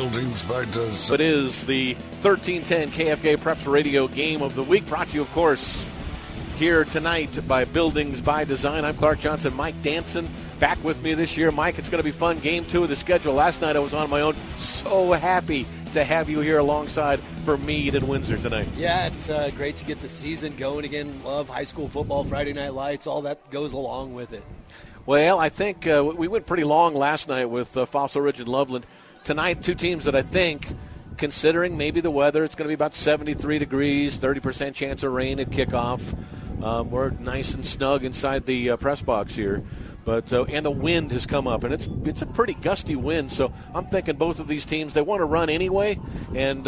Buildings by Design. It is the 1310 KFK Preps Radio Game of the Week, brought to you, of course, here tonight by Buildings by Design. I'm Clark Johnson. Mike Danson back with me this year. Mike, it's going to be fun. Game 2 of the schedule. Last night I was on my own. So happy to have you here alongside for Meade and Windsor tonight. Yeah, it's great to get the season going again. Love high school football, Friday Night Lights, all that goes along with it. Well, I think we went pretty long last night with Fossil Ridge and Loveland. Tonight, two teams that I think, considering maybe the weather, it's going to be about 73 degrees, 30% chance of rain at kickoff. We're nice and snug inside the press box here. But and the wind has come up, and it's a pretty gusty wind. So I'm thinking both of these teams, they want to run anyway. And,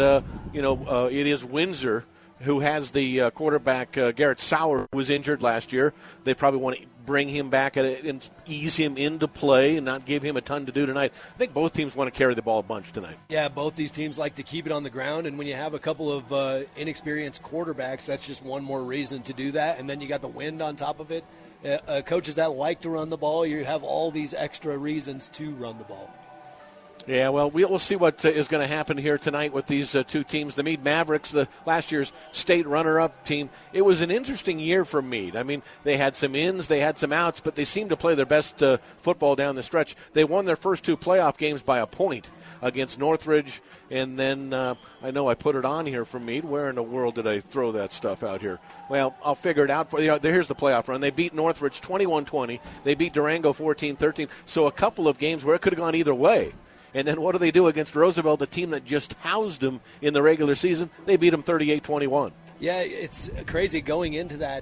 it is Windsor who has the quarterback, Garrett Sauer, who was injured last year. They probably want to bring him back and ease him into play and not give him a ton to do tonight. I think both teams want to carry the ball a bunch tonight. Yeah, both these teams like to keep it on the ground, and when you have a couple of inexperienced quarterbacks, that's just one more reason to do that. And then you got the wind on top of it. Coaches that like to run the ball, you have all these extra reasons to run the ball. Yeah, well, we'll see what is going to happen here tonight with these two teams. The Meade Mavericks, the last year's state runner-up team, it was an interesting year for Meade. I mean, they had some ins, they had some outs, but they seemed to play their best football down the stretch. They won their first two playoff games by a point against Northridge, and then I know I put it on here for Meade. Where in the world did I throw that stuff out here? Well, I'll figure it out for you. Here's the playoff run. They beat Northridge 21-20. They beat Durango 14-13. So a couple of games where it could have gone either way. And then what do they do against Roosevelt, the team that just housed them in the regular season? They beat them 38-21. Yeah, it's crazy going into that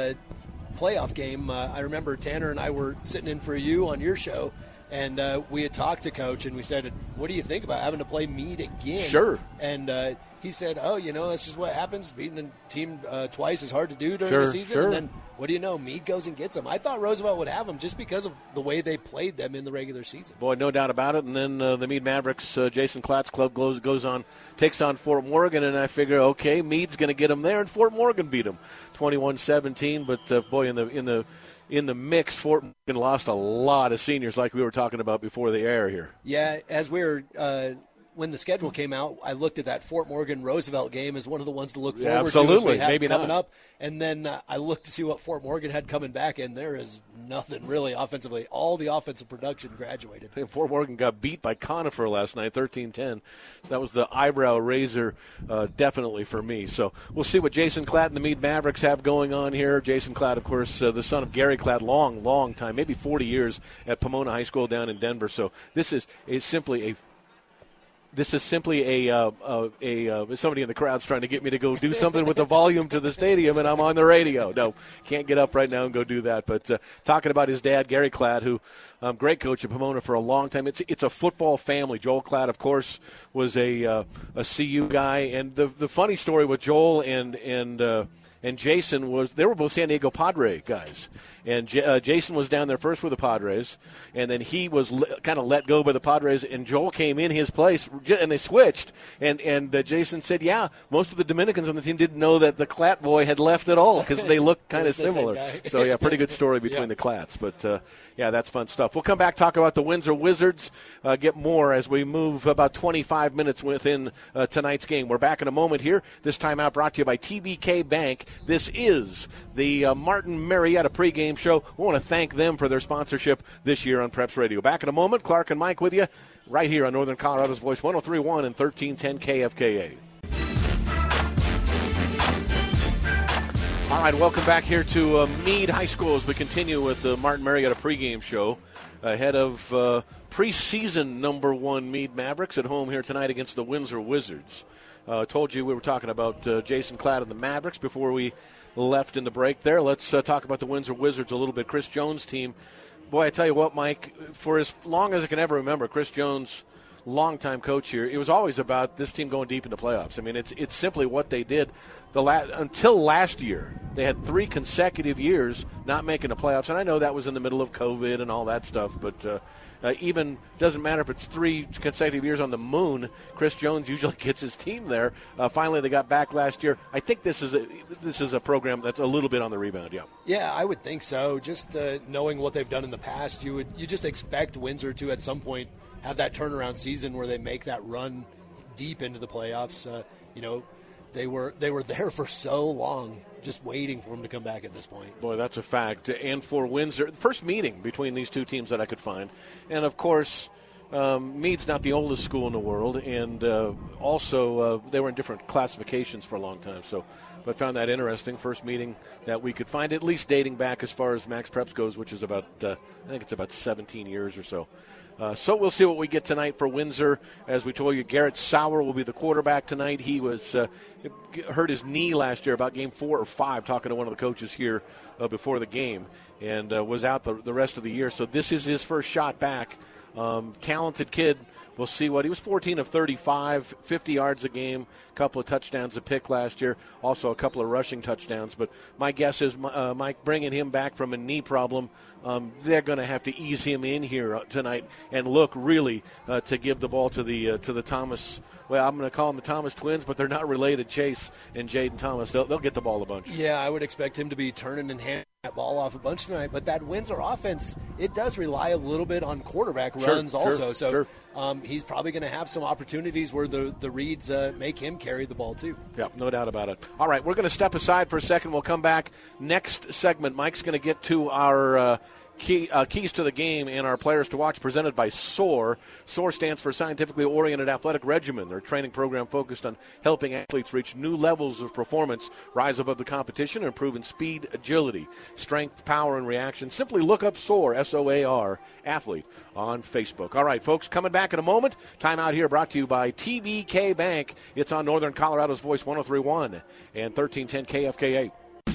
playoff game. I remember Tanner and I were sitting in for you on your show, and we had talked to Coach, and we said, what do you think about having to play Meade again? Sure. And he said, that's just what happens. Beating a team twice is hard to do during the season. Sure. And then, what do you know, Meade goes and gets them. I thought Roosevelt would have them just because of the way they played them in the regular season. Boy, no doubt about it. And then the Meade Mavericks, Jason Klatt's club goes on, takes on Fort Morgan, and I figure, okay, Meade's going to get them there, and Fort Morgan beat them 21-17. But boy, in the mix, Fort Morgan lost a lot of seniors, like we were talking about before the air here. Yeah, as we were. When the schedule came out, I looked at that Fort Morgan-Roosevelt game as one of the ones to look forward to. Absolutely, as we have maybe coming not. up. And then I looked to see what Fort Morgan had coming back, and there is nothing really offensively. All the offensive production graduated. Fort Morgan got beat by Conifer last night, 13-10. So that was the eyebrow raiser definitely for me. So we'll see what Jason Klatt and the Meade Mavericks have going on here. Jason Klatt, of course, the son of Gary Klatt, long time, maybe 40 years at Pomona High School down in Denver. So this is simply a somebody in the crowd's trying to get me to go do something with the volume to the stadium, and I'm on the radio. No, can't get up right now and go do that. But talking about his dad, Gary Klatt, who great coach at Pomona for a long time. It's a football family. Joel Klatt, of course, was a CU guy, and the funny story with Joel and Jason was they were both San Diego Padre guys. And Jason was down there first with the Padres, and then he was kind of let go by the Padres, and Joel came in his place, and they switched. And Jason said, yeah, most of the Dominicans on the team didn't know that the Klatt boy had left at all because they look kind of similar. So, yeah, pretty good story between the Klatts. But, yeah, that's fun stuff. We'll come back, talk about the Windsor Wizards, get more as we move about 25 minutes within tonight's game. We're back in a moment here. This time out brought to you by TBK Bank. This is the Martin Marietta pregame show. We want to thank them for their sponsorship this year on Preps Radio. Back in a moment, Clark and Mike with you right here on Northern Colorado's Voice, 103.1 and 1310 KFKA. All right, welcome back here to Meade High School as we continue with the Martin Marietta pregame show ahead of preseason number 1 Meade Mavericks at home here tonight against the Windsor Wizards. Told you we were talking about Jason Klatt and the Mavericks before we left in the break there. Let's talk about the Windsor Wizards a little bit. Chris Jones' team. Boy, I tell you what, Mike, for as long as I can ever remember, Chris Jones, longtime coach here, it was always about this team going deep into playoffs. I mean, it's simply what they did. Until last year, they had 3 consecutive years not making the playoffs. And I know that was in the middle of COVID and all that stuff, but even doesn't matter if it's 3 consecutive years on the moon. Chris Jones usually gets his team there. Finally, they got back last year. I think this is a program that's a little bit on the rebound. Yeah. Yeah, I would think so. Just knowing what they've done in the past, you just expect Windsor to at some point have that turnaround season where they make that run deep into the playoffs. They were there for so long, just waiting for them to come back at this point. Boy, that's a fact. And for Windsor, the first meeting between these two teams that I could find. And, of course, Meade's not the oldest school in the world, and also they were in different classifications for a long time. But found that interesting. First meeting that we could find, at least dating back as far as Max Preps goes, which is about, I think it's about 17 years or so. So we'll see what we get tonight for Windsor. As we told you, Garrett Sauer will be the quarterback tonight. He was hurt his knee last year, about game 4 or 5, talking to one of the coaches here before the game, and was out the rest of the year. So this is his first shot back. Talented kid. We'll see what he was 14 of 35, 50 yards a game, a couple of touchdowns a pick last year, also a couple of rushing touchdowns. But my guess is, Mike, bringing him back from a knee problem, they're going to have to ease him in here tonight and look really to give the ball to the Thomas. Well, I'm going to call them the Thomas twins, but they're not related. Chase and Jaden Thomas, they'll get the ball a bunch. Yeah, I would expect him to be turning and handing that ball off a bunch tonight. But that Windsor offense, it does rely a little bit on quarterback runs also. So he's probably going to have some opportunities where the reads make him carry the ball too. Yeah, no doubt about it. All right, we're going to step aside for a second. We'll come back next segment. Mike's going to get to our keys to the game and our players to watch, presented by SOAR. SOAR stands for Scientifically Oriented Athletic Regimen. Their training program focused on helping athletes reach new levels of performance, rise above the competition, and improve in speed, agility, strength, power, and reaction. Simply look up SOAR, S-O-A-R, athlete, on Facebook. All right, folks, coming back in a moment. Time out here brought to you by TBK Bank. It's on Northern Colorado's Voice 103.1 and 1310 KFKA.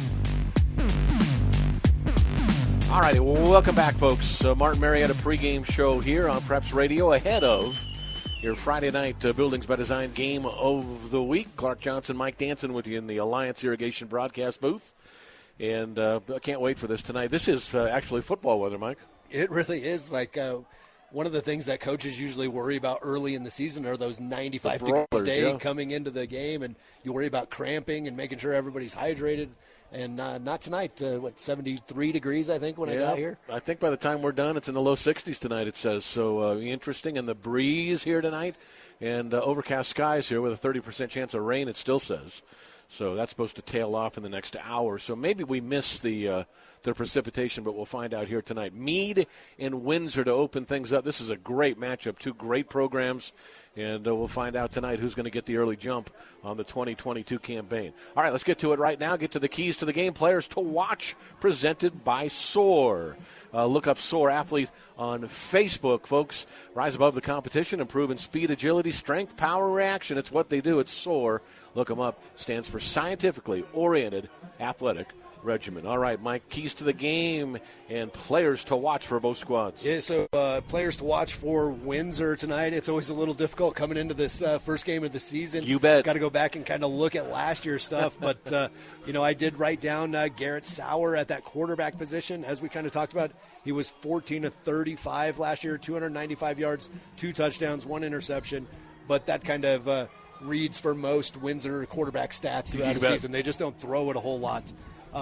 All righty, welcome back, folks. Martin Marietta pregame show here on Preps Radio ahead of your Friday night Buildings by Design game of the week. Clark Johnson, Mike Danson with you in the Alliance Irrigation broadcast booth. And I can't wait for this tonight. This is actually football weather, Mike. It really is. One of the things that coaches usually worry about early in the season are those 95 degrees day coming into the game, and you worry about cramping and making sure everybody's hydrated. And not tonight. 73 degrees, I think, when I got here? I think by the time we're done, it's in the low 60s tonight, it says. So interesting. And the breeze here tonight, and overcast skies here with a 30% chance of rain, it still says. So that's supposed to tail off in the next hour. So maybe we miss the precipitation, but we'll find out here tonight. Meade and Windsor to open things up. This is a great matchup, two great programs. And we'll find out tonight who's going to get the early jump on the 2022 campaign. All right, let's get to it right now. Get to the keys to the game. Players to watch, presented by SOAR. Look up SOAR Athlete on Facebook, folks. Rise above the competition, improve in speed, agility, strength, power, reaction. It's what they do. It's SOAR. Look them up. Stands for Scientifically Oriented Athletic Regimen. All right, Mike, keys to the game and players to watch for both squads. Yeah, so players to watch for Windsor tonight. It's always a little difficult coming into this first game of the season. You bet. Got to go back and kind of look at last year's stuff. But, I did write down Garrett Sauer at that quarterback position. As we kind of talked about, he was 14 of 35 last year, 295 yards, 2 touchdowns, 1 interception. But that kind of reads for most Windsor quarterback stats throughout the season. They just don't throw it a whole lot.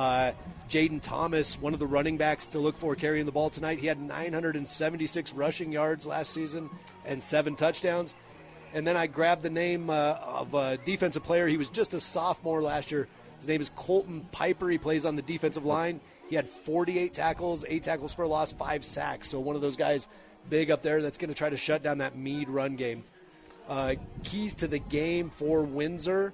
Jaden Thomas, one of the running backs to look for carrying the ball tonight. He had 976 rushing yards last season and 7 touchdowns. And then I grabbed the name of a defensive player. He was just a sophomore last year. His name is Colton Piper. He plays on the defensive line. He had 48 tackles, 8 tackles for a loss, 5 sacks. So one of those guys big up there that's going to try to shut down that Meade run game. Keys to the game for Windsor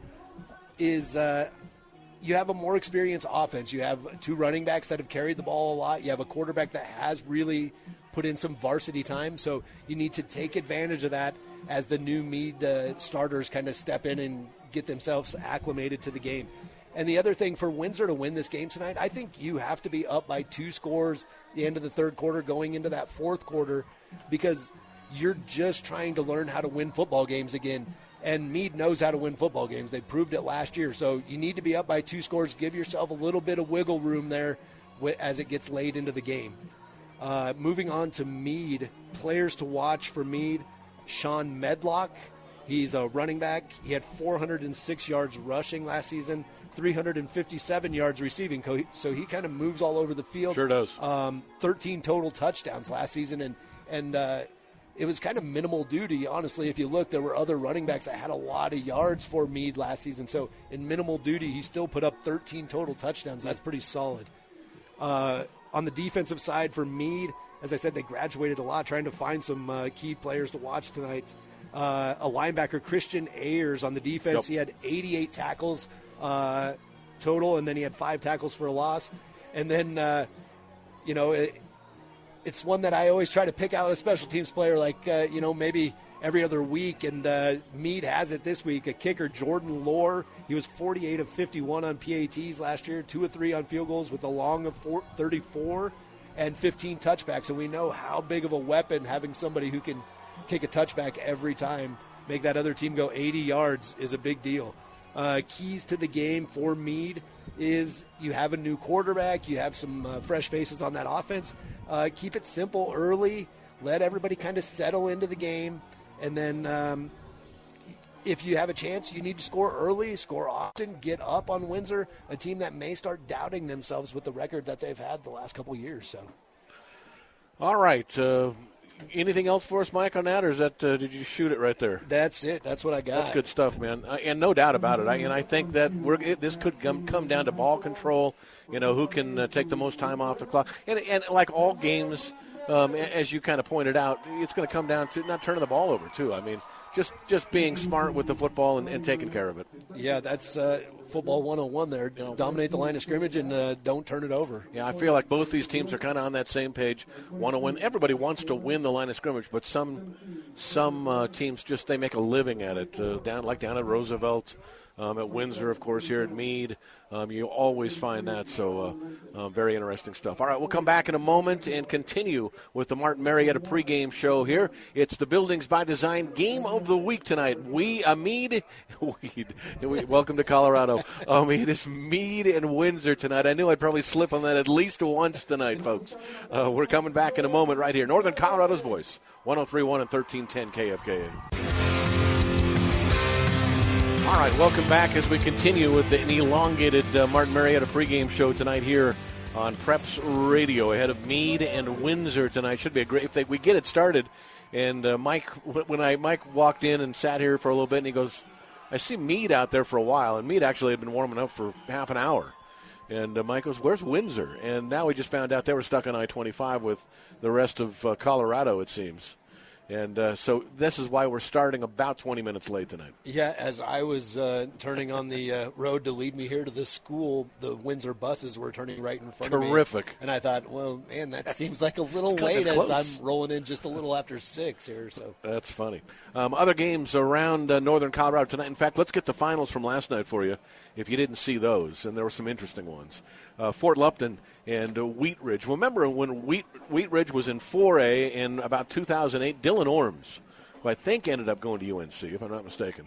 is you have a more experienced offense. You have 2 running backs that have carried the ball a lot. You have a quarterback that has really put in some varsity time. So you need to take advantage of that as the new Meade starters kind of step in and get themselves acclimated to the game. And the other thing for Windsor to win this game tonight, I think you have to be up by 2 scores at the end of the third quarter going into that fourth quarter, because you're just trying to learn how to win football games again. And Meade knows how to win football games. They proved it last year. So you need to be up by 2 scores. Give yourself a little bit of wiggle room there as it gets late into the game. Moving on to Meade, players to watch for Meade, Sean Medlock. He's a running back. He had 406 yards rushing last season, 357 yards receiving. So he kind of moves all over the field. Sure does. 13 total touchdowns last season. And it was kind of minimal duty. Honestly, if you look, there were other running backs that had a lot of yards for Meade last season. So in minimal duty, he still put up 13 total touchdowns. That's pretty solid. On the defensive side for Meade, as I said, they graduated a lot, trying to find some key players to watch tonight. A linebacker, Christian Ayers, on the defense. Yep. He had 88 tackles total, and then he had 5 tackles for a loss. And then, it's one that I always try to pick out a special teams player, like, maybe every other week. And Meade has it this week. A kicker, Jordan Lohr. He was 48 of 51 on PATs last year, 2 of 3 on field goals with a long of 34 and 15 touchbacks. And we know how big of a weapon having somebody who can kick a touchback every time, make that other team go 80 yards is a big deal. Keys to the game for Meade is you have a new quarterback, you have some fresh faces on that offense. Keep it simple early, let everybody kind of settle into the game, and then if you have a chance, you need to score early, score often, get up on Windsor, a team that may start doubting themselves with the record that they've had the last couple of years. So, all right. Anything else for us, Mike, on that, or is that did you shoot it right there? That's it. That's what I got. That's good stuff, man. And no doubt about it. I think that this could come down to ball control. Who can take the most time off the clock, and like all games, as you kind of pointed out, it's going to come down to not turning the ball over too. I mean, just being smart with the football and taking care of it. Yeah, that's football 101 there. Dominate the line of scrimmage and don't turn it over. Yeah, I feel like both these teams are kind of on that same page. Want to win. Everybody wants to win the line of scrimmage, but some teams they make a living at it. Down at Roosevelt, at Windsor, of course, here at Meade. You always find that, so very interesting stuff. All right, we'll come back in a moment and continue with the Martin Marietta pregame show here. It's the Buildings by Design Game of the Week tonight. Welcome to Colorado. It is Meade and Windsor tonight. I knew I'd probably slip on that at least once tonight, folks. We're coming back in a moment right here. Northern Colorado's Voice, 103.1 and 1310 KFKA. All right, welcome back as we continue with an elongated Martin Marietta pregame show tonight here on Preps Radio ahead of Meade and Windsor tonight. Should be a great if we get it started. And Mike walked in and sat here for a little bit, and he goes, "I see Meade out there for a while," and Meade actually had been warming up for half an hour. And Mike goes, "Where's Windsor?" And now we just found out they were stuck on I-25 with the rest of Colorado, it seems. And so this is why we're starting about 20 minutes late tonight. Yeah, as I was turning on the road to lead me here to this school, the Windsor buses were turning right in front of me. Terrific. And I thought, well, man, that seems like a little late as I'm rolling in just a little after 6 here. So that's funny. Other games around Northern Colorado tonight. In fact, let's get the finals from last night for you if you didn't see those, and there were some interesting ones. Fort Lupton and Wheat Ridge. Remember when Wheat Ridge was in 4A in about 2008, Dylan Orms, who I think ended up going to UNC, if I'm not mistaken.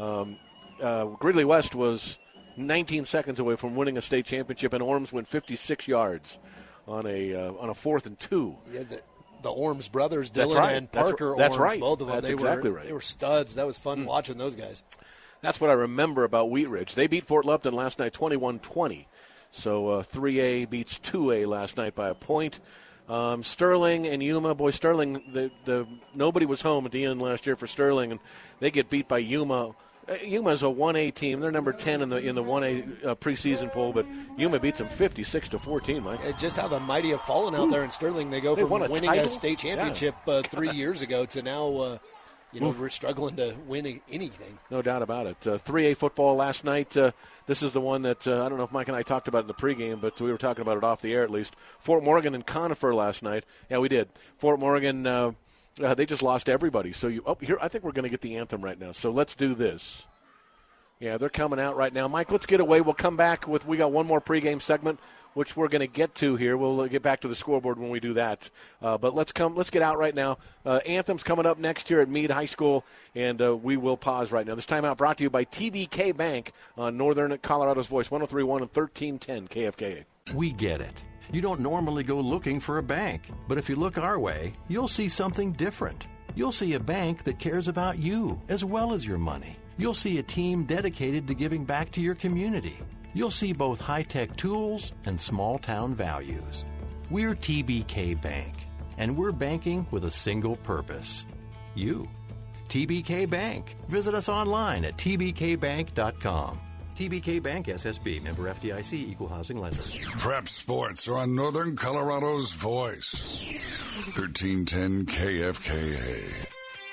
Gridley West was 19 seconds away from winning a state championship, and Orms went 56 yards on a 4th and 2. Yeah, the Orms brothers, Dylan and Parker that's Orms, right. both of them. That's exactly right. They were studs. That was fun watching those guys. That's what I remember about Wheat Ridge. They beat Fort Lupton last night 21-20. So 3A beats 2A last night by a point. Sterling and Yuma. Boy, Sterling, nobody was home at the end last year for Sterling, and they get beat by Yuma. Yuma's a 1A team. They're number 10 in the 1A preseason poll, but Yuma beats them 56-14, Mike. Just how the mighty have fallen out there in Sterling. They go from winning a state championship 3 years ago to now we're struggling to win anything. No doubt about it. 3A football last night. This is the one that I don't know if Mike and I talked about in the pregame, but we were talking about it off the air at least. Fort Morgan and Conifer last night. Yeah, we did. Fort Morgan, they just lost everybody. So here, I think we're going to get the anthem right now. So let's do this. Yeah, they're coming out right now. Mike, let's get away. We'll come back we got one more pregame segment, which we're going to get to here. We'll get back to the scoreboard when we do that. But let's get out right now. Anthem's coming up next here at Meade High School, and we will pause right now. This timeout brought to you by TBK Bank on Northern Colorado's Voice, 103.1 and 1310 KFKA. We get it. You don't normally go looking for a bank, but if you look our way, you'll see something different. You'll see a bank that cares about you as well as your money. You'll see a team dedicated to giving back to your community. You'll see both high-tech tools and small-town values. We're TBK Bank, and we're banking with a single purpose: you. TBK Bank. Visit us online at tbkbank.com. TBK Bank SSB, member FDIC, equal housing lender. Prep Sports are on Northern Colorado's voice. 1310 KFKA.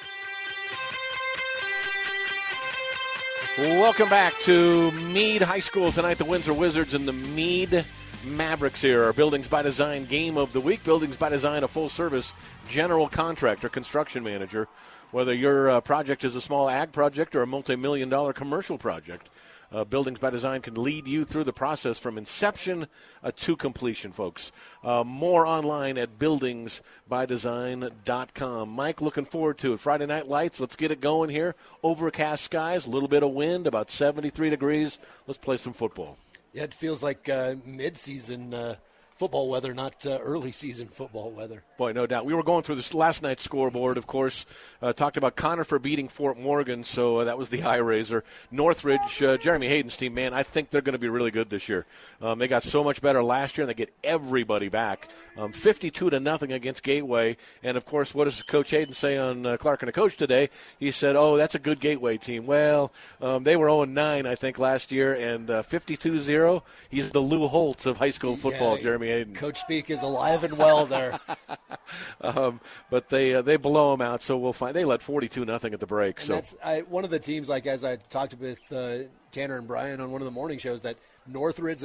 Welcome back to Meade High School tonight. The Windsor Wizards and the Meade Mavericks here. Our Buildings by Design Game of the Week. Buildings by Design, a full-service general contractor, construction manager. Whether your project is a small ag project or a multi-million-dollar commercial project, Buildings by Design can lead you through the process from inception to completion, folks. More online at buildingsbydesign.com. Mike, looking forward to it. Friday Night Lights, let's get it going here. Overcast skies, a little bit of wind, about 73 degrees. Let's play some football. Yeah, it feels like mid-season football weather, not early season football weather. Boy, no doubt. We were going through this last night's scoreboard, of course. Talked about Conifer beating Fort Morgan, so that was the eye raiser. Northridge, Jeremy Hayden's team, man, I think they're going to be really good this year. They got so much better last year, and they get everybody back. 52-0 against Gateway. And, of course, what does Coach Hayden say on Clark and the Coach today? He said, that's a good Gateway team. Well, they were 0-9, I think, last year, and 52-0. He's the Lou Holtz of high school football, Jeremy Hayden. Coach Speak is alive and well there. But they blow them out, so we'll find. They led 42-0 at the break. And so that's one of the teams, like as I talked with Tanner and Brian on one of the morning shows, that Northridge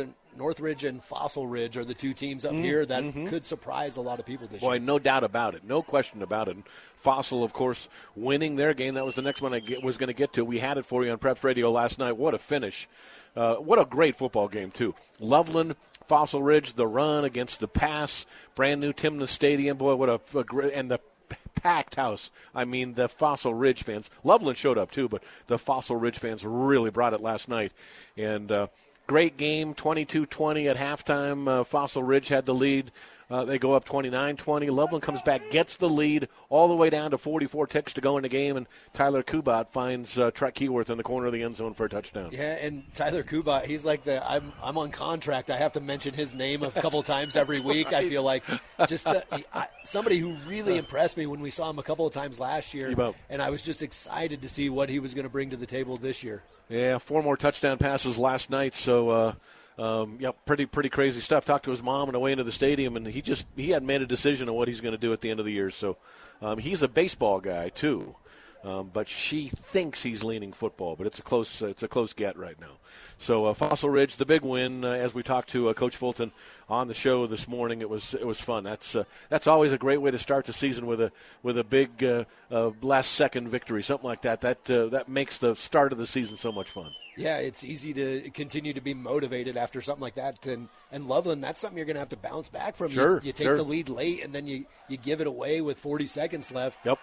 and Fossil Ridge are the two teams up here that could surprise a lot of people this year. Boy, no doubt about it. No question about it. Fossil, of course, winning their game. That was the next one I was going to get to. We had it for you on Preps Radio last night. What a finish. What a great football game, too. Loveland, Fossil Ridge, the run against the pass. Brand new Timna Stadium. Boy, what a great. And the packed house. I mean, the Fossil Ridge fans. Loveland showed up, too, but the Fossil Ridge fans really brought it last night. And great game, 22-20 at halftime. Fossil Ridge had the lead. They go up 29-20. Loveland comes back, gets the lead all the way down to 44 ticks to go in the game, and Tyler Kubat finds Trek Keyworth in the corner of the end zone for a touchdown. Yeah, and Tyler Kubat, he's like I'm on contract. I have to mention his name a couple times every week. Right. I feel like just somebody who really impressed me when we saw him a couple of times last year, and I was just excited to see what he was going to bring to the table this year. Yeah, 4 more touchdown passes last night, so pretty crazy stuff. Talked to his mom on the way into the stadium, and he hadn't made a decision on what he's going to do at the end of the year. So he's a baseball guy too, but she thinks he's leaning football. But it's a close get right now. So Fossil Ridge, the big win. As we talked to Coach Fulton on the show this morning, it was fun. That's always a great way to start the season with a big last second victory, something like that. That makes the start of the season so much fun. Yeah, it's easy to continue to be motivated after something like that. And Loveland, that's something you're going to have to bounce back from. Sure, you take the lead late, and then you give it away with 40 seconds left. Yep.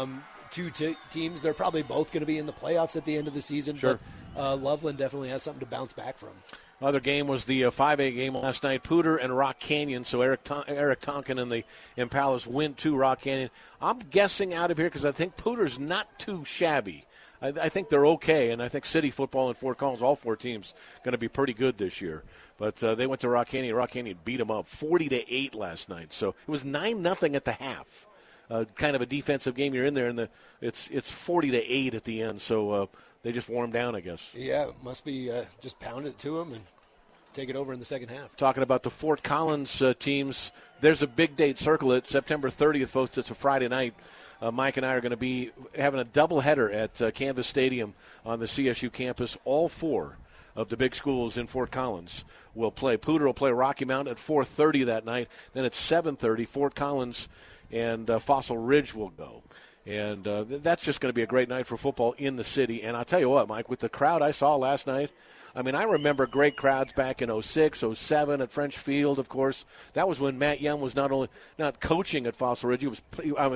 Two teams, they're probably both going to be in the playoffs at the end of the season. Sure. But Loveland definitely has something to bounce back from. Other game was the 5A game last night, Poudre and Rock Canyon. So Eric Tonkin and the Impalas went to Rock Canyon. I'm guessing out of here because I think Poudre's not too shabby. I think they're okay, and I think City Football and Fort Collins, all 4 teams, going to be pretty good this year. But they went to Rock Canyon. Rock Canyon beat them up 40-8 last night. So it was 9-0 at the half. Kind of a defensive game. You're in there, and it's 40-8 at the end. So they just wore them down, I guess. Yeah, it must be just pound it to them and take it over in the second half. Talking about the Fort Collins teams, there's a big date. Circle it, September 30th, folks. It's a Friday night. Mike and I are going to be having a doubleheader at Canvas Stadium on the CSU campus. All 4 of the big schools in Fort Collins will play. Poudre will play Rocky Mountain at 4:30 that night. Then at 7:30, Fort Collins and Fossil Ridge will go. And that's just going to be a great night for football in the city. And I'll tell you what, Mike, with the crowd I saw last night, I mean, I remember great crowds back in 06, 07 at French Field, of course. That was when Matt Yum was not coaching at Fossil Ridge. He was,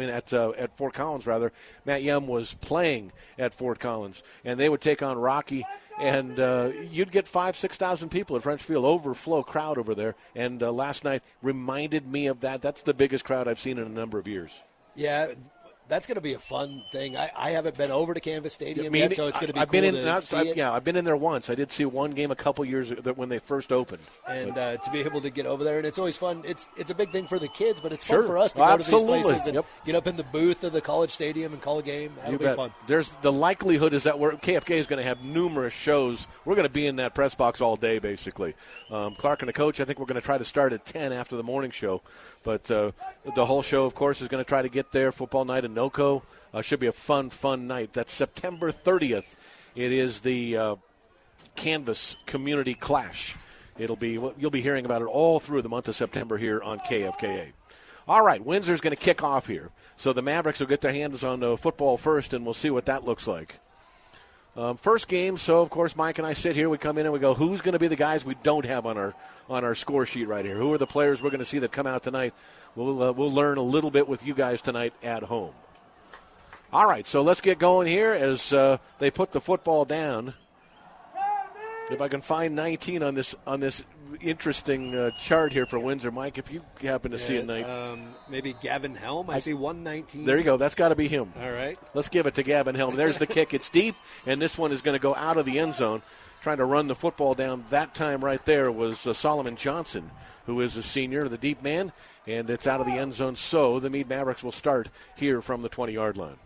at Fort Collins, rather. Matt Yum was playing at Fort Collins. And they would take on Rocky, and you'd get 5,000 to 6,000 people at French Field, overflow crowd over there. And last night reminded me of that. That's the biggest crowd I've seen in a number of years. Yeah, That's going to be a fun thing. I haven't been over to Canvas Stadium yet, so it's going to be cool to see it. Yeah, I've been in there once. I did see one game a couple years ago when they first opened. And to be able to get over there, and it's always fun. It's a big thing for the kids, but it's fun for us to go to these places and get up in the booth of the college stadium and call a game. That'll be fun. There's the likelihood is that KFK is going to have numerous shows. We're going to be in that press box all day, basically. Clark and the coach, I think we're going to try to start at 10 after the morning show. But the whole show, of course, is going to try to get there. Football night in NOCO. Should be a fun night. That's September 30th. It is the Canvas Community Clash. You'll be hearing about it all through the month of September here on KFKA. All right, Windsor's going to kick off here. So the Mavericks will get their hands on football first, and we'll see what that looks like. First game, so of course Mike and I sit here. We come in and we go, who's going to be the guys we don't have on our score sheet right here? Who are the players we're going to see that come out tonight? We'll learn a little bit with you guys tonight at home. All right, so let's get going here as they put the football down. If I can find 19 on this interesting chart here for Windsor, Mike, if you happen to see it, maybe Gavin Helm. I see 119. There you go. That's got to be him. All right. Let's give it to Gavin Helm. There's the kick. It's deep, and this one is going to go out of the end zone. Trying to run the football down that time right there was Solomon Johnson, who is a senior, the deep man, and it's out of the end zone. So the Meade Mavericks will start here from the 20-yard line.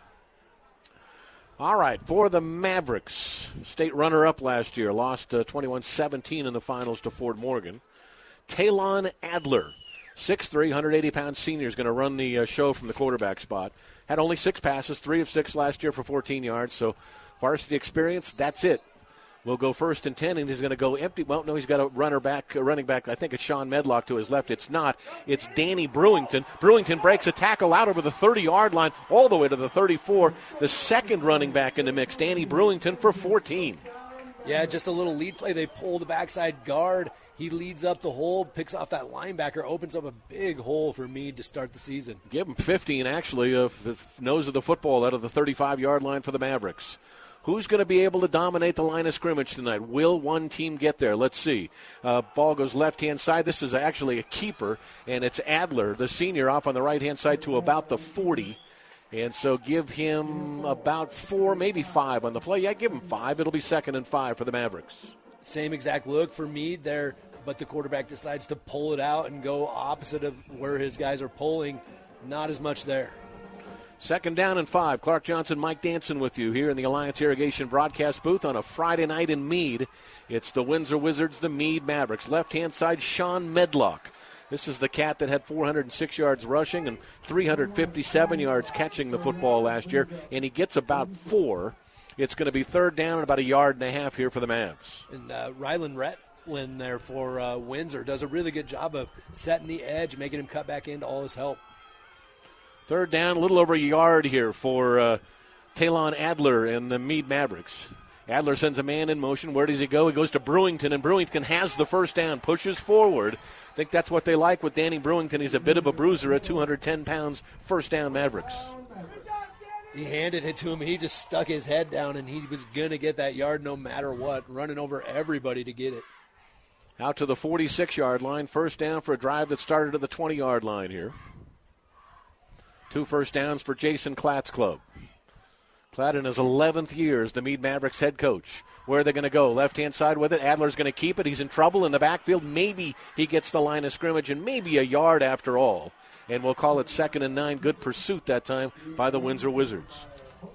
All right, for the Mavericks, state runner-up last year, lost 21-17 in the finals to Fort Morgan. Talon Adler, 6'3", 180-pound senior, is going to run the show from the quarterback spot. Had only 6 passes, 3 of 6 last year for 14 yards, so varsity experience, that's it. Will go first and 10, and he's going to go empty. Well, no, he's got a running back. I think it's Sean Medlock to his left. It's not. It's Danny Brewington. Brewington breaks a tackle out over the 30-yard line all the way to the 34. The second running back in the mix, Danny Brewington, for 14. Yeah, just a little lead play. They pull the backside guard. He leads up the hole, picks off that linebacker, opens up a big hole for Meade to start the season. Give him 15, actually, of nose of the football out of the 35-yard line for the Mavericks. Who's going to be able to dominate the line of scrimmage tonight? Will one team get there? Let's see. Ball goes left-hand side. This is actually a keeper, and it's Adler, the senior, off on the right-hand side to about the 40. And so give him about 4, maybe 5 on the play. Yeah, give him 5. It'll be 2nd and 5 for the Mavericks. Same exact look for Meade there, but the quarterback decides to pull it out and go opposite of where his guys are pulling. Not as much there. 2nd down and 5. Clark Johnson, Mike Danson with you here in the Alliance Irrigation broadcast booth on a Friday night in Meade. It's the Windsor Wizards, the Meade Mavericks. Left-hand side, Sean Medlock. This is the cat that had 406 yards rushing and 357 yards catching the football last year, and he gets about 4. It's going to be 3rd down and about 1.5 yards here for the Mavs. And Rylan Retlin there for Windsor does a really good job of setting the edge, making him cut back into all his help. 3rd down, a little over 1 yard here for Talon Adler and the Meade Mavericks. Adler sends a man in motion. Where does he go? He goes to Brewington, and Brewington has the 1st down, pushes forward. I think that's what they like with Danny Brewington. He's a bit of a bruiser at 210 pounds. 1st down, Mavericks. He handed it to him, and he just stuck his head down, and he was going to get that yard no matter what, running over everybody to get it. Out to the 46-yard line. 1st down for a drive that started at the 20-yard line here. 2 first downs for Jason Klatt's club. Klatt in his 11th year as the Meade Mavericks head coach. Where are they going to go? Left-hand side with it. Adler's going to keep it. He's in trouble in the backfield. Maybe he gets the line of scrimmage and maybe 1 yard after all. And we'll call it 2nd and 9. Good pursuit that time by the Windsor Wizards.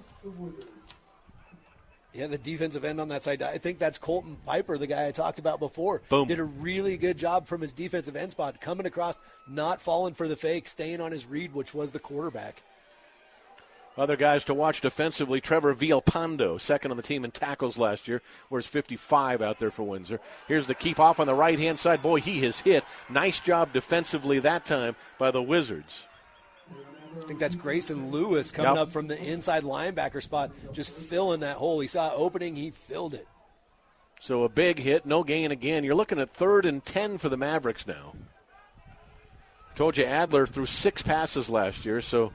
Yeah, the defensive end on that side. I think that's Colton Piper, the guy I talked about before. Boom. Did a really good job from his defensive end spot, coming across, not falling for the fake, staying on his read, which was the quarterback. Other guys to watch defensively, Trevor Villalpando, 2nd on the team in tackles last year, wears 55 out there for Windsor. Here's the keep off on the right-hand side. Boy, he has hit. Nice job defensively that time by the Wizards. I think that's Grayson Lewis coming up from the inside linebacker spot, just filling that hole. He saw opening, he filled it. So a big hit, no gain again. You're looking at 3rd and 10 for the Mavericks now. Told you Adler threw 6 passes last year, so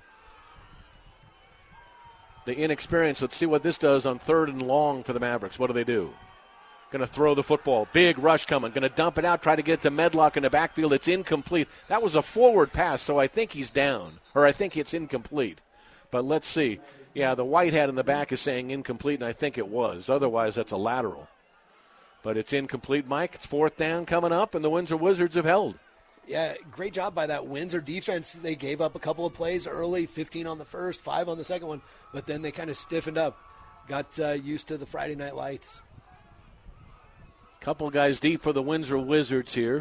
the inexperience. Let's see what this does on 3rd and long for the Mavericks. What do they do? Going to throw the football. Big rush coming. Going to dump it out, try to get it to Medlock in the backfield. It's incomplete. That was a forward pass, so I think he's down. Or I think it's incomplete. But let's see. Yeah, the white hat in the back is saying incomplete, and I think it was. Otherwise, that's a lateral. But it's incomplete, Mike. It's 4th down coming up, and the Windsor Wizards have held. Yeah, great job by that Windsor defense. They gave up a couple of plays early, 15 on the first, 5 on the second one, but then they kind of stiffened up, got used to the Friday night lights. Couple guys deep for the Windsor Wizards here.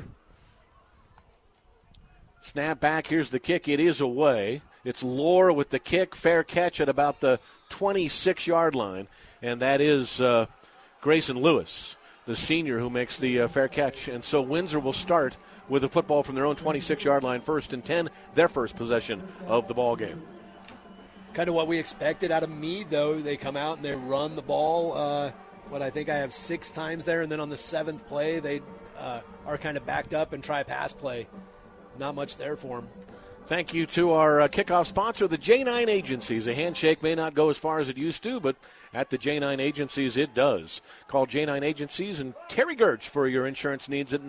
Snap back, here's the kick. It is away. It's Lohr with the kick, fair catch at about the 26-yard line, and that is Grayson Lewis, the senior who makes the fair catch. And so Windsor will start with a football from their own 26-yard line, 1st and 10, their first possession of the ball game. Kind of what we expected out of Meade, though. They come out and they run the ball. I think I have 6 times there, and then on the 7th play, they are kind of backed up and try a pass play. Not much there for them. Thank you to our kickoff sponsor, the J9 Agencies. A handshake may not go as far as it used to, but at the J9 Agencies, it does. Call J9 Agencies and Terry Gertz for your insurance needs at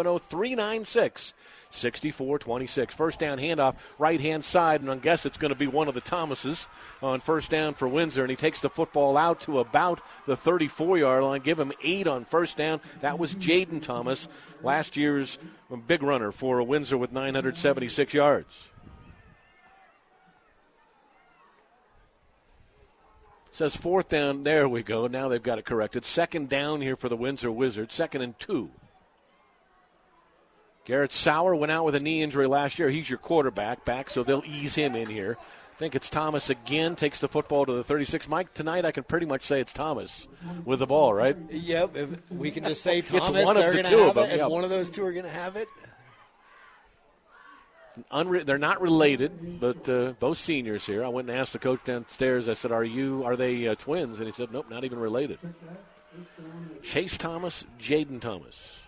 970-396-6426. First down handoff, right-hand side, and I guess it's going to be one of the Thomases on first down for Windsor, and he takes the football out to about the 34-yard line. Give him 8 on first down. That was Jaden Thomas, last year's big runner for Windsor with 976 yards. Says 4th down. There we go. Now they've got it corrected. 2nd down here for the Windsor Wizards. 2nd and 2. Garrett Sauer went out with a knee injury last year. He's your quarterback back, so they'll ease him in here. I think it's Thomas again. Takes the football to the 36. Mike, tonight I can pretty much say it's Thomas with the ball, right? Yep. If we can just say Thomas, it's one of they're the going two to of have them. it, Yep. and one of those two are going to have it. They're not related, but both seniors here. I went and asked the coach downstairs. I said, "Are they twins?" And he said, "Nope, not even related." Chase Thomas, Jaden Thomas.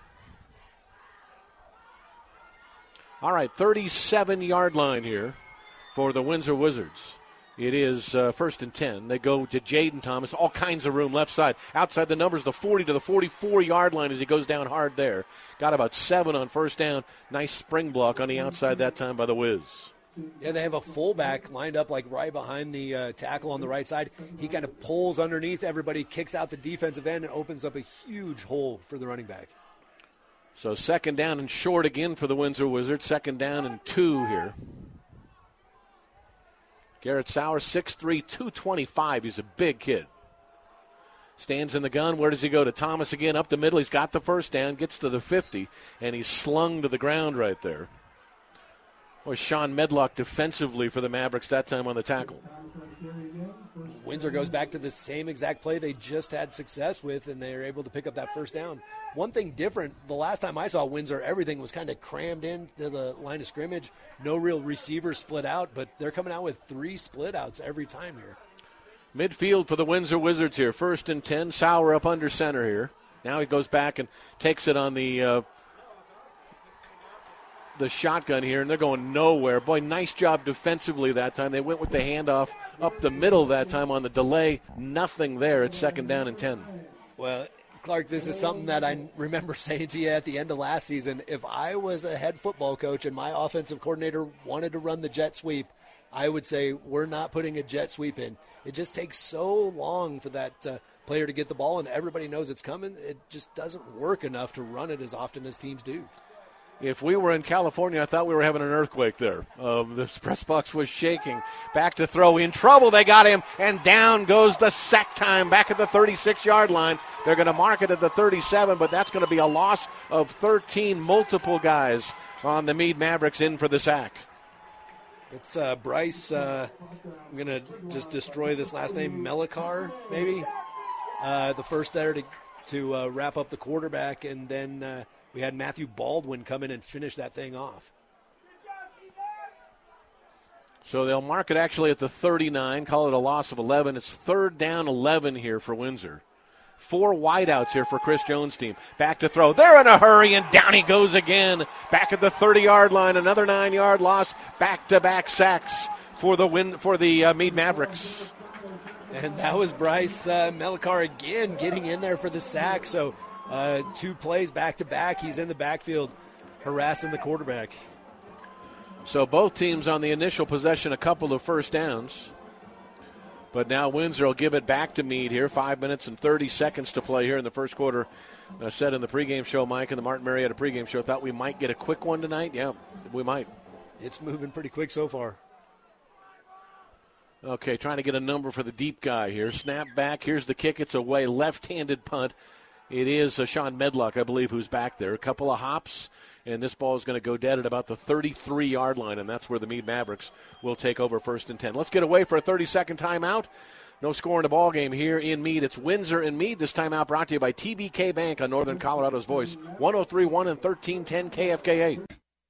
All right, 37-yard line here for the Windsor Wizards. It is 1st and 10. They go to Jaden Thomas. All kinds of room left side. Outside the numbers, the 40 to the 44-yard line as he goes down hard there. Got about 7 on first down. Nice spring block on the outside that time by the Wiz. Yeah, they have a fullback lined up like right behind the tackle on the right side. He kind of pulls underneath everybody, kicks out the defensive end, and opens up a huge hole for the running back. So 2nd down and short again for the Windsor Wizards. 2nd down and 2 here. Garrett Sauer, 6'3", 225. He's a big kid. Stands in the gun. Where does he go? To Thomas again, up the middle. He's got the first down, gets to the 50, and he's slung to the ground right there. Boy, Sean Medlock defensively for the Mavericks that time on the tackle. Windsor goes back to the same exact play they just had success with, and they're able to pick up that first down. One thing different, the last time I saw Windsor, everything was kind of crammed into the line of scrimmage. No real receivers split out, but they're coming out with 3 split outs every time here. Midfield for the Windsor Wizards here. 1st and 10. Sauer up under center here. Now he goes back and takes it on the shotgun here, and they're going nowhere. Boy, nice job defensively that time. They went with the handoff up the middle that time on the delay. Nothing there. It's 2nd down and 10. Well, Clark, this is something that I remember saying to you at the end of last season. If I was a head football coach and my offensive coordinator wanted to run the jet sweep, I would say we're not putting a jet sweep in. It just takes so long for that player to get the ball, and everybody knows it's coming. It just doesn't work enough to run it as often as teams do. If we were in California, I thought we were having an earthquake there. The press box was shaking. Back to throw. In trouble. They got him. And down goes the sack time back at the 36-yard line. They're going to mark it at the 37, but that's going to be a loss of 13. Multiple guys on the Meade Mavericks in for the sack. It's Bryce. I'm going to just destroy this last name. Melikar, maybe. The first there to wrap up the quarterback, and then we had Matthew Baldwin come in and finish that thing off. So they'll mark it actually at the 39, call it a loss of 11. It's 3rd down 11 here for Windsor. 4 wideouts here for Chris Jones' team. Back to throw. They're in a hurry, and down he goes again. Back at the 30-yard line, another 9-yard loss. Back-to-back sacks for the Meade Mavericks. And that was Bryce Melikar again getting in there for the sack. So 2 plays back-to-back. He's in the backfield harassing the quarterback. So both teams on the initial possession, a couple of first downs. But now Windsor will give it back to Meade here. 5 minutes and 30 seconds to play here in the first quarter. I said in the pregame show, Mike, and the Martin Marietta pregame show, thought we might get a quick one tonight. Yeah, we might. It's moving pretty quick so far. Okay, trying to get a number for the deep guy here. Snap back. Here's the kick. It's away. Left-handed punt. It is Sean Medlock, I believe, who's back there. A couple of hops, and this ball is going to go dead at about the 33-yard line, and that's where the Meade Mavericks will take over 1st and 10. Let's get away for a 30-second timeout. No score in the ball game here in Meade. It's Windsor and Meade. This timeout brought to you by TBK Bank on Northern Colorado's Voice. 103.1 and 1310 KFKA.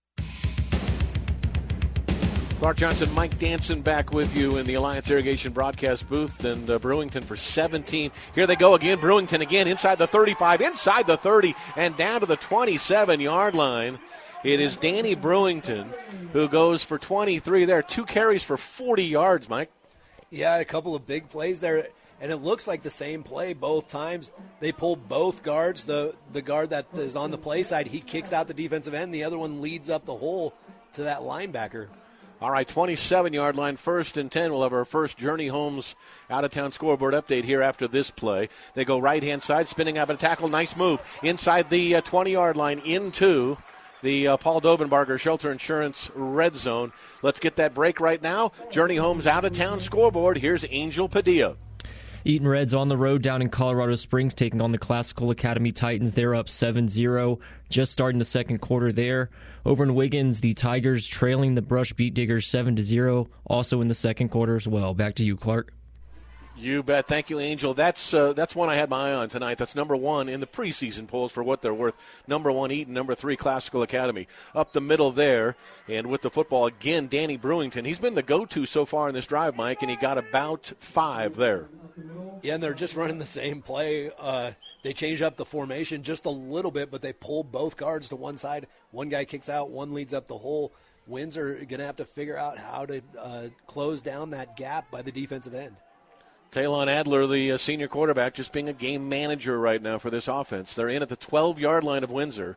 Clark Johnson, Mike Danson back with you in the Alliance Irrigation broadcast booth, and Brewington for 17. Here they go again. Brewington again inside the 35, inside the 30, and down to the 27-yard line. It is Danny Brewington who goes for 23 there. 2 carries for 40 yards, Mike. Yeah, a couple of big plays there, and it looks like the same play both times. They pull both guards. The guard that is on the play side, he kicks out the defensive end. The other one leads up the hole to that linebacker. All right, 27-yard line, 1st and 10. We'll have our first Journey Homes out-of-town scoreboard update here after this play. They go right-hand side, spinning out of a tackle. Nice move inside the 20-yard line into the Paul Dovenbarger Shelter Insurance red zone. Let's get that break right now. Journey Homes out-of-town scoreboard. Here's Angel Padilla. Eaton Reds on the road down in Colorado Springs, taking on the Classical Academy Titans. They're up 7-0, just starting the second quarter there. Over in Wiggins, the Tigers trailing the Brush Beat Diggers 7-0, also in the second quarter as well. Back to you, Clark. You bet. Thank you, Angel. That's one I had my eye on tonight. That's number 1 in the preseason polls for what they're worth. Number 1, Eaton. Number 3, Classical Academy. Up the middle there, and with the football, again, Danny Brewington. He's been the go-to so far in this drive, Mike, and he got about 5 there. Yeah, and they're just running the same play. They change up the formation just a little bit, but they pull both guards to one side. One guy kicks out, one leads up the hole. Windsor are going to have to figure out how to close down that gap by the defensive end. Talon Adler, the senior quarterback, just being a game manager right now for this offense. They're in at the 12-yard line of Windsor.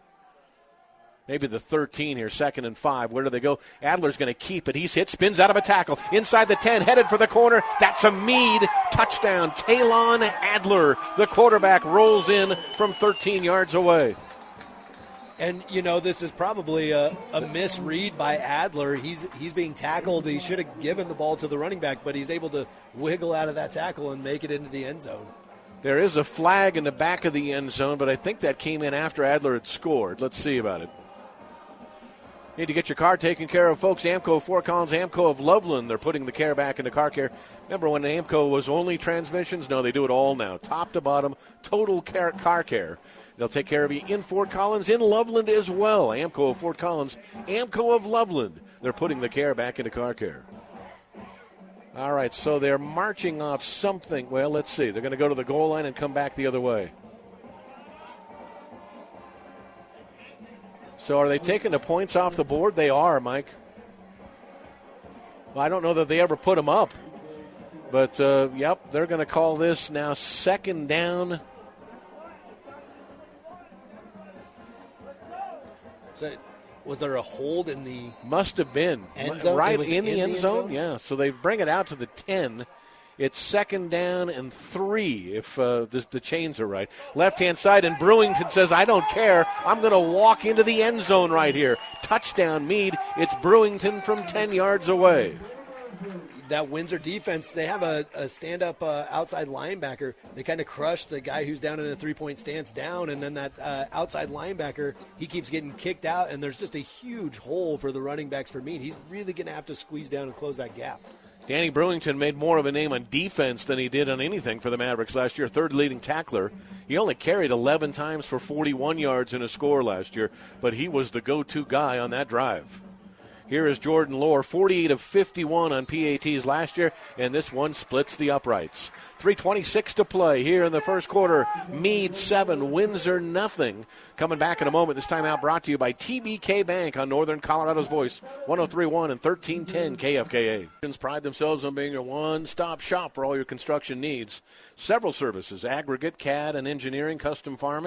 Maybe the 13 here, 2nd and 5. Where do they go? Adler's going to keep it. He's hit, spins out of a tackle. Inside the 10, headed for the corner. That's a Meade touchdown. Talon Adler, the quarterback, rolls in from 13 yards away. And, this is probably a misread by Adler. He's being tackled. He should have given the ball to the running back, but he's able to wiggle out of that tackle and make it into the end zone. There is a flag in the back of the end zone, but I think that came in after Adler had scored. Let's see about it. Need to get your car taken care of, folks. AAMCO of Fort Collins, AAMCO of Loveland. They're putting the care back into car care. Remember when AAMCO was only transmissions? No, they do it all now. Top to bottom, total car care. They'll take care of you in Fort Collins, in Loveland as well. AAMCO of Fort Collins, AAMCO of Loveland. They're putting the care back into car care. All right, so they're marching off something. Well, let's see. They're going to go to the goal line and come back the other way. So are they taking the points off the board? They are, Mike. Well, I don't know that they ever put them up. But, yep, they're going to call this now 2nd down. So was there a hold in the must have been end zone? Right in the end zone? Yeah, so they bring it out to the 10. It's 2nd down and 3 if the chains are right. Left-hand side, and Brewington says, I don't care. I'm going to walk into the end zone right here. Touchdown, Meade. It's Brewington from 10 yards away. That Windsor defense, they have a stand-up outside linebacker. They kind of crush the guy who's down in a three-point stance down, and then that outside linebacker, he keeps getting kicked out, and there's just a huge hole for the running backs for Meade. He's really going to have to squeeze down and close that gap. Danny Brewington made more of a name on defense than he did on anything for the Mavericks last year. 3rd leading tackler. He only carried 11 times for 41 yards in a score last year, but he was the go-to guy on that drive. Here is Jordan Lohr, 48 of 51 on PATs last year, and this one splits the uprights. 3:26 to play here in the first quarter. Meade 7, Windsor nothing. Coming back in a moment. This time out brought to you by TBK Bank on Northern Colorado's Voice, 103.1 and 1310 KFKA. Pride themselves on being a one-stop shop for all your construction needs. Several services, aggregate, CAD, and engineering, custom farming,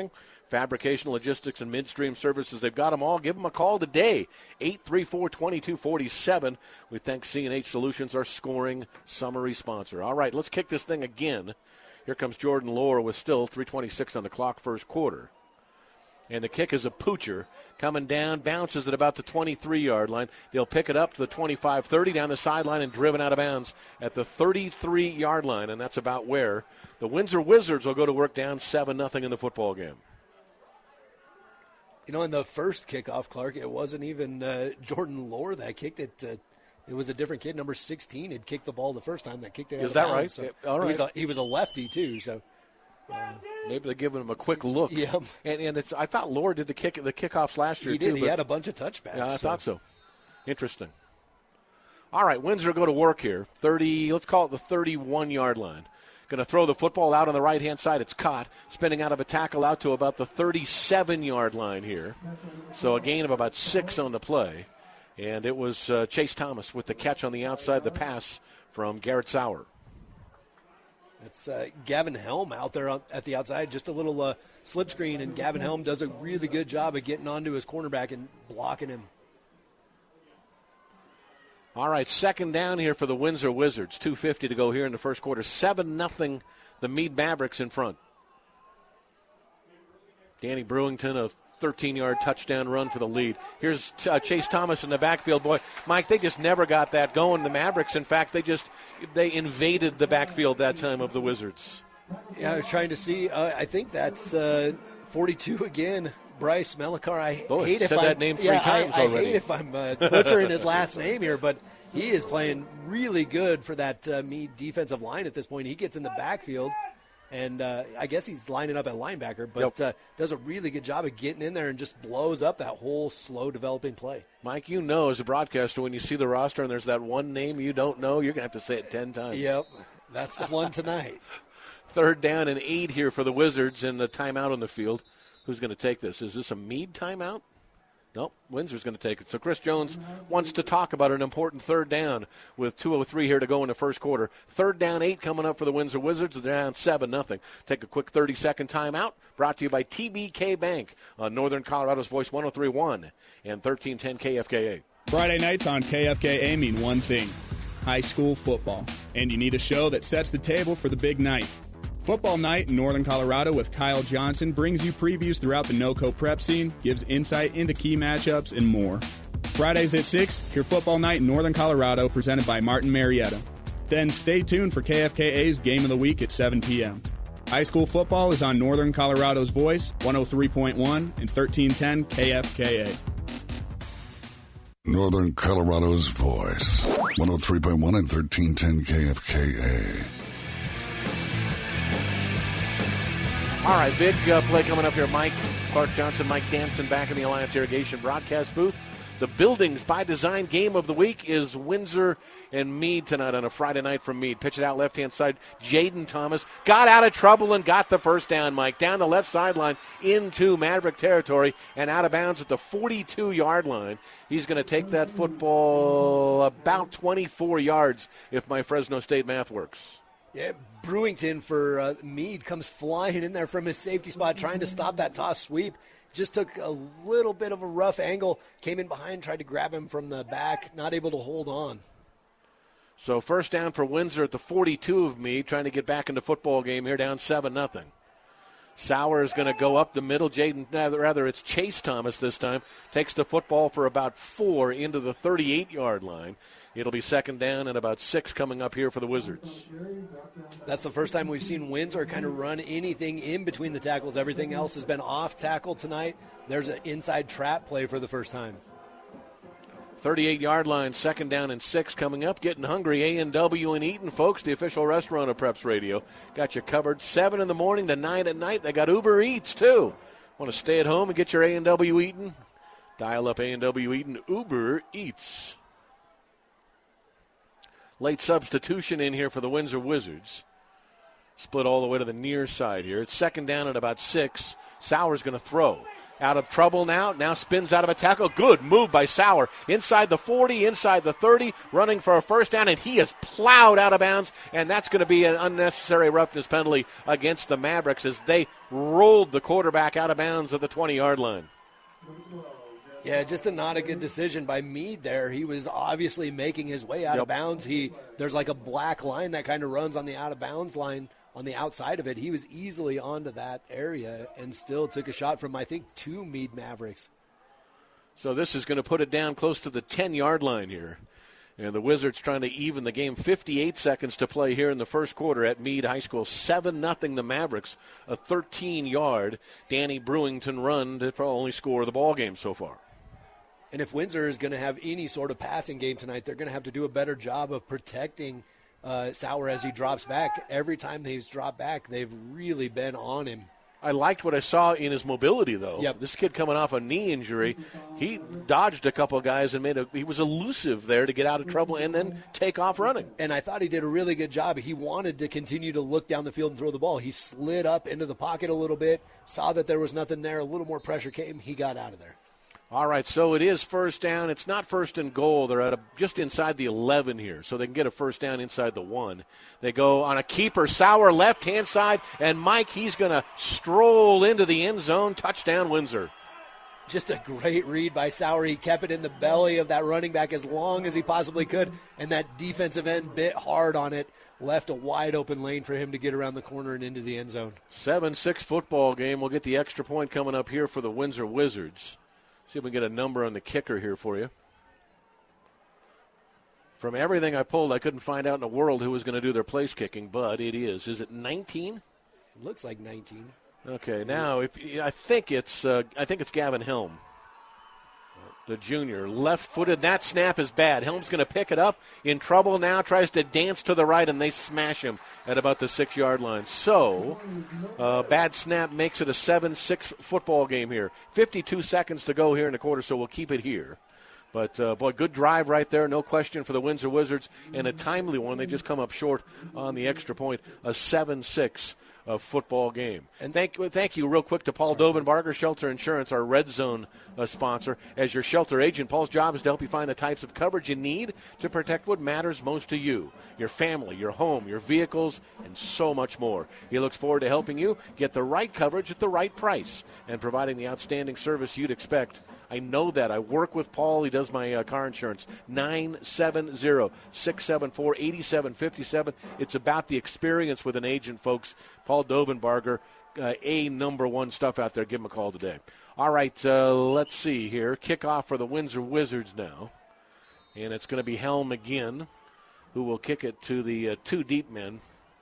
Fabrication, logistics, and midstream services. They've got them all. Give them a call today, 834-2247. We thank C&H Solutions, our scoring summary sponsor. All right, let's kick this thing again. Here comes Jordan Lohr with still 3:26 on the clock, first quarter. And the kick is a poocher. Coming down, bounces at about the 23-yard line. They'll pick it up to the 25-30 down the sideline and driven out of bounds at the 33-yard line. And that's about where the Windsor Wizards will go to work, down 7-0 in the football game. You know, in the first kickoff, Clark, it wasn't even Jordan Lohr that kicked it. It was a different kid, number 16, had kicked the ball the first time that kicked it out. Is that right? So all right. He was a lefty, too, so... Maybe they're giving him a quick look. Yeah. And it's. I thought Lohr did the kickoffs last year, he did. too. He had a bunch of touchbacks. Yeah, I thought so. Interesting. All right, Windsor go to work here. 30, let's call it the 31-yard line. Going to throw the football out on the right-hand side. It's caught, spinning out of a tackle out to about the 37-yard line here. So a gain of about 6 on the play. And it was Chase Thomas with the catch on the outside, the pass from Garrett Sauer. It's Gavin Helm out there at the outside, just a little slip screen, and Gavin Helm does a really good job of getting onto his cornerback and blocking him. All right, second down here for the Windsor Wizards. 2:50 to go here in the first quarter. 7-0 the Meade Mavericks in front. Danny Brewington, a 13-yard touchdown run for the lead. Here's Chase Thomas in the backfield. Boy, Mike, they just never got that going. The Mavericks, in fact, they invaded the backfield that time of the Wizards. Yeah, I was trying to see. I think that's 42 again. Bryce Melikar. I hate if I'm butchering his last name here, but he is playing really good for that Meade defensive line at this point. He gets in the backfield. And I guess he's lining up at linebacker, but does a really good job of getting in there and just blows up that whole slow-developing play. Mike, you know as a broadcaster, when you see the roster and there's that one name you don't know, you're going to have to say it 10 times. Yep, that's the one tonight. Third down and 8 here for the Wizards, and the timeout on the field. Who's going to take this? Is this a Meade timeout? Nope, Windsor's going to take it. So Chris Jones wants to talk about an important third down with 2:03 here to go in the first quarter. Third down 8 coming up for the Windsor Wizards. They're down 7-0. Take a quick 30-second timeout. Brought to you by TBK Bank on Northern Colorado's Voice 103.1 and 1310 KFKA. Friday nights on KFKA mean one thing: high school football. And you need a show that sets the table for the big night. Football Night in Northern Colorado with Kyle Johnson brings you previews throughout the NoCo prep scene, gives insight into key matchups, and more. Fridays at 6, hear Football Night in Northern Colorado presented by Martin Marietta. Then stay tuned for KFKA's Game of the Week at 7 p.m. High school football is on Northern Colorado's Voice, 103.1 and 1310 KFKA. Northern Colorado's Voice, 103.1 and 1310 KFKA. All right, big play coming up here. Clark Johnson, Mike Danson back in the Alliance Irrigation broadcast booth. The Buildings by Design Game of the Week is Windsor and Meade tonight on a Friday night from Meade. Pitch it out left-hand side. Jaden Thomas got out of trouble and got the first down, Mike. Down the left sideline into Maverick territory and out of bounds at the 42-yard line. He's going to take that football about 24 yards if my Fresno State math works. Yeah, Brewington for Meade comes flying in there from his safety spot, trying to stop that toss sweep. Just took a little bit of a rough angle, came in behind, tried to grab him from the back, not able to hold on. So first down for Windsor at the 42 of Meade, trying to get back in the football game here, down 7-0. Sauer is going to go up the middle. It's Chase Thomas this time. Takes the football for about 4 into the 38-yard line. It'll be second down and about 6 coming up here for the Wizards. That's the first time we've seen Windsor kind of run anything in between the tackles. Everything else has been off tackle tonight. There's an inside trap play for the first time. 38-yard line, second down and 6 coming up. Getting hungry, A&W in Eaton, folks, the official restaurant of Preps Radio. Got you covered 7 in the morning to 9 at night. They got Uber Eats, too. Want to stay at home and get your A&W Eaton? Dial up A&W Eaton, Uber Eats. Late substitution in here for the Windsor Wizards. Split all the way to the near side here. It's second down at about 6. Sauer's going to throw. out of trouble now spins out of a tackle. Good move by Sauer. Inside the 40, inside the 30, running for a first down, and he is plowed out of bounds, and that's going to be an unnecessary roughness penalty against the Mavericks as they rolled the quarterback out of bounds at the 20-yard line. Yeah, just not a good decision by Meade there. He was obviously making his way out of bounds. There's like a black line that kind of runs on the out-of-bounds line. On the outside of it, he was easily onto that area and still took a shot from, I think, 2 Meade Mavericks. So this is going to put it down close to the 10-yard line here. And the Wizards trying to even the game. 58 seconds to play here in the first quarter at Meade High School. 7-0 the Mavericks. A 13-yard Danny Brewington run to only score the ball game so far. And if Windsor is going to have any sort of passing game tonight, they're going to have to do a better job of protecting Sauer as he drops back. Every time he's dropped back, they've really been on him. I liked what I saw in his mobility, though. Yep. This kid coming off a knee injury, he dodged a couple of guys and he was elusive there to get out of trouble and then take off running. And I thought he did a really good job. He wanted to continue to look down the field and throw the ball. He slid up into the pocket a little bit, saw that there was nothing there, a little more pressure came, he got out of there. All right, so it is first down. It's not first and goal. They're at just inside the 11 here, so they can get a first down inside the 1. They go on a keeper, Sauer left-hand side, and Mike, he's going to stroll into the end zone. Touchdown, Windsor. Just a great read by Sauer. He kept it in the belly of that running back as long as he possibly could, and that defensive end bit hard on it, left a wide-open lane for him to get around the corner and into the end zone. 7-6 football game. We'll get the extra point coming up here for the Windsor Wizards. See if we can get a number on the kicker here for you. From everything I pulled, I couldn't find out in the world who was going to do their place kicking, but it is. Is it 19? It looks like 19. Okay, now I think it's Gavin Helm, the junior, left-footed. That snap is bad. Helm's going to pick it up, in trouble now, tries to dance to the right, and they smash him at about the 6-yard line. So, bad snap makes it a 7-6 football game here. 52 seconds to go here in the quarter, so we'll keep it here. But, boy, good drive right there, no question for the Windsor Wizards, and a timely one. They just come up short on the extra point, a 7-6 football game. And thank you real quick to Paul Dobenbarger, Shelter Insurance, our Red Zone sponsor. As your shelter agent, Paul's job is to help you find the types of coverage you need to protect what matters most to you, your family, your home, your vehicles, and so much more. He looks forward to helping you get the right coverage at the right price and providing the outstanding service you'd expect. I know that. I work with Paul. He does my car insurance. 970-674-8757. It's about the experience with an agent, folks. Paul Dobenbarger, number one stuff out there. Give him a call today. All right, let's see here. Kickoff for the Windsor Wizards now. And it's going to be Helm again, who will kick it to the 2 deep men.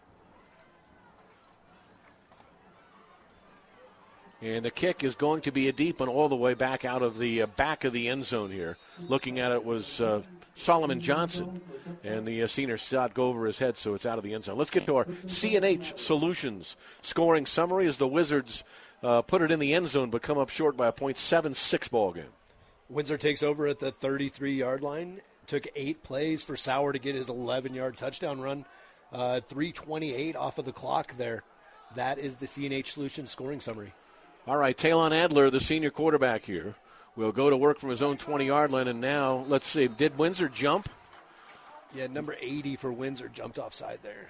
And the kick is going to be a deep one all the way back out of the back of the end zone here. Looking at it was Solomon Johnson. And the senior shot go over his head, so it's out of the end zone. Let's get to our C&H Solutions scoring summary as the Wizards put it in the end zone but come up short by a point. 7-6 ball game. Windsor takes over at the 33-yard line. Took 8 plays for Sauer to get his 11-yard touchdown run. 3:28 off of the clock there. That is the C&H Solutions scoring summary. All right, Talon Adler, the senior quarterback here, will go to work from his own 20-yard line. And now, let's see, did Windsor jump? Yeah, number 80 for Windsor jumped offside there.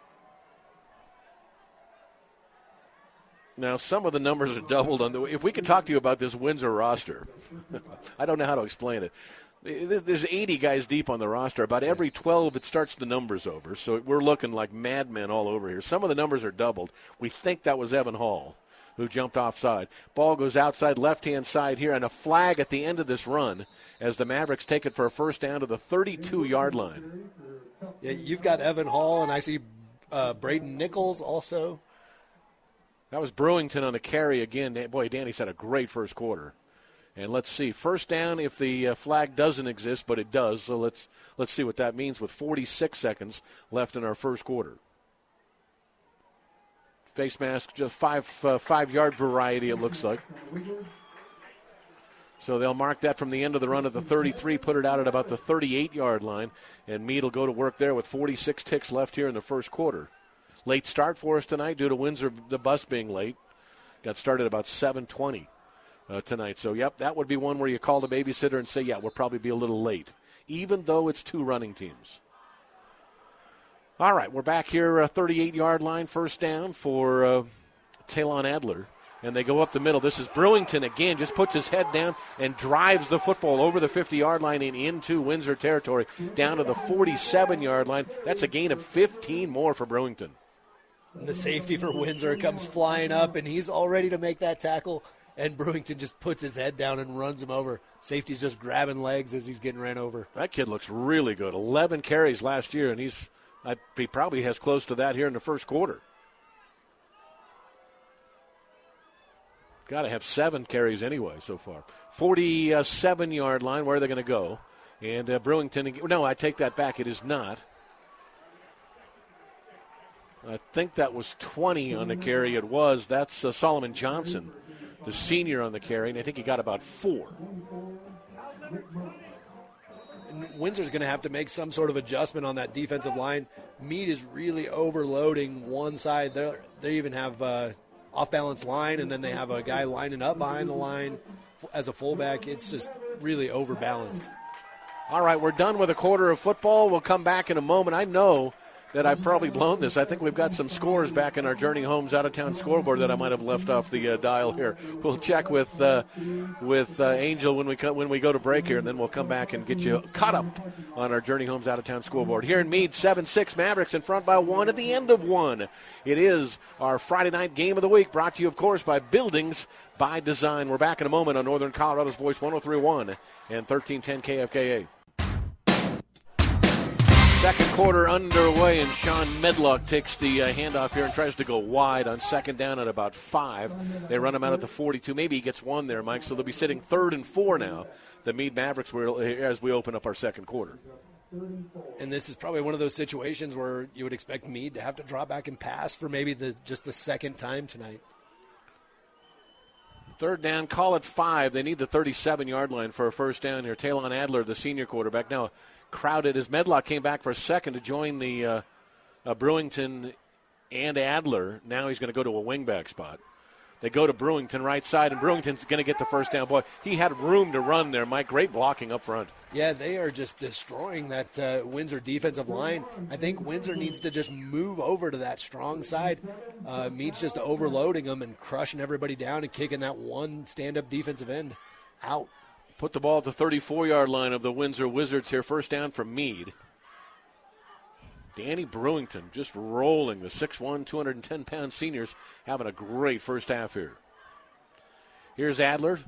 Now, some of the numbers are doubled. If we could talk to you about this Windsor roster, I don't know how to explain it. There's 80 guys deep on the roster. About every 12, it starts the numbers over. So we're looking like madmen all over here. Some of the numbers are doubled. We think that was Evan Hall, who jumped offside. Ball goes outside, left-hand side here, and a flag at the end of this run as the Mavericks take it for a first down to the 32-yard line. Yeah, you've got Evan Hall, and I see Braden Nichols also. That was Brewington on the carry again. Boy, Danny's had a great first quarter. And let's see, first down if the flag doesn't exist, but it does. So let's see what that means with 46 seconds left in our first quarter. Face mask, just 5-yard variety, it looks like. So they'll mark that from the end of the run at the 33, put it out at about the 38-yard line, and Meade will go to work there with 46 ticks left here in the first quarter. Late start for us tonight due to Windsor, the bus being late. Got started about 7:20. tonight. So, yep, that would be one where you call the babysitter and say, yeah, we'll probably be a little late, even though it's 2 running teams. All right, we're back here, 38-yard line, first down for Talon Adler. And they go up the middle. This is Brewington again, just puts his head down and drives the football over the 50-yard line and into Windsor territory, down to the 47-yard line. That's a gain of 15 more for Brewington. The safety for Windsor comes flying up, and he's all ready to make that tackle, and Brewington just puts his head down and runs him over. Safety's just grabbing legs as he's getting ran over. That kid looks really good. 11 carries last year, and he probably has close to that here in the first quarter. Got to have 7 carries anyway so far. 47-yard line, where are they going to go? And Brewington, no, I take that back. It is not. I think that was 20 on the carry. It was. That's Solomon Johnson, the senior on the carry, and I think he got about 4. And Windsor's going to have to make some sort of adjustment on that defensive line. Meade is really overloading one side. They even have off-balance line, and then they have a guy lining up behind the line as a fullback. It's just really overbalanced. All right, we're done with a quarter of football. We'll come back in a moment. I know that I've probably blown this. I think we've got some scores back in our Journey Homes out-of-town scoreboard that I might have left off the dial here. We'll check with Angel when we go to break here, and then we'll come back and get you caught up on our Journey Homes out-of-town scoreboard. Here in Meade, 7-6 Mavericks in front by 1 at the end of 1. It is our Friday night game of the week, brought to you, of course, by Buildings by Design. We're back in a moment on Northern Colorado's Voice 103.1 and 1310 KFKA. Second quarter underway, and Sean Medlock takes the handoff here and tries to go wide on second down at about 5. They run him out at the 42. Maybe he gets 1 there, Mike, so they'll be sitting 3rd and 4 now. The Meade Mavericks will, as we open up our second quarter. And this is probably one of those situations where you would expect Meade to have to drop back and pass for maybe just the second time tonight. 3rd down, call it 5. They need the 37-yard line for a first down here. Talon Adler, the senior quarterback, now crowded as Medlock came back for a second to join the Brewington and Adler. Now he's going to go to a wingback spot. They go to Brewington right side, and Brewington's going to get the first down. Boy, he had room to run there, Mike. Great blocking up front. Yeah, they are just destroying that Windsor defensive line. I think Windsor needs to just move over to that strong side. Meade's just overloading them and crushing everybody down and kicking that one stand-up defensive end out. Put the ball at the 34-yard line of the Windsor Wizards here. First down from Meade. Danny Brewington just rolling. The 6'1", 210-pound seniors having a great first half here. Here's Adler.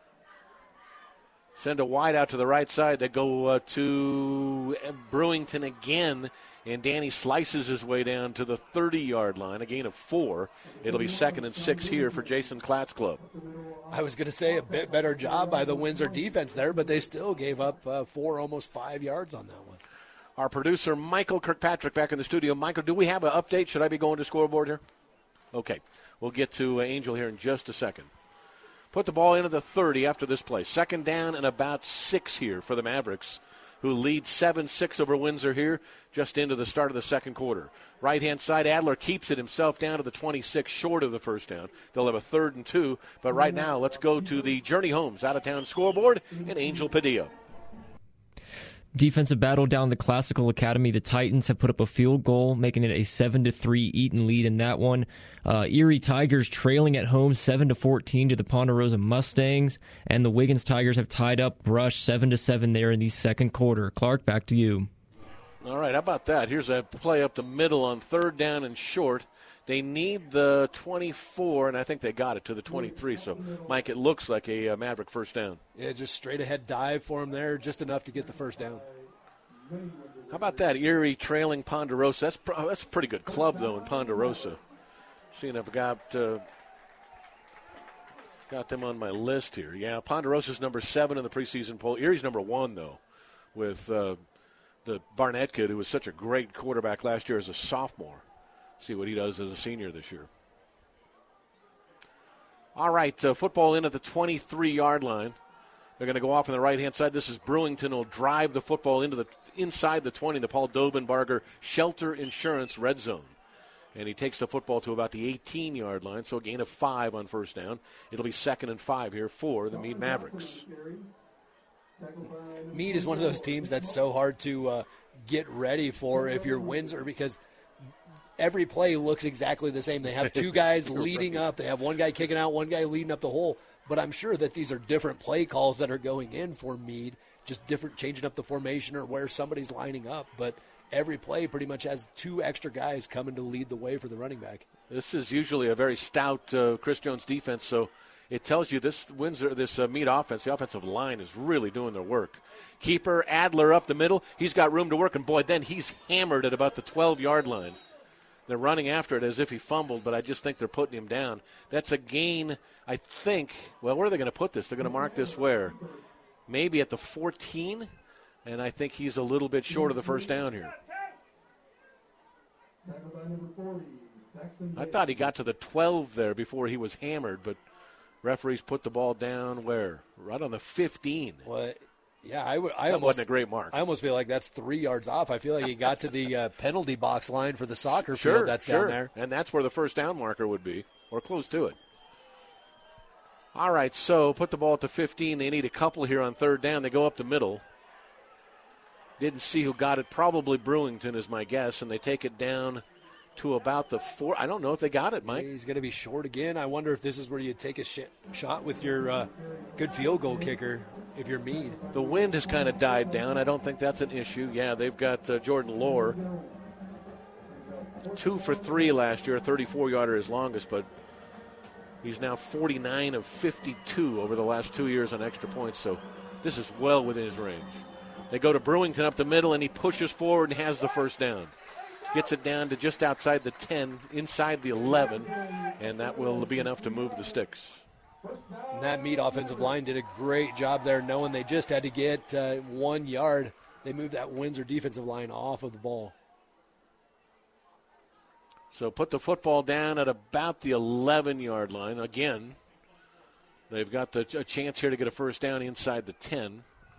Send a wide out to the right side. They go to Brewington again, and Danny slices his way down to the 30-yard line, a gain of 4. It'll be 2nd and 6 here for Jason Klatt's club. I was going to say a bit better job by the Windsor defense there, but they still gave up 4, almost 5 yards on that one. Our producer, Michael Kirkpatrick, back in the studio. Michael, do we have an update? Should I be going to scoreboard here? Okay. We'll get to Angel here in just a second. Put the ball into the 30 after this play. 2nd down and about 6 here for the Mavericks, who lead 7-6 over Windsor here just into the start of the second quarter. Right-hand side, Adler keeps it himself down to the 26, short of the first down. They'll have a 3rd and 2. But right now, let's go to the Journey Homes out-of-town scoreboard and Angel Padilla. Defensive battle down the Classical Academy. The Titans have put up a field goal, making it a 7-3 Eaton lead in that one. Erie Tigers trailing at home 7-14 to the Ponderosa Mustangs, and the Wiggins Tigers have tied up Brush 7-7 there in the second quarter. Clark, back to you. All right, how about that? Here's a play up the middle on 3rd down and short. They need the 24, and I think they got it to the 23. So, Mike, it looks like a Maverick first down. Yeah, just straight-ahead dive for him there, just enough to get the first down. How about that? Erie trailing Ponderosa. That's a pretty good club, though, in Ponderosa. Seeing if I've got them on my list here. Yeah, Ponderosa's number 7 in the preseason poll. Erie's number 1, though, with the Barnett kid, who was such a great quarterback last year as a sophomore. See what he does as a senior this year. All right, football in at the 23-yard line. They're going to go off on the right-hand side. This is Brewington will drive the football into inside the 20, the Paul Dovenbarger Shelter Insurance red zone. And he takes the football to about the 18-yard line, so a gain of 5 on first down. It'll be 2nd and 5 here for the Meade Mavericks. Meade is one of those teams that's so hard to get ready for if you're Windsor, because every play looks exactly the same. They have 2 guys leading up. They have 1 guy kicking out, 1 guy leading up the hole. But I'm sure that these are different play calls that are going in for Meade, just different, changing up the formation or where somebody's lining up. But every play pretty much has 2 extra guys coming to lead the way for the running back. This is usually a very stout Chris Jones defense, so it tells you this Meade offense, the offensive line is really doing their work. Keeper Adler up the middle. He's got room to work, and boy, then he's hammered at about the 12-yard line. They're running after it as if he fumbled, but I just think they're putting him down. That's a gain, I think. Well, where are they going to put this? They're going to mark this where? Maybe at the 14, and I think he's a little bit short of the first down here. I thought he got to the 12 there before he was hammered, but referees put the ball down where? Right on the 15. Well, yeah, that wasn't a great mark. I almost feel like that's 3 yards off. I feel like he got to the penalty box line for the soccer field that's down there. And that's where the first down marker would be, or close to it. All right, so put the ball at the 15. They need a couple here on third down. They go up the middle. Didn't see who got it. Probably Brewington is my guess, and they take it down to about the 4. I don't know if they got it, Mike. He's going to be short again. I wonder if this is where you take a shot with your good field goal kicker if you're Meade. The wind has kind of died down. I don't think that's an issue. Yeah, they've got Jordan Lohr. 2 for 3 last year, 34-yarder his longest, but he's now 49 of 52 over the last 2 years on extra points, so this is well within his range. They go to Brewington up the middle, and he pushes forward and has the first down. Gets it down to just outside the 10, inside the 11, and that will be enough to move the sticks. And that Meade offensive line did a great job there, knowing they just had to get 1 yard. They moved that Windsor defensive line off of the ball. So put the football down at about the 11-yard line. Again, they've got a chance here to get a first down inside the 10.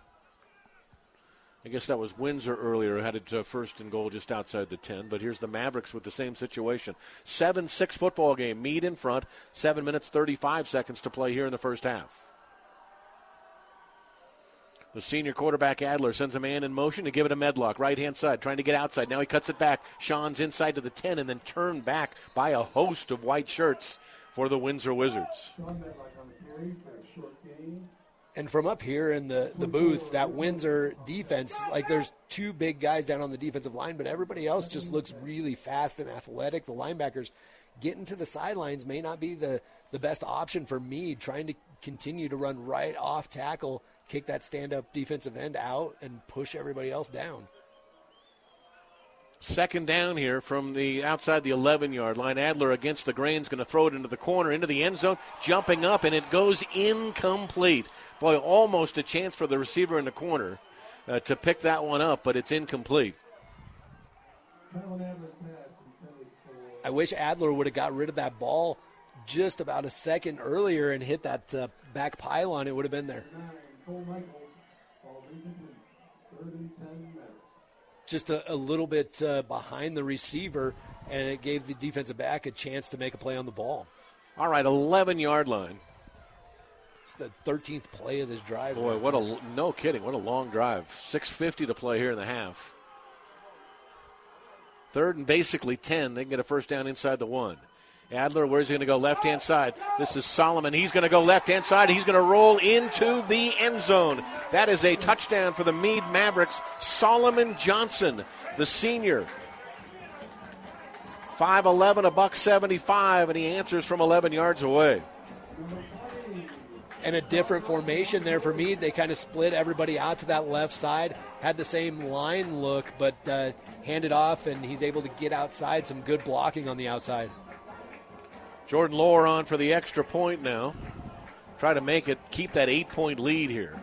I guess that was Windsor earlier, had it first and goal just outside the 10. But here's the Mavericks with the same situation. 7-6 football game. Meade in front. 7 minutes, 35 seconds to play here in the first half. The senior quarterback Adler sends a man in motion to give it a Medlock. Right-hand side, trying to get outside. Now he cuts it back. Sean's inside to the 10 and then turned back by a host of white shirts for the Windsor Wizards. And from up here in the booth, that Windsor defense, like there's 2 big guys down on the defensive line, but everybody else just looks really fast and athletic. The linebackers getting to the sidelines may not be the best option for Meade, trying to continue to run right off tackle, kick that stand-up defensive end out, and push everybody else down. Second down here from the outside the 11-yard line. Adler against the grain's going to throw it into the corner, into the end zone, jumping up, and it goes incomplete. Boy, almost a chance for the receiver in the corner to pick that one up, but it's incomplete. I wish Adler would have got rid of that ball just about a second earlier and hit that back pylon. It would have been there. Just a little bit behind the receiver, and it gave the defensive back a chance to make a play on the ball. All right, 11-yard line. It's the 13th play of this drive. Boy, no kidding, what a long drive. 6:50 to play here in the half. Third and basically 10. They can get a first down inside the 1. Adler, where's he going to go? Left-hand side. This is Solomon. He's going to go left-hand side. He's going to roll into the end zone. That is a touchdown for the Meade Mavericks. Solomon Johnson, the senior. 5'11", $175, and he answers from 11 yards away. And a different formation there for Meade. They kind of split everybody out to that left side. Had the same line look, but handed off, and he's able to get outside. Some good blocking on the outside. Jordan Lohr on for the extra point now. Try to keep that 8-point lead here.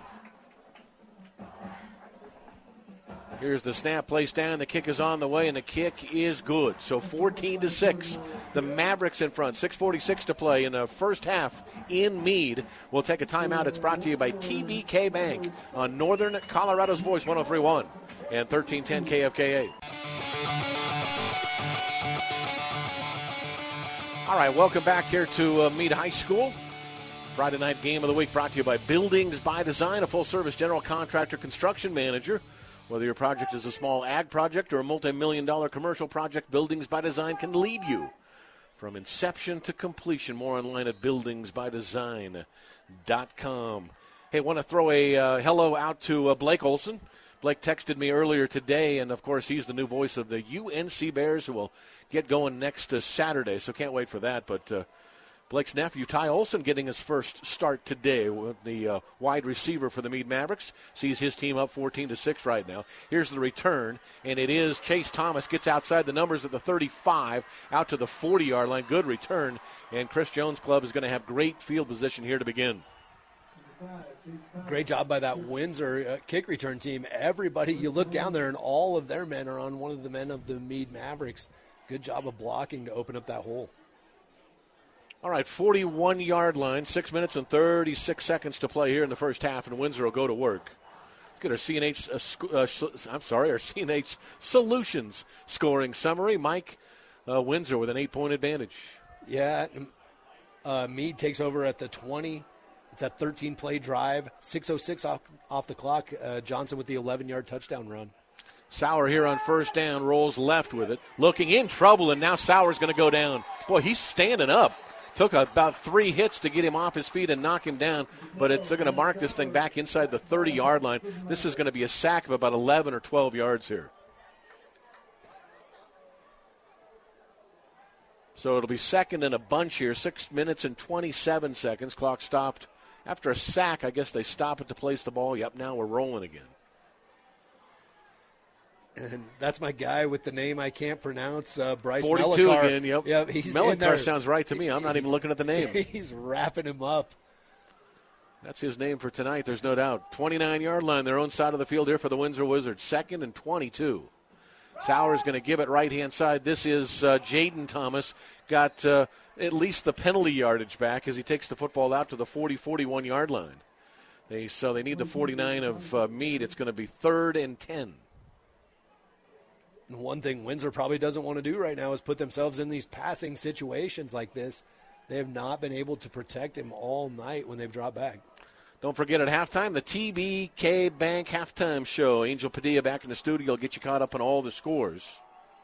Here's the snap, placed down. The kick is on the way, and the kick is good. So 14-6. The Mavericks in front. 6:46 to play in the first half in Meade. We'll take a timeout. It's brought to you by TBK Bank on Northern Colorado's Voice 103.1 and 1310 KFKA. All right, welcome back here to Meade High School. Friday night game of the week brought to you by Buildings by Design, a full-service general contractor construction manager. Whether your project is a small ag project or a multi-million-dollar commercial project, Buildings by Design can lead you from inception to completion. More online at buildingsbydesign.com. Hey, want to throw a hello out to Blake Olson. Blake texted me earlier today, and, of course, he's the new voice of the UNC Bears, who will get going next Saturday, so can't wait for that. But Blake's nephew, Ty Olson, getting his first start today with the wide receiver for the Meade Mavericks. Sees his team up 14-6 right now. Here's the return, and it is Chase Thomas gets outside the numbers at the 35, out to the 40-yard line. Good return, and Chris Jones' club is going to have great field position here to begin. Great job by that Windsor kick return team. Everybody, you look down there, and all of their men are on one of the men of the Meade Mavericks. Good job of blocking to open up that hole. All right, 41-yard line, 6 minutes and 36 seconds to play here in the first half, and Windsor will go to work. Let's get our CNH Solutions scoring summary. Mike, Windsor with an 8-point advantage. Yeah, Meade takes over at the 20. It's a 13-play drive, 6:06 off the clock. Johnson with the 11-yard touchdown run. Sauer here on first down, rolls left with it, looking in trouble, and now Sauer's going to go down. Boy, he's standing up. Took about 3 hits to get him off his feet and knock him down, but they're going to mark this thing back inside the 30-yard line. This is going to be a sack of about 11 or 12 yards here. So it'll be second and a bunch here, 6 minutes and 27 seconds. Clock stopped. After a sack, I guess they stop it to place the ball. Yep, now we're rolling again. And that's my guy with the name I can't pronounce, Bryce 42 Melikar. Again, yep. Yep, he's Melikar sounds right to me. I'm not even looking at the name. He's wrapping him up. That's his name for tonight, there's no doubt. 29-yard line, their own side of the field here for the Windsor Wizards. Second and 22. Sauer's going to give it right-hand side. This is Jaden Thomas. Got at least the penalty yardage back as he takes the football out to the 41-yard line. So they need the 49 of Meade. It's going to be 3rd and 10. And one thing Windsor probably doesn't want to do right now is put themselves in these passing situations like this. They have not been able to protect him all night when they've dropped back. Don't forget at halftime, the TBK Bank Halftime Show. Angel Padilla back in the studio will get you caught up on all the scores.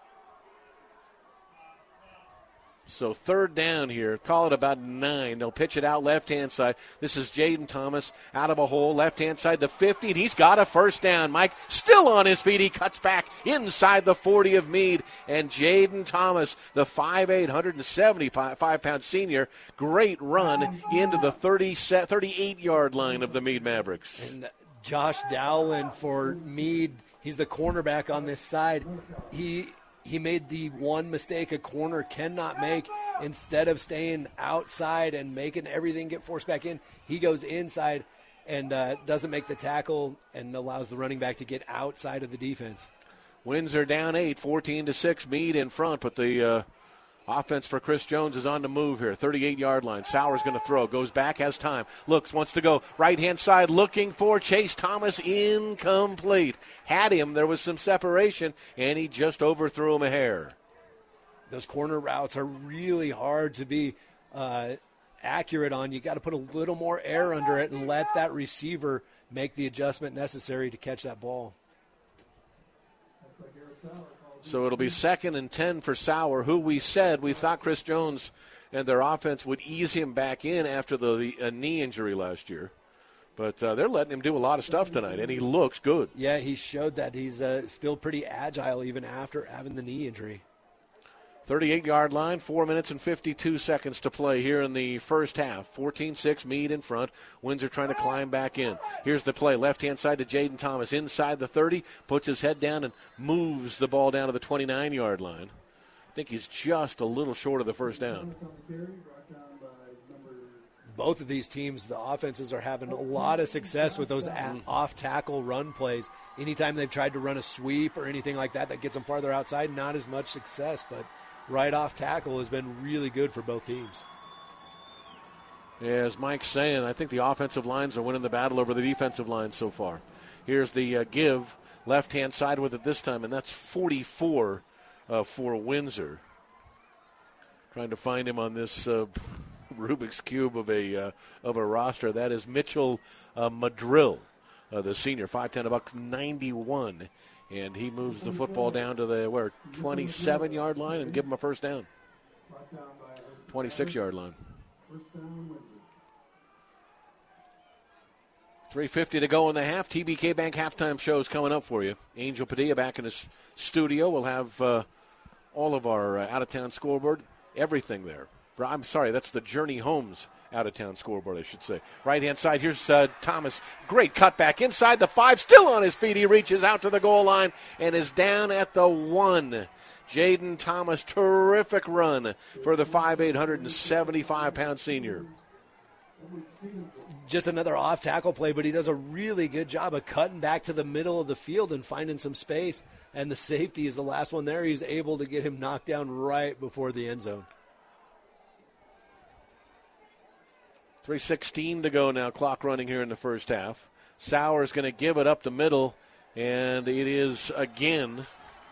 So 3rd down here. Call it about 9. They'll pitch it out left-hand side. This is Jaden Thomas out of a hole. Left-hand side, the 50, and he's got a first down. Mike still on his feet. He cuts back inside the 40 of Meade. And Jaden Thomas, the 5'8", 175-pound senior, great run into the 38-yard line of the Meade Mavericks. And Josh Dowland for Meade, he's the cornerback on this side. He made the one mistake a corner cannot make. Instead of staying outside and making everything get forced back in, he goes inside and doesn't make the tackle and allows the running back to get outside of the defense. Windsor down 8, 14-6. Meade in front, but the offense for Chris Jones is on the move here. 38-yard line. Sauer's going to throw. Goes back, has time. Looks, wants to go. Right-hand side looking for Chase Thomas. Incomplete. Had him. There was some separation, and he just overthrew him a hair. Those corner routes are really hard to be accurate on. You got to put a little more air under it and let that receiver make the adjustment necessary to catch that ball. So it'll be 2nd and 10 for Sauer, who we thought Chris Jones and their offense would ease him back in after the knee injury last year. But they're letting him do a lot of stuff tonight, and he looks good. Yeah, he showed that he's still pretty agile even after having the knee injury. 38-yard line, 4 minutes and 52 seconds to play here in the first half. 14-6, Meade in front. Windsor trying to climb back in. Here's the play, left-hand side to Jaden Thomas. Inside the 30, puts his head down and moves the ball down to the 29-yard line. I think he's just a little short of the first down. Both of these teams, the offenses are having a lot of success with those off-tackle run plays. Anytime they've tried to run a sweep or anything like that gets them farther outside, not as much success, but right off tackle has been really good for both teams. Yeah, as Mike's saying, I think the offensive lines are winning the battle over the defensive lines so far. Here's the give, left-hand side with it this time, and that's 44 for Windsor. Trying to find him on this Rubik's Cube of a roster. That is Mitchell Madrill, the senior, 5'10", about 91. And he moves the football down to the 27-yard line and give him a first down. 26-yard line. 3:50 to go in the half. TBK Bank halftime show is coming up for you. Angel Padilla back in his studio. We'll have all of our out-of-town scoreboard, everything there. I'm sorry, that's the Journey Homes out-of-town scoreboard, I should say. Right-hand side, here's Thomas. Great cutback inside the 5, still on his feet. He reaches out to the goal line and is down at the 1. Jaden Thomas, terrific run for the 5'8", 175-pound senior. Just another off-tackle play, but he does a really good job of cutting back to the middle of the field and finding some space. And the safety is the last one there. He's able to get him knocked down right before the end zone. 3:16 to go now, clock running here in the first half. Sauer's going to give it up the middle, and it is again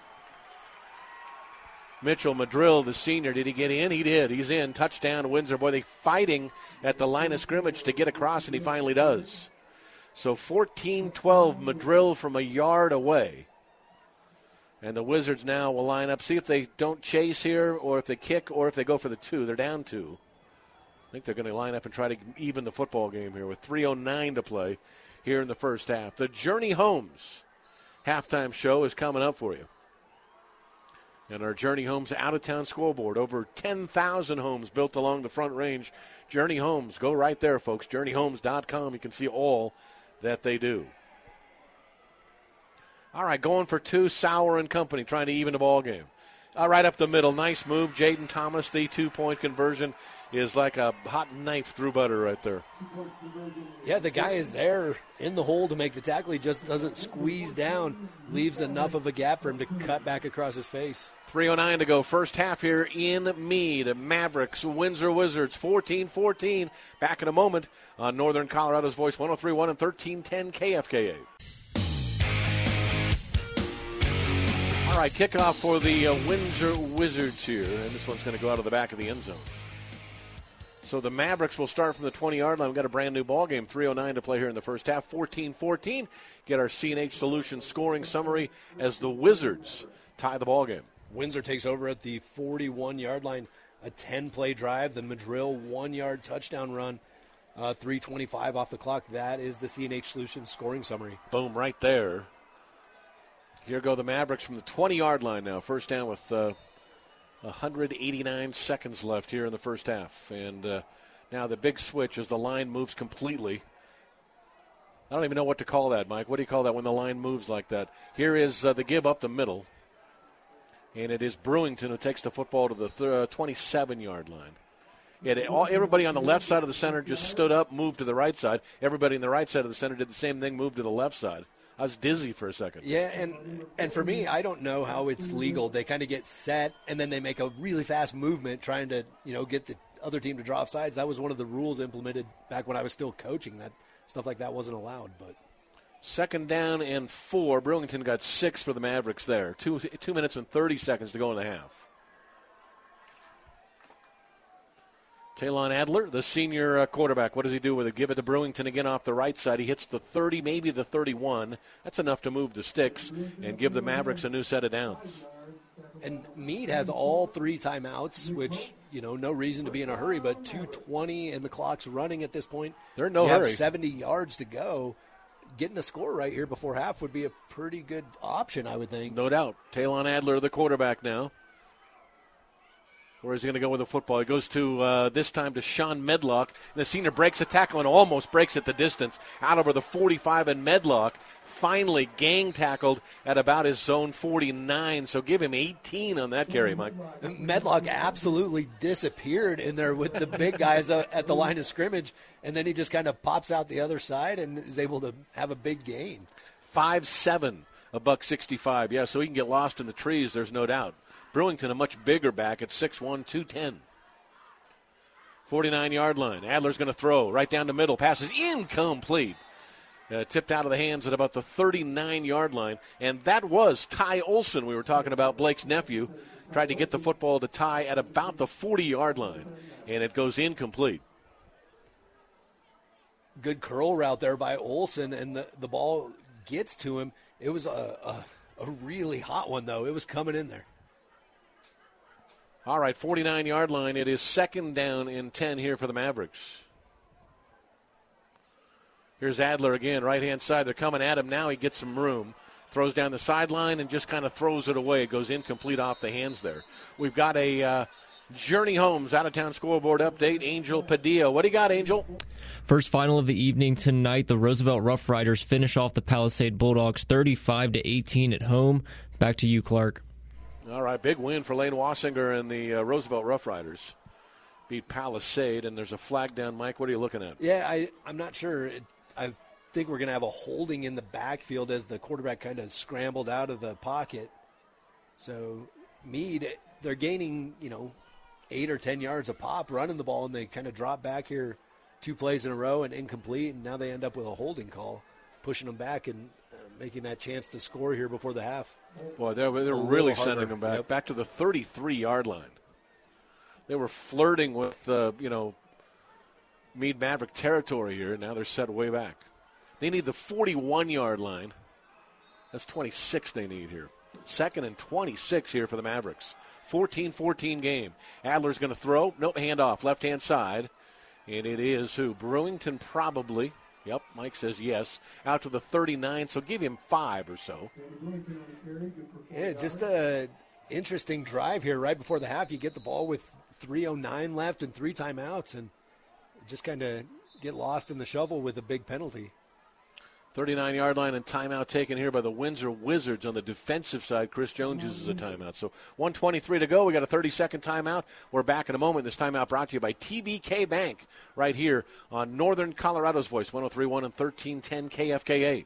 Mitchell Madrill, the senior. Did he get in? He did. He's in. Touchdown, Windsor. Boy, they fighting at the line of scrimmage to get across, and he finally does. So 14-12, Madrill from a yard away. And the Wizards now will line up. See if they don't chase here, or if they kick, or if they go for the 2. They're down 2. I think they're going to line up and try to even the football game here with 3:09 to play here in the first half. The Journey Homes halftime show is coming up for you. And our Journey Homes out-of-town scoreboard, over 10,000 homes built along the Front Range. Journey Homes, go right there, folks, journeyhomes.com. You can see all that they do. All right, going for 2, Sauer and company, trying to even the ball game. Right up the middle, nice move. Jaden Thomas, the 2-point conversion is like a hot knife through butter right there. Yeah, the guy is there in the hole to make the tackle. He just doesn't squeeze down, leaves enough of a gap for him to cut back across his face. 3:09 to go, first half here in Meade. Mavericks, Windsor Wizards, 14-14. Back in a moment on Northern Colorado's Voice, 103.1 and 1310 KFKA. All right, kickoff for the Windsor Wizards here, and this one's going to go out of the back of the end zone. So the Mavericks will start from the 20-yard line. We've got a brand new ball game, 3:09 to play here in the first half, 14-14. Get our C&H Solutions scoring summary as the Wizards tie the ball game. Windsor takes over at the 41-yard line, a 10-play drive. The Madrill 1-yard touchdown run, 3:25 off the clock. That is the C&H Solutions scoring summary. Boom, right there. Here go the Mavericks from the 20-yard line now. First down with 189 seconds left here in the first half. And now the big switch as the line moves completely. I don't even know what to call that, Mike. What do you call that when the line moves like that? Here is the give up the middle. And it is Brewington who takes the football to the 27-yard line. Everybody on the left side of the center just stood up, moved to the right side. Everybody on the right side of the center did the same thing, moved to the left side. I was dizzy for a second. Yeah, and for me, I don't know how it's legal. They kind of get set, and then they make a really fast movement trying to, get the other team to draw off sides. That was one of the rules implemented back when I was still coaching. That stuff like that wasn't allowed. But 2nd down and 4. Brewington got 6 for the Mavericks there. 2 minutes and 30 seconds to go in the half. Talon Adler, the senior quarterback, what does he do with it? Give it to Brewington again off the right side. He hits the 30, maybe the 31. That's enough to move the sticks and give the Mavericks a new set of downs. And Meade has all 3 timeouts, which, no reason to be in a hurry, but 2:20 and the clock's running at this point. They're in no hurry. hurry. Have 70 yards to go. Getting a score right here before half would be a pretty good option, I would think. No doubt. Talon Adler, the quarterback now. Where is he going to go with the football? He goes to, this time, to Sean Medlock. And the senior breaks a tackle and almost breaks it the distance. Out over the 45, and Medlock finally gang tackled at about his zone 49. So give him 18 on that carry, Mike. Medlock absolutely disappeared in there with the big guys at the line of scrimmage. And then he just kind of pops out the other side and is able to have a big gain. 5'7", $165. Yeah, so he can get lost in the trees, there's no doubt. Brewington, a much bigger back at 6'1", 210. 49-yard line. Adler's going to throw right down the middle. Passes incomplete. Tipped out of the hands at about the 39-yard line. And that was Ty Olson. We were talking about Blake's nephew. tried to get the football to tie at about the 40-yard line, and it goes incomplete. Good curl route there by Olsen, and the ball gets to him. It was a really hot one, though. It was coming in there. All right, 49-yard line. It is 2nd down and 10 here for the Mavericks. Here's Adler again, right-hand side. They're coming at him now. He gets some room. Throws down the sideline and just kind of throws it away. It goes incomplete off the hands there. We've got a Journey Homes out-of-town scoreboard update. Angel Padilla. What do you got, Angel? First final of the evening tonight, the Roosevelt Rough Riders finish off the Palisade Bulldogs 35-18 at home. Back to you, Clark. All right, big win for Lane Wassinger and the Roosevelt Rough Riders. Beat Palisade, and there's a flag down. Mike, what are you looking at? Yeah, I'm not sure. I think we're going to have a holding in the backfield as the quarterback kind of scrambled out of the pocket. So Meade, they're gaining, 8 or 10 yards a pop running the ball, and they kind of drop back here 2 plays in a row and incomplete, and now they end up with a holding call, pushing them back and making that chance to score here before the half. Boy, they're really sending them back. Yep. Back to the 33-yard line. They were flirting with, Meade Maverick territory here, and now they're set way back. They need the 41-yard line. That's 26 they need here. 2nd and 26 here for the Mavericks. 14-14 game. Adler's going to throw. Nope, handoff, left-hand side. And it is who? Brewington probably. Yep, Mike says yes. Out to the 39, so give him 5 or so. Yeah, just an interesting drive here right before the half. You get the ball with 3:09 left and 3 timeouts, and just kind of get lost in the shovel with a big penalty. 39-yard line and timeout taken here by the Windsor Wizards on the defensive side. Chris Jones uses a timeout. So 1:23 to go. We got a 30-second timeout. We're back in a moment. This timeout brought to you by TBK Bank right here on Northern Colorado's Voice, 103.1 and 1310 KFKA.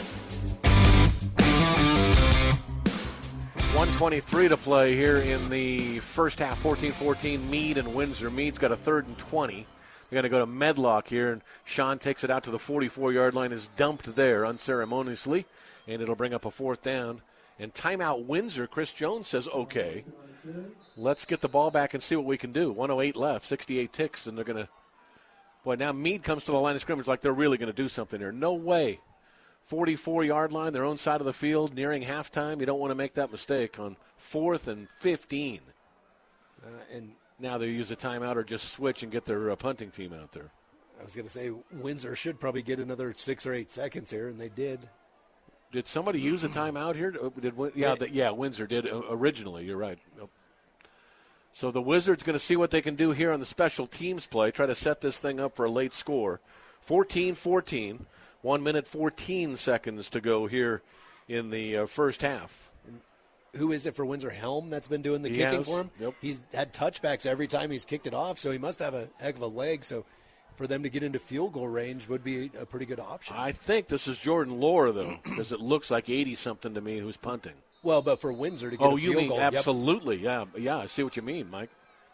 1:23 to play here in the first half. 14-14 Meade and Windsor. Meade's got a 3rd and 20. They're going to go to Medlock here, and Sean takes it out to the 44-yard line, is dumped there unceremoniously, and it'll bring up a 4th down. And timeout Windsor. Chris Jones says, okay, let's get the ball back and see what we can do. 1:08 left, 68 ticks, and they're going to – boy, now Meade comes to the line of scrimmage like they're really going to do something here. No way. 44-yard line, their own side of the field, nearing halftime. You don't want to make that mistake on 4th and 15. And now they use a timeout or just switch and get their punting team out there. I was going to say Windsor should probably get another 6 or 8 seconds here, and they did. Did somebody use a timeout here? Windsor did originally. You're right. So the Wizards going to see what they can do here on the special teams play, try to set this thing up for a late score. 14-14, 1 minute 14 seconds to go here in the first half. Who is it for Windsor? Helm that's been doing the kicking for him? Yep. He's had touchbacks every time he's kicked it off, so he must have a heck of a leg. So for them to get into field goal range would be a pretty good option. I think this is Jordan Lohr, though, because it looks like 80-something to me who's punting. Well, but for Windsor to get a field goal. Oh, you mean absolutely. Yep. Yeah, I see what you mean, Mike.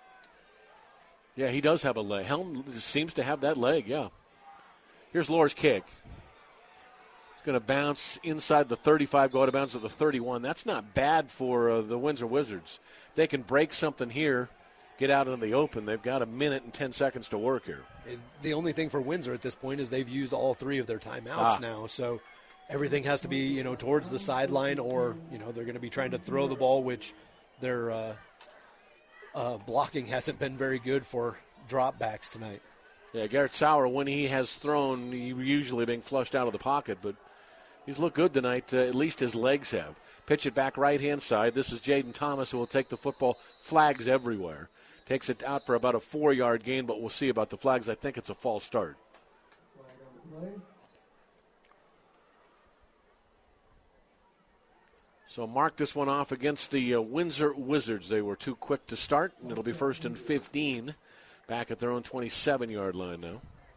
Yeah, he does have a leg. Helm seems to have that leg, yeah. Here's Lohr's kick. Going to bounce inside the 35, go out of bounds at the 31. That's not bad for the Windsor Wizards. They can break something here, get out into the open. They've got 1 minute and 10 seconds to work here. The only thing for Windsor at this point is they've used all 3 of their timeouts now, so everything has to be towards the sideline, or they're going to be trying to throw the ball, which their blocking hasn't been very good for dropbacks tonight. Yeah, Garrett Sauer, when he has thrown, he's usually being flushed out of the pocket, but he's looked good tonight. At least his legs have. Pitch it back right-hand side. This is Jaden Thomas, who will take the football. Flags everywhere. Takes it out for about a 4-yard gain, but we'll see about the flags. I think it's a false start. So mark this one off against the Windsor Wizards. They were too quick to start, and it'll be 1st and 15. Back at their own 27-yard line now.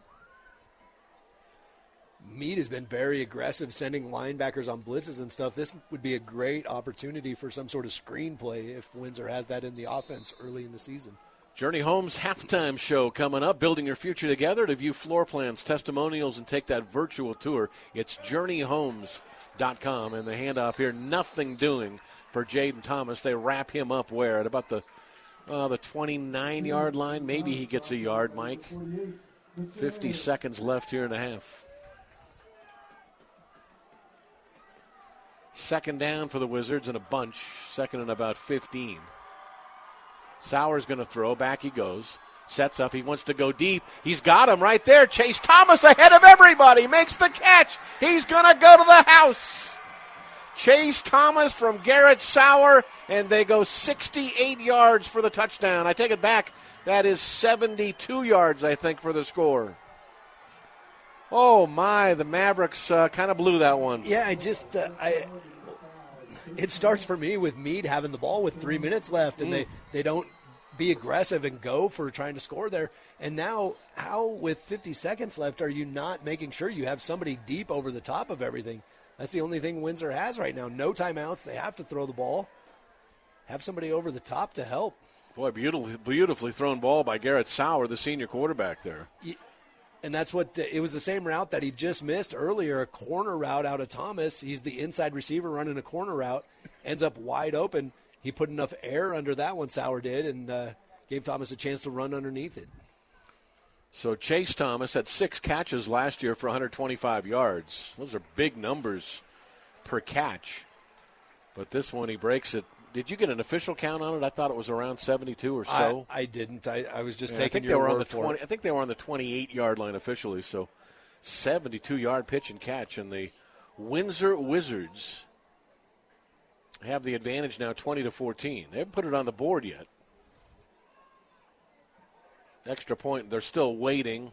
Meade has been very aggressive, sending linebackers on blitzes and stuff. This would be a great opportunity for some sort of screenplay if Windsor has that in the offense early in the season. Journey Homes halftime show coming up. Building your future together. To view floor plans, testimonials, and take that virtual tour, it's journeyhomes.com. And the handoff here, nothing doing for Jaden Thomas. They wrap him up where? At about the 29-yard line. Maybe he gets a yard, Mike. 50 seconds left here in the half. Second down for the Wizards and a bunch. Second and about 15. Sauer's going to throw. Back he goes. Sets up. He wants to go deep. He's got him right there. Chase Thomas ahead of everybody. Makes the catch. He's going to go to the house. Chase Thomas from Garrett Sauer, and they go 68 yards for the touchdown. I take it back. That is 72 yards, I think, for the score. Oh, my, the Mavericks kind of blew that one. Yeah, it starts for me with Meade having the ball with 3 minutes left, and they don't be aggressive and go for trying to score there. And now, how with 50 seconds left are you not making sure you have somebody deep over the top of everything? That's the only thing Windsor has right now. No timeouts. They have to throw the ball. Have somebody over the top to help. Boy, beautifully thrown ball by Garrett Sauer, the senior quarterback there. And that's what it was, the same route that he just missed earlier, a corner route out of Thomas. He's the inside receiver running a corner route, ends up wide open. He put enough air under that one, Sauer did, and gave Thomas a chance to run underneath it. So Chase Thomas had 6 catches last year for 125 yards. Those are big numbers per catch. But this one he breaks it. Did you get an official count on it? I thought it was around 72 or so. I didn't. I was just I taking think your they were word on the for 20. it. I think they were on the 28-yard line officially. So 72-yard pitch and catch, and the Windsor Wizards have the advantage now, 20-14. They haven't put it on the board yet. Extra point. They're still waiting.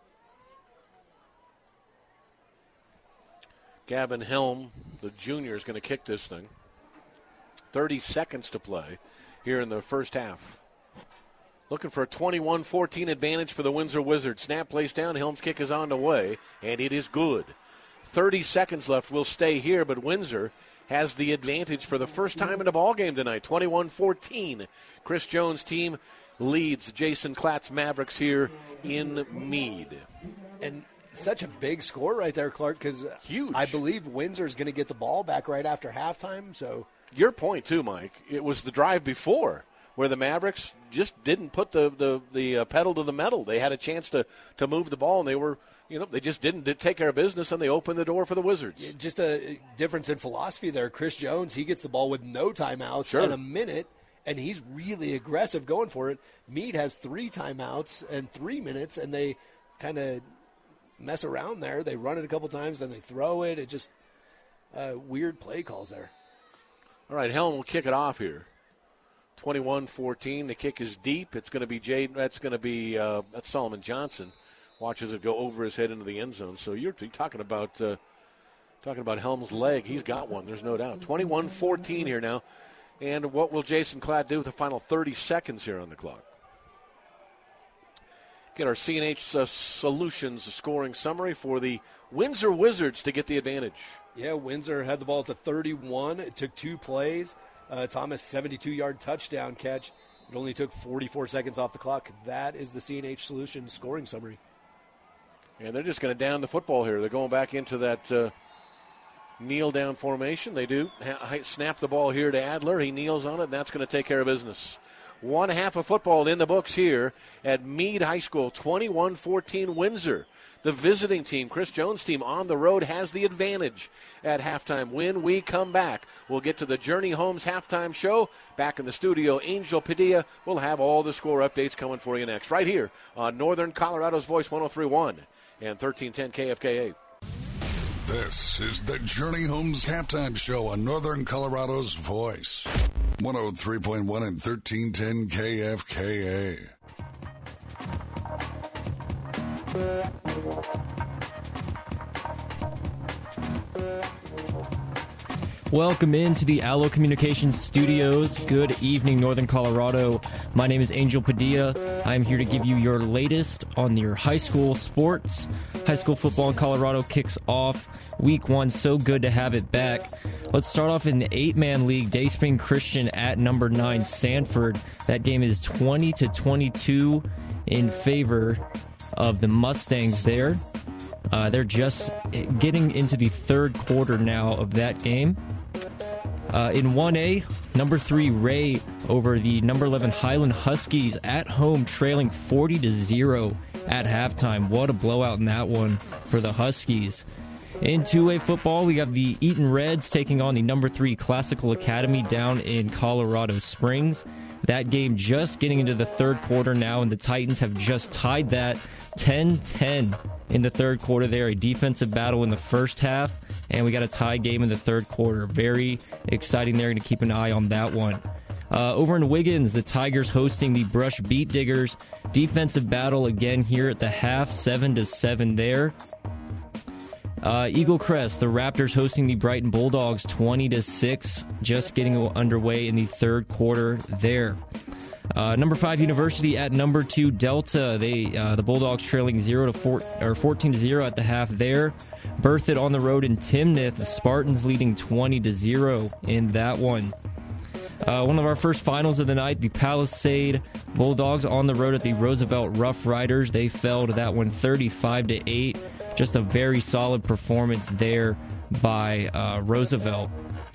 Gavin Helm, the junior, is going to kick this thing. 30 seconds to play here in the first half. Looking for a 21-14 advantage for the Windsor Wizards. Snap placed down. Helm's kick is on the way, and it is good. 30 seconds left. We'll stay here, but Windsor has the advantage for the first time in the ballgame tonight. 21-14. Chris Jones' team leads Jason Klatt's Mavericks here in Meade. And such a big score right there, Clark, because huge. I believe Windsor's going to get the ball back right after halftime. So your point, too, Mike, it was the drive before where the Mavericks just didn't put the pedal to the metal. They had a chance to move the ball, and they were, they just didn't take care of business, and they opened the door for the Wizards. Just a difference in philosophy there. Chris Jones, he gets the ball with no timeouts and a minute, and he's really aggressive going for it. Meade has 3 timeouts and 3 minutes, and they kind of mess around there. They run it a couple times, then they throw it. It just weird play calls there. All right, Helm will kick it off here. 21-14. The kick is deep. It's going to be that's Solomon Johnson. Watches it go over his head into the end zone. So you're talking about Helm's leg. He's got one. There's no doubt. 21-14 here now. And what will Jason Klatt do with the final 30 seconds here on the clock? Get our C&H Solutions scoring summary for the Windsor Wizards to get the advantage. Yeah, Windsor had the ball at the 31. It took 2 plays. Thomas, 72-yard touchdown catch. It only took 44 seconds off the clock. That is the C&H Solutions scoring summary. And they're just going to down the football here. They're going back into that kneel-down formation. They do snap the ball here to Adler. He kneels on it, and that's going to take care of business. 1 half of football in the books here at Meade High School. 21-14 Windsor. The visiting team, Chris Jones' team, on the road has the advantage at halftime. When we come back, we'll get to the Journey Homes halftime show. Back in the studio, Angel Padilla will have all the score updates coming for you next, right here on Northern Colorado's Voice 103.1 and 1310 KFKA. This is the Journey Homes halftime show on Northern Colorado's Voice 103.1 and 1310 KFKA. Welcome into the Allo Communications Studios. Good evening, Northern Colorado. My name is Angel Padilla. I'm here to give you your latest on your high school sports. High school football in Colorado kicks off week 1. So good to have it back. Let's start off in the 8-man league. Dayspring Christian at number 9, Sanford. That game is 20-22 in favor of the Mustangs there. They're just getting into the third quarter now of that game. In 1A, number 3 Ray over the number 11 Highland Huskies at home, trailing 40-0 at halftime. What a blowout in that one for the Huskies. In 2A football, we got the Eaton Reds taking on the number 3 Classical Academy down in Colorado Springs. That game just getting into the third quarter now, and the Titans have just tied that 10-10 in the third quarter there. A defensive battle in the first half, and we got a tie game in the third quarter. Very exciting there. Going to keep an eye on that one. Over in Wiggins, the Tigers hosting the Brush Beat Diggers. Defensive battle again here at the half, 7-7 there. Eagle Crest, the Raptors hosting the Brighton Bulldogs, 20-6, just getting underway in the third quarter there. Number 5 University at number 2 Delta. The Bulldogs trailing 14-0 at the half there. Berthoud on the road in Timnath. The Spartans leading 20-0 in that one. One of our first finals of the night, the Palisade Bulldogs on the road at the Roosevelt Rough Riders. They fell to that one 35-8. Just a very solid performance there by Roosevelt.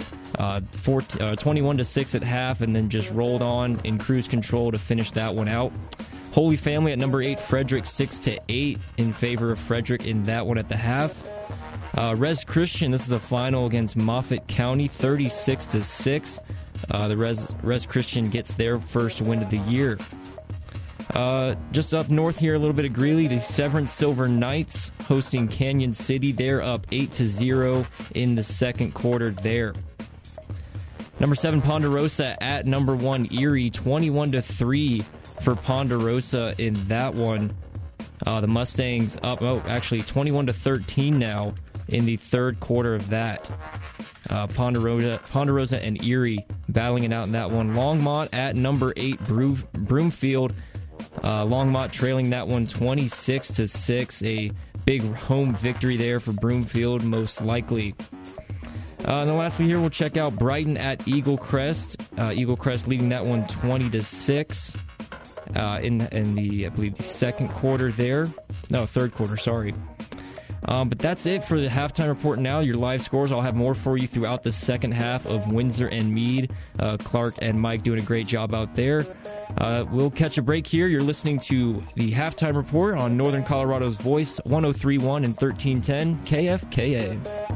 21-6 at half, and then just rolled on in cruise control to finish that one out. Holy Family at number 8 Frederick, 6-8 in favor of Frederick in that one at the half. Res Christian, this is a final against Moffat County, 36-6. The Res Christian gets their first win of the year. Just up north here, a little bit of Greeley, the Severance Silver Knights hosting Canyon City. They're up 8-0 in the second quarter there. Number 7 Ponderosa at number 1 Erie, 21-3 for Ponderosa in that one. The Mustangs up, actually 21-13 now in the third quarter of that. Ponderosa and Erie battling it out in that one. Longmont at number 8 Broomfield. Longmont trailing that one 26-6. A big home victory there for Broomfield, most likely. And then lastly here, we'll check out Brighton at Eagle Crest. Eagle Crest leading that one 20-6 in the, I believe, the second quarter there. No, third quarter, sorry. But that's it for the halftime report now. Your live scores, I'll have more for you throughout the second half of Windsor and Meade. Clark and Mike doing a great job out there. We'll catch a break here. You're listening to the halftime report on Northern Colorado's Voice, 103.1 and 1310 KFKA.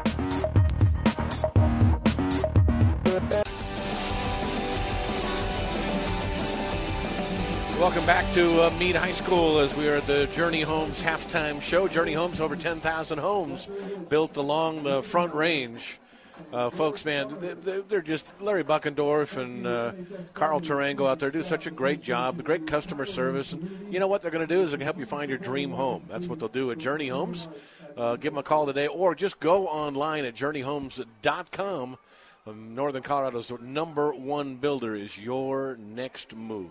Welcome back to Meade High School as we are at the Journey Homes halftime show. Journey Homes, over 10,000 homes built along the Front Range. Folks, man, they're just Larry Buckendorf and Carl Tarango out there do such a great job, great customer service. And you know what they're going to do is they're going to help you find your dream home. That's what they'll do at Journey Homes. Give them a call today or just go online at journeyhomes.com. Northern Colorado's number 1 builder is your next move.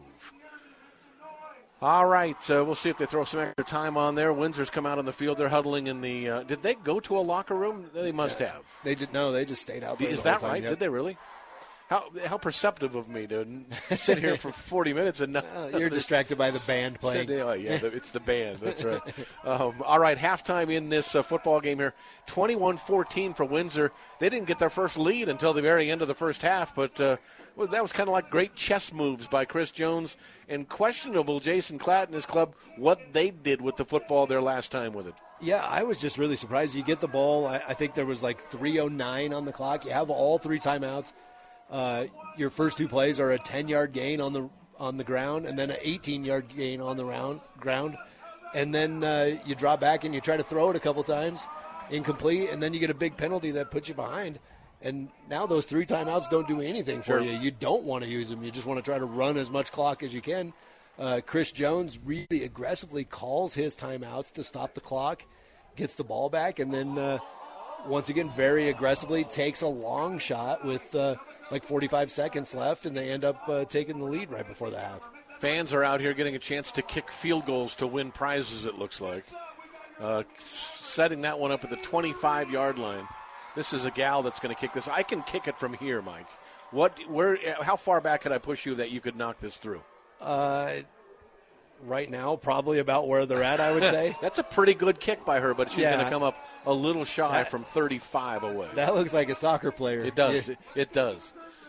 All right, we'll see if they throw some extra time on there. Windsor's come out on the field. They're huddling in the did they go to a locker room? They must have. They did. No, they just stayed out there. Is that right? Yep. Did they really? How perceptive of me to sit here for 40 minutes and not. You're distracted by the band playing. It's the band. That's right. All right, halftime in this football game here. 21-14 for Windsor. They didn't get their first lead until the very end of the first half, but that was kind of like great chess moves by Chris Jones and questionable Jason Klatt and his club, what they did with the football their last time with it. Yeah, I was just really surprised. You get the ball. I think there was like 3:09 on the clock. You have all 3 timeouts. Your first 2 plays are a 10-yard gain on the ground and then an 18-yard gain on the ground. And then you draw back and you try to throw it a couple times, incomplete, and then you get a big penalty that puts you behind. And now those 3 timeouts don't do anything for you. You don't want to use them. You just want to try to run as much clock as you can. Chris Jones really aggressively calls his timeouts to stop the clock, gets the ball back, and then once again very aggressively takes a long shot with like 45 seconds left, and they end up taking the lead right before the half. Fans are out here getting a chance to kick field goals to win prizes, it looks like. Setting that one up at the 25-yard line. This is a gal that's going to kick this. I can kick it from here, Mike. How far back could I push you that you could knock this through? right now probably about where they're at, I would say. That's a pretty good kick by her, but she's going to come up a little shy from 35 away. That looks like a soccer player. It does. Yeah. It does.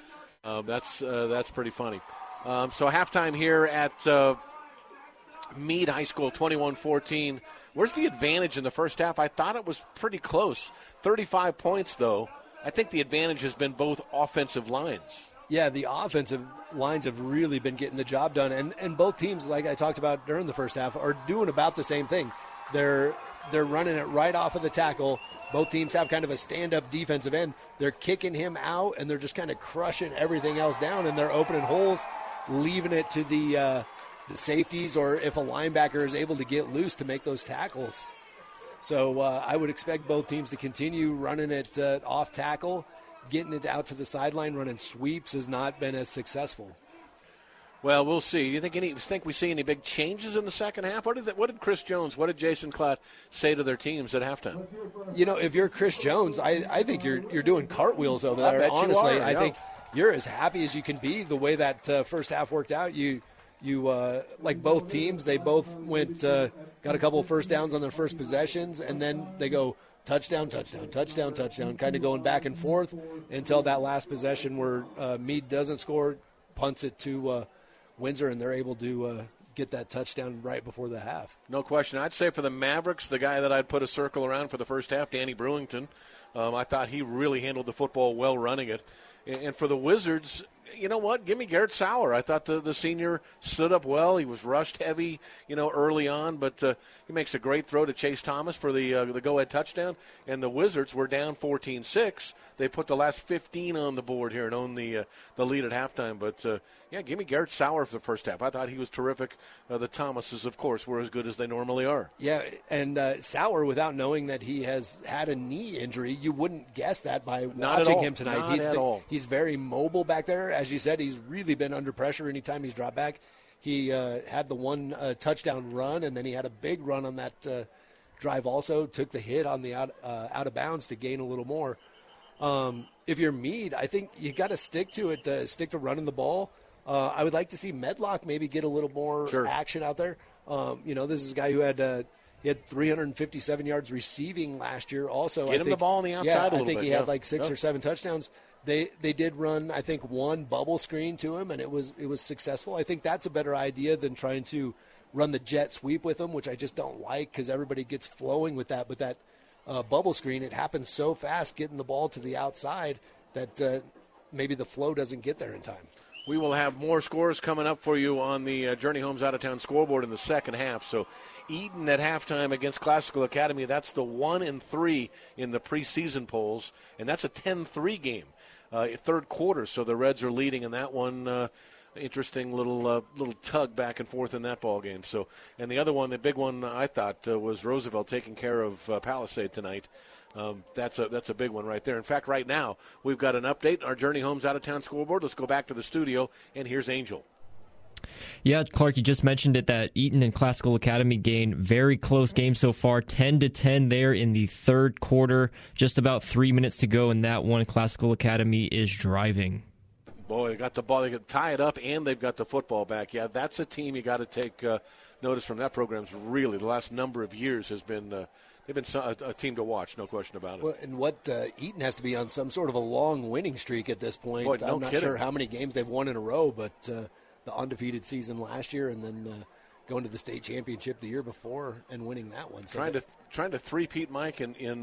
That's pretty funny. So halftime here at Meade High School, 21-14. Where's the advantage in the first half? I thought it was pretty close. 35 points, though. I think the advantage has been both offensive lines. Yeah, the offensive lines have really been getting the job done. And both teams, like I talked about during the first half, are doing about the same thing. They're running it right off of the tackle. Both teams have kind of a stand-up defensive end. They're kicking him out, and they're just kind of crushing everything else down, and they're opening holes, leaving it to the safeties, or if a linebacker is able to get loose to make those tackles. So I would expect both teams to continue running it off tackle. Getting it out to the sideline, running sweeps has not been as successful. Well, we'll see. Do you think we see any big changes in the second half? What did Chris Jones, what did Jason Klatt say to their teams at halftime? You know, if you're Chris Jones, I think you're doing cartwheels over there. Honestly, I think you're as happy as you can be the way that first half worked out. You like both teams, they both went got a couple of first downs on their first possessions, and then they go touchdown, touchdown, touchdown, touchdown, kind of going back and forth until that last possession where Meade doesn't score, punts it to Windsor, and they're able to get that touchdown right before the half. No question. I'd say for the Mavericks, the guy that I'd put a circle around for the first half, Danny Brewington. I thought he really handled the football well running it. And for the Wizards, you know what? Give me Garrett Sauer. I thought the senior stood up well. He was rushed heavy, early on, but he makes a great throw to Chase Thomas for the go-ahead touchdown. And the Wizards were down 14-6. They put the last 15 on the board here and owned the lead at halftime. But, give me Garrett Sauer for the first half. I thought he was terrific. The Thomases, of course, were as good as they normally are. Yeah, and Sauer, without knowing that he has had a knee injury, you wouldn't guess that by watching him tonight. Not at all. He's very mobile back there. As you said, he's really been under pressure anytime he's dropped back. He had the one touchdown run, and then he had a big run on that drive also. Took the hit on the out of bounds to gain a little more. If you're Meade, I think you got to stick to it, stick to running the ball. I would like to see Medlock maybe get a little more action out there. This is a guy who had 357 yards receiving last year. Also, Get him the ball on the outside a little bit. I think he had like 6 or 7 touchdowns. They did run, I think, one bubble screen to him, and it was successful. I think that's a better idea than trying to run the jet sweep with him, which I just don't like because everybody gets flowing with that. But that bubble screen, it happens so fast getting the ball to the outside that maybe the flow doesn't get there in time. We will have more scores coming up for you on the Journey Homes Out-of-Town scoreboard in the second half. So Eaton at halftime against Classical Academy, that's the 1-3 in the preseason polls, and that's a 10-3 game, third quarter. So the Reds are leading in that one. Interesting little tug back and forth in that ball game. So, and the other one, the big one I thought was Roosevelt taking care of Palisade tonight. That's a big one right there. In fact, right now we've got an update on our Journey Homes Out-of-Town scoreboard. Let's go back to the studio, and here's Angel. Yeah, Clark, you just mentioned it, that Eaton and Classical Academy game. Very close game so far, 10-10 there in the third quarter. Just about 3 minutes to go in that one. Classical Academy is driving. Boy, they got the ball. They could tie it up, and they've got the football back. Yeah, that's a team you got to take notice from. That program's really, the last number of years, has been they've been a team to watch, no question about it. Well, and what Eaton has to be on some sort of a long winning streak at this point. Boy, I'm not sure how many games they've won in a row, but the undefeated season last year, and then going to the state championship the year before and winning that one. So trying to three-peat, Mike,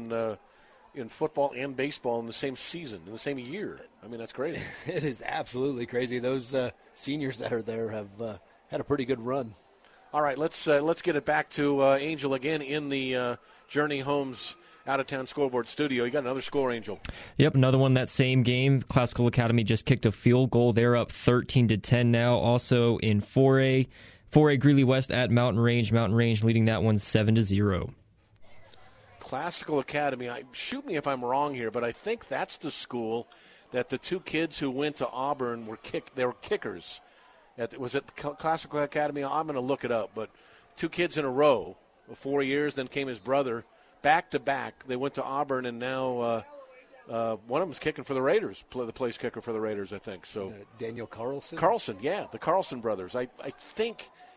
in football and baseball in the same season, in the same year. I mean, that's crazy. It is absolutely crazy. Those seniors that are there have had a pretty good run. All right, let's get it back to Angel again in the Journey Homes Out-of-Town scoreboard studio. You got another score, Angel. Yep, another one that same game. Classical Academy just kicked a field goal. They're up 13-10 now. Also in 4A Greeley West at Mountain Range. Mountain Range leading that one 7-0. Classical Academy, shoot me if I'm wrong here, but I think that's the school that the two kids who went to Auburn were kickers. Was it Classical Academy? I'm going to look it up, but two kids in a row, 4 years, then came his brother, back-to-back. They went to Auburn, and now one of them is kicking for the Raiders, the place kicker for the Raiders, I think. So Daniel Carlson? Carlson, yeah, the Carlson brothers. I think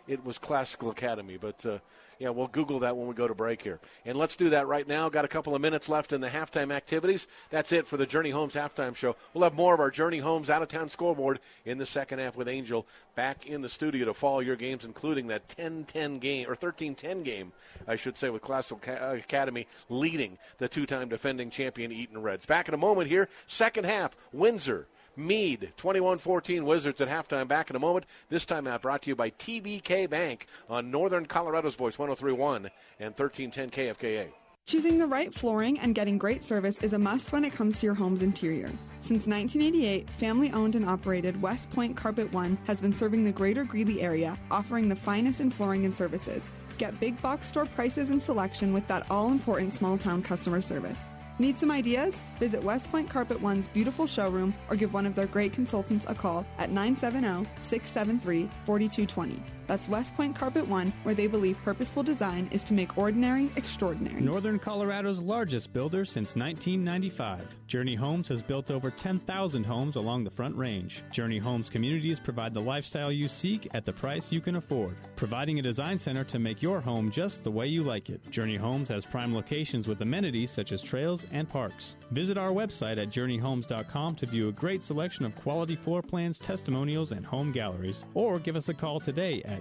it was Classical Academy. But, yeah, we'll Google that when we go to break here. And let's do that right now. Got a couple of minutes left in the halftime activities. That's it for the Journey Homes halftime show. We'll have more of our Journey Homes out-of-town scoreboard in the second half with Angel back in the studio to follow your games, including that 10-10 game, or 13-10 game, I should say, with Classical Academy leading the two-time defending champion Eaton Reds. Back in a moment here, second half, Windsor Meade, 21-14 Wizards at halftime. Back in a moment. This time out brought to you by TBK Bank on Northern Colorado's Voice, 103.1 and 1310 KFKA. Choosing the right flooring and getting great service is a must when it comes to your home's interior. Since 1988, family-owned and operated West Point Carpet One has been serving the greater Greeley area, offering the finest in flooring and services. Get big box store prices and selection with that all-important small-town customer service. Need some ideas? Visit West Point Carpet One's beautiful showroom or give one of their great consultants a call at 970-673-4220. That's West Point Carpet One, where they believe purposeful design is to make ordinary extraordinary. Northern Colorado's largest builder since 1995. Journey Homes has built over 10,000 homes along the Front Range. Journey Homes communities provide the lifestyle you seek at the price you can afford, providing a design center to make your home just the way you like it. Journey Homes has prime locations with amenities such as trails and parks. Visit our website at journeyhomes.com to view a great selection of quality floor plans, testimonials, and home galleries, or give us a call today at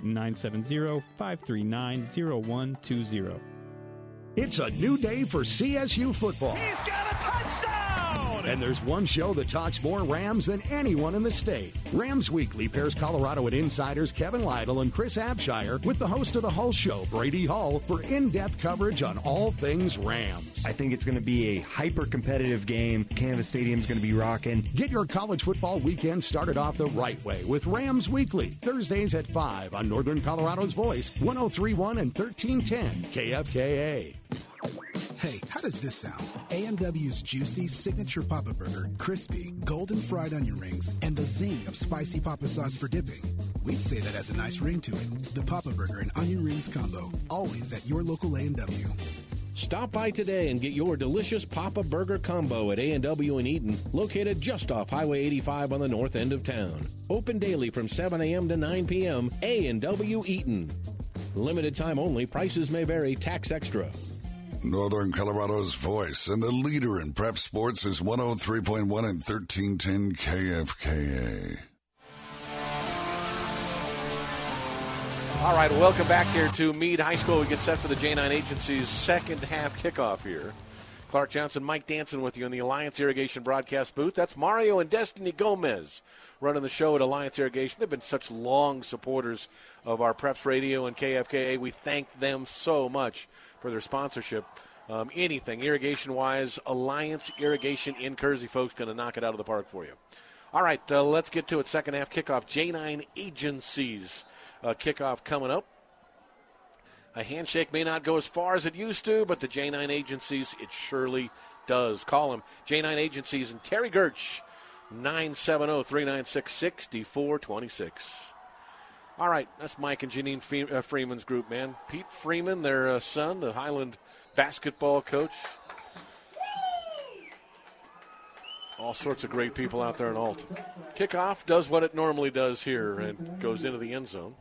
970-539-0120. It's a new day for CSU football. He's got a touchdown! And there's one show that talks more Rams than anyone in the state. Rams Weekly pairs Colorado and insiders Kevin Lytle and Chris Abshire with the host of the Hull Show, Brady Hull, for in-depth coverage on all things Rams. I think it's going to be a hyper-competitive game. Canvas Stadium's going to be rocking. Get your college football weekend started off the right way with Rams Weekly, Thursdays at 5 on Northern Colorado's Voice, 103.1 and 1310 KFKA. Hey, how does this sound? A&W's juicy signature Papa Burger, crispy, golden fried onion rings, and the zing of spicy Papa sauce for dipping. We'd say that has a nice ring to it. The Papa Burger and onion rings combo, always at your local A&W. Stop by today and get your delicious Papa Burger combo at A&W in Eaton, located just off Highway 85 on the north end of town. Open daily from 7 a.m. to 9 p.m. A&W Eaton. Limited time only. Prices may vary. Tax extra. Northern Colorado's Voice and the leader in prep sports is 103.1 and 1310 KFKA. All right, welcome back here to Meade High School. We get set for the J9 Agency's second half kickoff here. Clark Johnson, Mike Danson with you in the Alliance Irrigation broadcast booth. That's Mario and Destiny Gomez running the show at Alliance Irrigation. They've been such long supporters of our Preps Radio and KFKA. We thank them so much for their sponsorship. Anything irrigation-wise, Alliance Irrigation in Kersey, folks, going to knock it out of the park for you. All right, let's get to it. Second half kickoff. J9 Agencies kickoff coming up. A handshake may not go as far as it used to, but the J9 Agencies, it surely does. Call them J9 Agencies and Terry Gertsch, 970-396-6426. All right, that's Mike and Janine Freeman's group, man. Pete Freeman, their son, the Highland basketball coach. All sorts of great people out there in Alton. Kickoff does what it normally does here and goes into the end zone.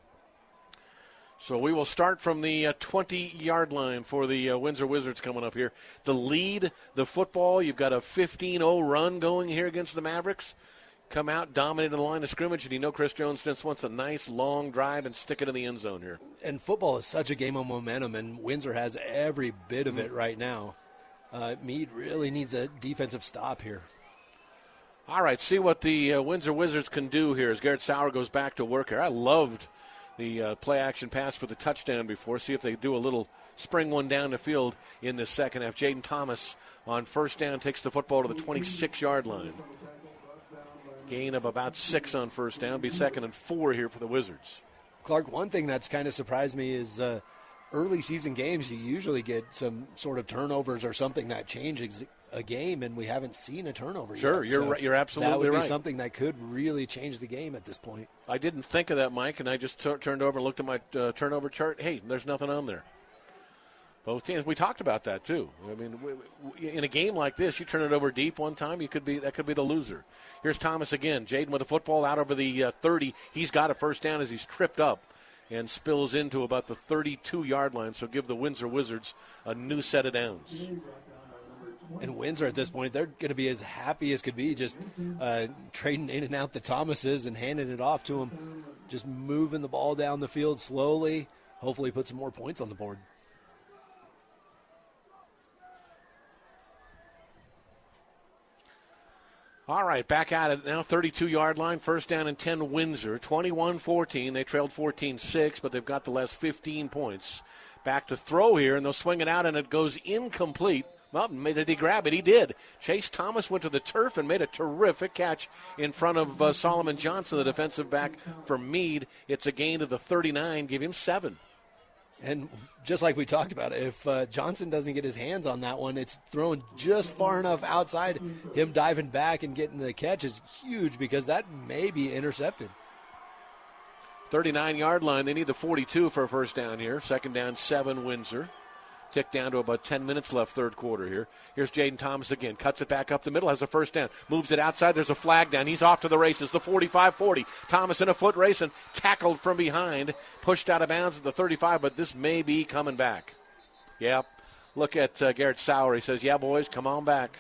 So we will start from the 20-yard line for the Windsor Wizards coming up here. The lead, the football, you've got a 15-0 run going here against the Mavericks. Come out, dominate the line of scrimmage, and you know Chris Jones just wants a nice long drive and stick it in the end zone here. And football is such a game of momentum, and Windsor has every bit of it right now. Meade really needs a defensive stop here. All right, see what the Windsor Wizards can do here as Garrett Sauer goes back to work here. I loved the play-action pass for the touchdown before. See if they do a little spring one down the field in the second half. Jaden Thomas on first down takes the football to the 26-yard line. Gain of about 6 on first down. Be 2nd and 4 here for the Wizards. Clark, one thing that's kind of surprised me is early season games, you usually get some sort of turnovers or something that changes a game, and we haven't seen a turnover Sure, yet. You're right. You're absolutely right. That would be something that could really change the game at this point. I didn't think of that, Mike, and I just turned over and looked at my turnover chart. Hey, there's nothing on there. Both teams. We talked about that too. I mean, in a game like this, you turn it over deep one time, that could be the loser. Here's Thomas again. Jaden with the football out over the 30. He's got a first down as he's tripped up, and spills into about the 32-yard line, so give the Windsor Wizards a new set of downs. And Windsor at this point, they're going to be as happy as could be, just trading in and out the Thomases and handing it off to them, just moving the ball down the field slowly, hopefully put some more points on the board. All right, back at it now, 32-yard line, first down and 10 Windsor, 21-14. They trailed 14-6, but they've got the last 15 points. Back to throw here, and they'll swing it out, and it goes incomplete. Well, did he grab it? He did. Chase Thomas went to the turf and made a terrific catch in front of Solomon Johnson, the defensive back for Meade. It's a gain to the 39, give him 7. And just like we talked about, if Johnson doesn't get his hands on that one, it's thrown just far enough outside. Him diving back and getting the catch is huge because that may be intercepted. 39-yard line. They need the 42 for a first down here. Second down, 7 Windsor. Tick down to about 10 minutes left, third quarter here. Here's Jaden Thomas again. Cuts it back up the middle, has a first down. Moves it outside. There's a flag down. He's off to the races. The 45-40. Thomas in a foot race and tackled from behind. Pushed out of bounds at the 35, but this may be coming back. Yep. Look at Garrett Sauer. He says, yeah, boys, come on back.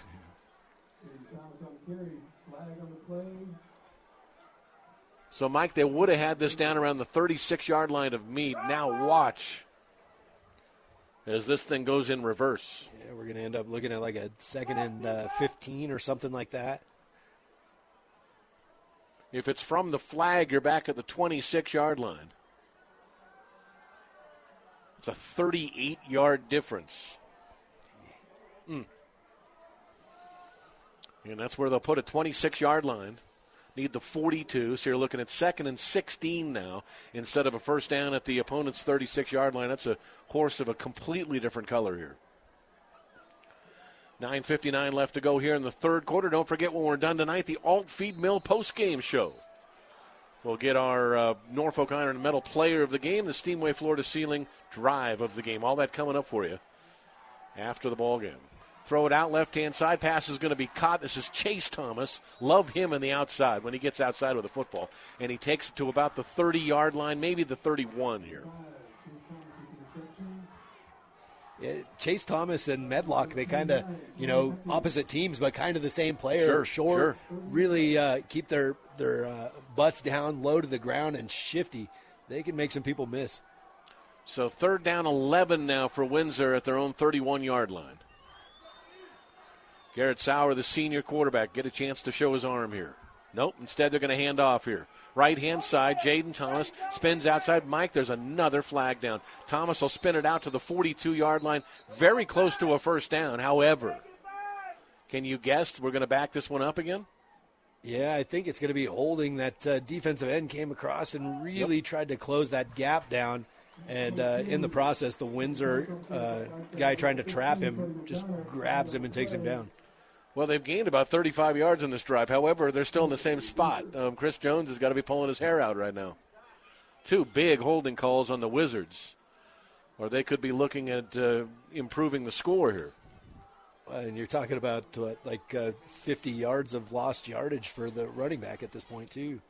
So, Mike, they would have had this down around the 36-yard line of Meade. Now watch as this thing goes in reverse. Yeah, we're going to end up looking at like a 2nd and 15 or something like that. If it's from the flag, you're back at the 26-yard line. It's a 38-yard difference. And that's where they'll put a 26-yard line. Need the 42, so you're looking at 2nd and 16 now instead of a first down at the opponent's 36-yard line. That's a horse of a completely different color here. 9:59 left to go here in the third quarter. Don't forget when we're done tonight, the Alt Feed Mill postgame show. We'll get our Norfolk Iron and Metal player of the game, the Steamway Floor to Ceiling drive of the game. All that coming up for you after the ball game. Throw it out left-hand side. Pass is going to be caught. This is Chase Thomas. Love him in the outside when he gets outside with the football. And he takes it to about the 30-yard line, maybe the 31 here. Yeah, Chase Thomas and Medlock, they kind of, opposite teams, but kind of the same player. Sure. Really keep their butts down, low to the ground, and shifty. They can make some people miss. So third down 11 now for Windsor at their own 31-yard line. Garrett Sauer, the senior quarterback, get a chance to show his arm here. Nope, instead they're going to hand off here. Right-hand side, Jaden Thomas spins outside. Mike, there's another flag down. Thomas will spin it out to the 42-yard line, very close to a first down. However, can you guess we're going to back this one up again? Yeah, I think it's going to be holding. That defensive end came across and really tried to close that gap down. And in the process, the Windsor guy trying to trap him just grabs him and takes him down. Well, they've gained about 35 yards in this drive. However, they're still in the same spot. Chris Jones has got to be pulling his hair out right now. 2 big holding calls on the Wizards, or they could be looking at improving the score here. And you're talking about 50 yards of lost yardage for the running back at this point, too.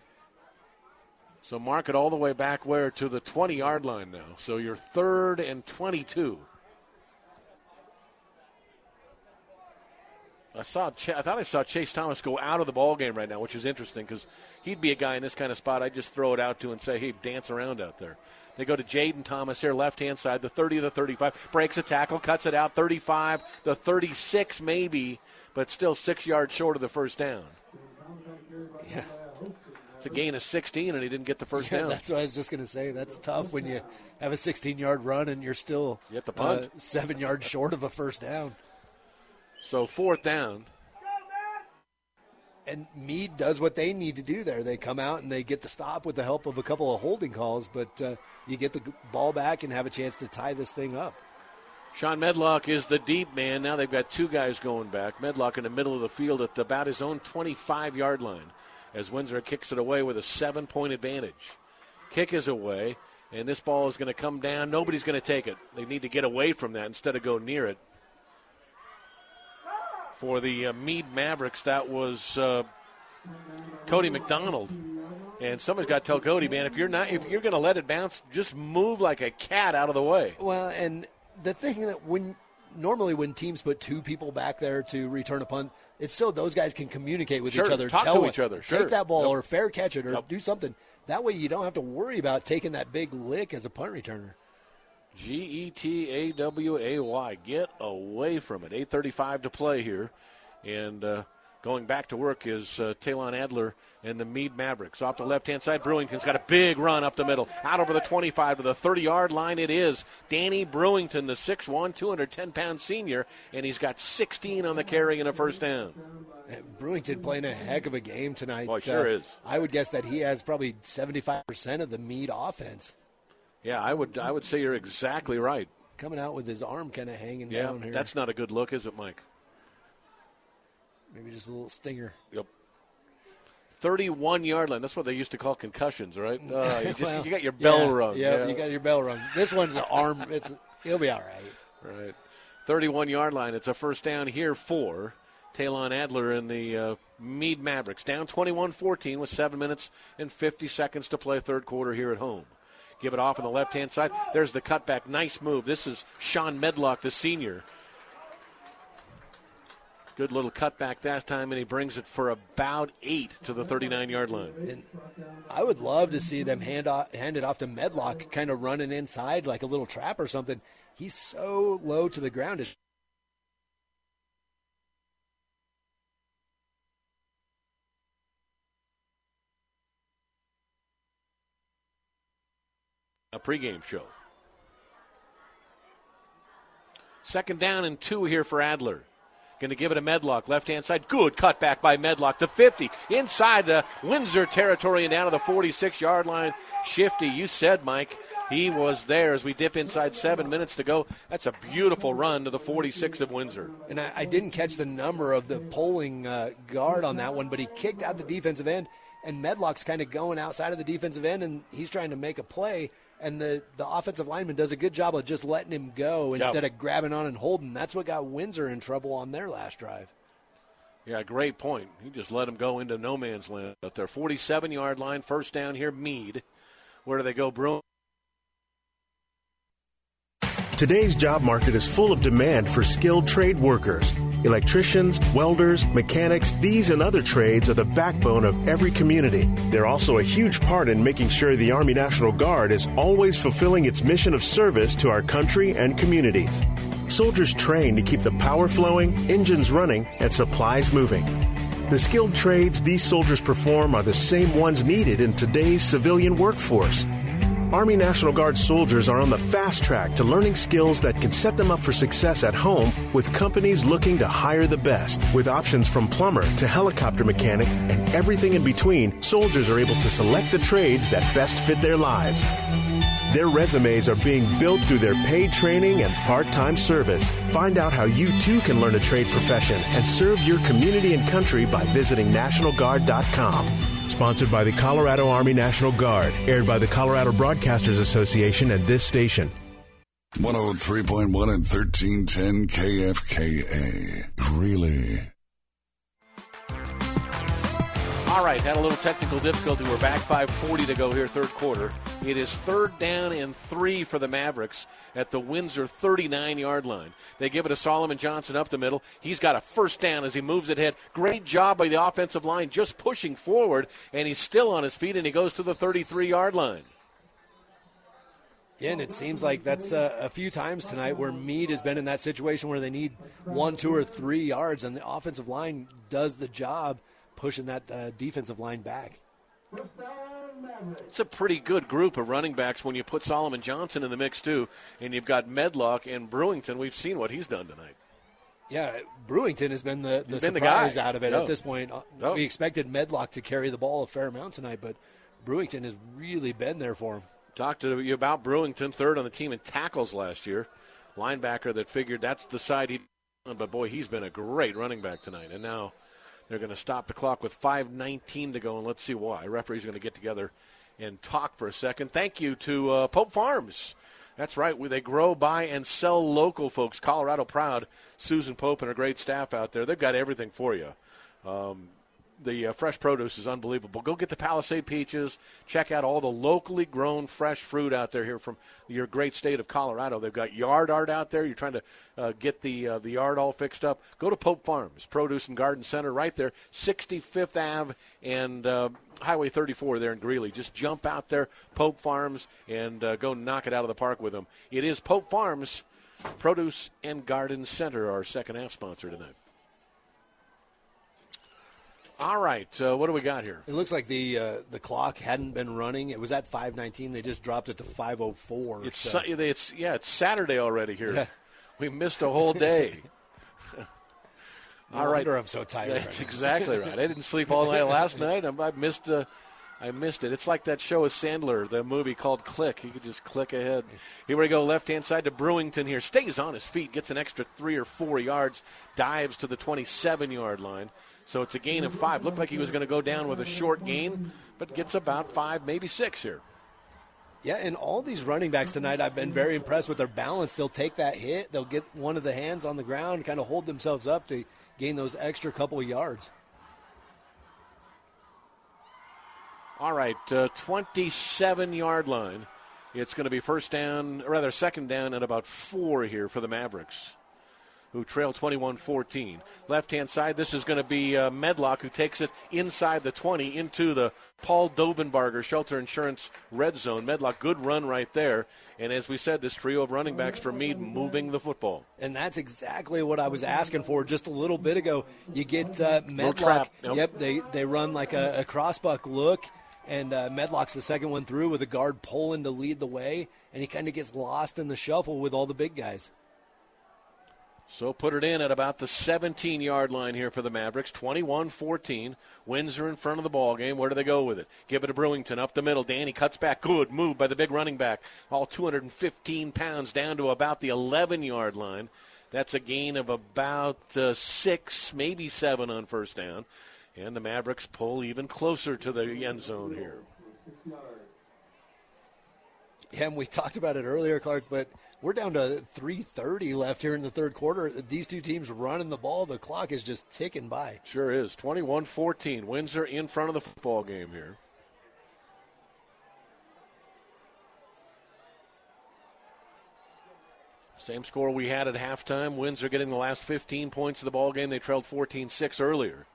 So mark it all the way back where to the 20-yard line now. So you're 3rd and 22. I thought I saw Chase Thomas go out of the ball game right now, which is interesting because he'd be a guy in this kind of spot I'd just throw it out to and say, hey, dance around out there. They go to Jaden Thomas here, left-hand side, the 30 to the 35. Breaks a tackle, cuts it out, 35, the 36 maybe, but still 6 yards short of the first down. Yeah. It's a gain of 16, and he didn't get the first down. That's what I was just going to say. That's tough when you have a 16-yard run and you're still 7 yards short of a first down. So 4th down. And Meade does what they need to do there. They come out and they get the stop with the help of a couple of holding calls, but you get the ball back and have a chance to tie this thing up. Sean Medlock is the deep man. Now they've got 2 guys going back. Medlock in the middle of the field at about his own 25-yard line as Windsor kicks it away with a 7-point advantage. Kick is away, and this ball is going to come down. Nobody's going to take it. They need to get away from that instead of go near it. For the Meade Mavericks, that was Cody McDonald. And somebody's got to tell Cody, man, if you're going to let it bounce, just move like a cat out of the way. Well, and the thing that normally when teams put two people back there to return a punt, it's so those guys can communicate with each other. Talk to each other. Take that ball or fair catch it or do something. That way you don't have to worry about taking that big lick as a punt returner. Getaway. Get away from it. 8:35 to play here. And going back to work is Talon Adler and the Meade Mavericks. Off the left-hand side, Brewington's got a big run up the middle. Out over the 25 to the 30-yard line it is. Danny Brewington, the 6'1", 210-pound senior, and he's got 16 on the carry and a first down. Brewington playing a heck of a game tonight. Oh, sure is. I would guess that he has probably 75% of the Meade offense. Yeah, I would say you're exactly right. Coming out with his arm kind of hanging down here. That's not a good look, is it, Mike? Maybe just a little stinger. Yep. 31-yard line. That's what they used to call concussions, right? You got your bell rung. Yeah, you got your bell rung. This one's an arm. He'll be all right. Right. 31-yard line. It's a first down here for Talon Adler and the Meade Mavericks. Down 21-14 with 7 minutes and 50 seconds to play third quarter here at home. Give it off on the left-hand side. There's the cutback. Nice move. This is Sean Medlock, the senior. Good little cutback that time, and he brings it for about 8 to the 39-yard line. And I would love to see them hand it off to Medlock, kind of running inside like a little trap or something. He's so low to the ground. A pregame show. Second down and 2 here for Adler. Going to give it to Medlock, left-hand side. Good cutback by Medlock to 50. Inside the Windsor territory and down to the 46-yard line. Shifty, you said, Mike, he was there as we dip inside 7 minutes to go. That's a beautiful run to the 46 of Windsor. And I didn't catch the number of the polling guard on that one, but he kicked out the defensive end, and Medlock's kind of going outside of the defensive end, and he's trying to make a play. And the offensive lineman does a good job of just letting him go instead of grabbing on and holding. That's what got Windsor in trouble on their last drive. Yeah, great point. He just let him go into no man's land out there. 47-yard line, first down here, Meade. Where do they go, Bruin? Today's job market is full of demand for skilled trade workers. Electricians, welders, mechanics, these and other trades are the backbone of every community. They're also a huge part in making sure the Army National Guard is always fulfilling its mission of service to our country and communities. Soldiers train to keep the power flowing, engines running, and supplies moving. The skilled trades these soldiers perform are the same ones needed in today's civilian workforce. Army National Guard soldiers are on the fast track to learning skills that can set them up for success at home with companies looking to hire the best. With options from plumber to helicopter mechanic and everything in between, soldiers are able to select the trades that best fit their lives. Their resumes are being built through their paid training and part-time service. Find out how you too can learn a trade profession and serve your community and country by visiting NationalGuard.com. Sponsored by the Colorado Army National Guard. Aired by the Colorado Broadcasters Association and this station. 103.1 and 1310 KFKA. Really? All right, had a little technical difficulty. We're back 5:40 to go here, third quarter. It is third down and 3 for the Mavericks at the Windsor 39-yard line. They give it to Solomon Johnson up the middle. He's got a first down as he moves it ahead. Great job by the offensive line just pushing forward, and he's still on his feet, and he goes to the 33-yard line. Yeah, and it seems like that's a few times tonight where Meade has been in that situation where they need 1, 2, or 3 yards, and the offensive line does the job pushing that defensive line back. It's a pretty good group of running backs when you put Solomon Johnson in the mix, too, and you've got Medlock and Brewington. We've seen what he's done tonight. Yeah, Brewington has been the surprise out of it at this point. We expected Medlock to carry the ball a fair amount tonight, but Brewington has really been there for him. Talked to you about Brewington, third on the team in tackles last year. Linebacker that figured that's the side he – but, boy, he's been a great running back tonight. And now they're going to stop the clock with 5:19 to go, and let's see why. Referee's going to get together and talk for a second. Thank you to Pope Farms. That's right. They grow, buy, and sell local, folks. Colorado proud. Susan Pope and her great staff out there. They've got everything for you. the fresh produce is unbelievable. Go get the Palisade peaches. Check out all the locally grown fresh fruit out there here from your great state of Colorado. They've got yard art out there. You're trying to get the yard all fixed up. Go to Pope Farms Produce and Garden Center right there, 65th Ave and Highway 34 there in Greeley. Just jump out there, Pope Farms, and go knock it out of the park with them. It is Pope Farms Produce and Garden Center, our second half sponsor tonight. All right, what do we got here? It looks like the clock hadn't been running. It was at 5:19. They just dropped it to 5:04. It's Saturday already here. Yeah. We missed a whole day. All right, I'm so tired. That's exactly right. I didn't sleep all night last night. I missed it. It's like that show with Sandler, the movie called Click. He could just click ahead. Here we go, left-hand side to Brewington here. Stays on his feet, gets an extra 3 or 4 yards, dives to the 27-yard line. So it's a gain of 5. Looked like he was going to go down with a short gain, but gets about 5, maybe 6 here. Yeah, and all these running backs tonight, I've been very impressed with their balance. They'll take that hit. They'll get one of the hands on the ground, kind of hold themselves up to gain those extra couple of yards. All right, 27-yard line. It's going to be second down and about 4 here for the Mavericks, who trail 21-14. Left-hand side, this is going to be Medlock, who takes it inside the 20 into the Paul Dovenbarger Shelter Insurance red zone. Medlock, good run right there. And as we said, this trio of running backs for Meade moving the football. And that's exactly what I was asking for just a little bit ago. You get Medlock. Yep, they run like a crossbuck look. And Medlock's the second one through with a guard pulling to lead the way. And he kind of gets lost in the shuffle with all the big guys. So put it in at about the 17-yard line here for the Mavericks. 21-14. Windsor in front of the ball game. Where do they go with it? Give it to Brewington up the middle. Danny cuts back. Good move by the big running back. All 215 pounds down to about the 11-yard line. That's a gain of about 6, maybe 7 on first down. And the Mavericks pull even closer to the end zone here. Yeah, and we talked about it earlier, Clark, but we're down to 3:30 left here in the third quarter. These two teams running the ball. The clock is just ticking by. Sure is. 21-14. Windsor in front of the football game here. Same score we had at halftime. Windsor getting the last 15 points of the ball game. They trailed 14-6 earlier.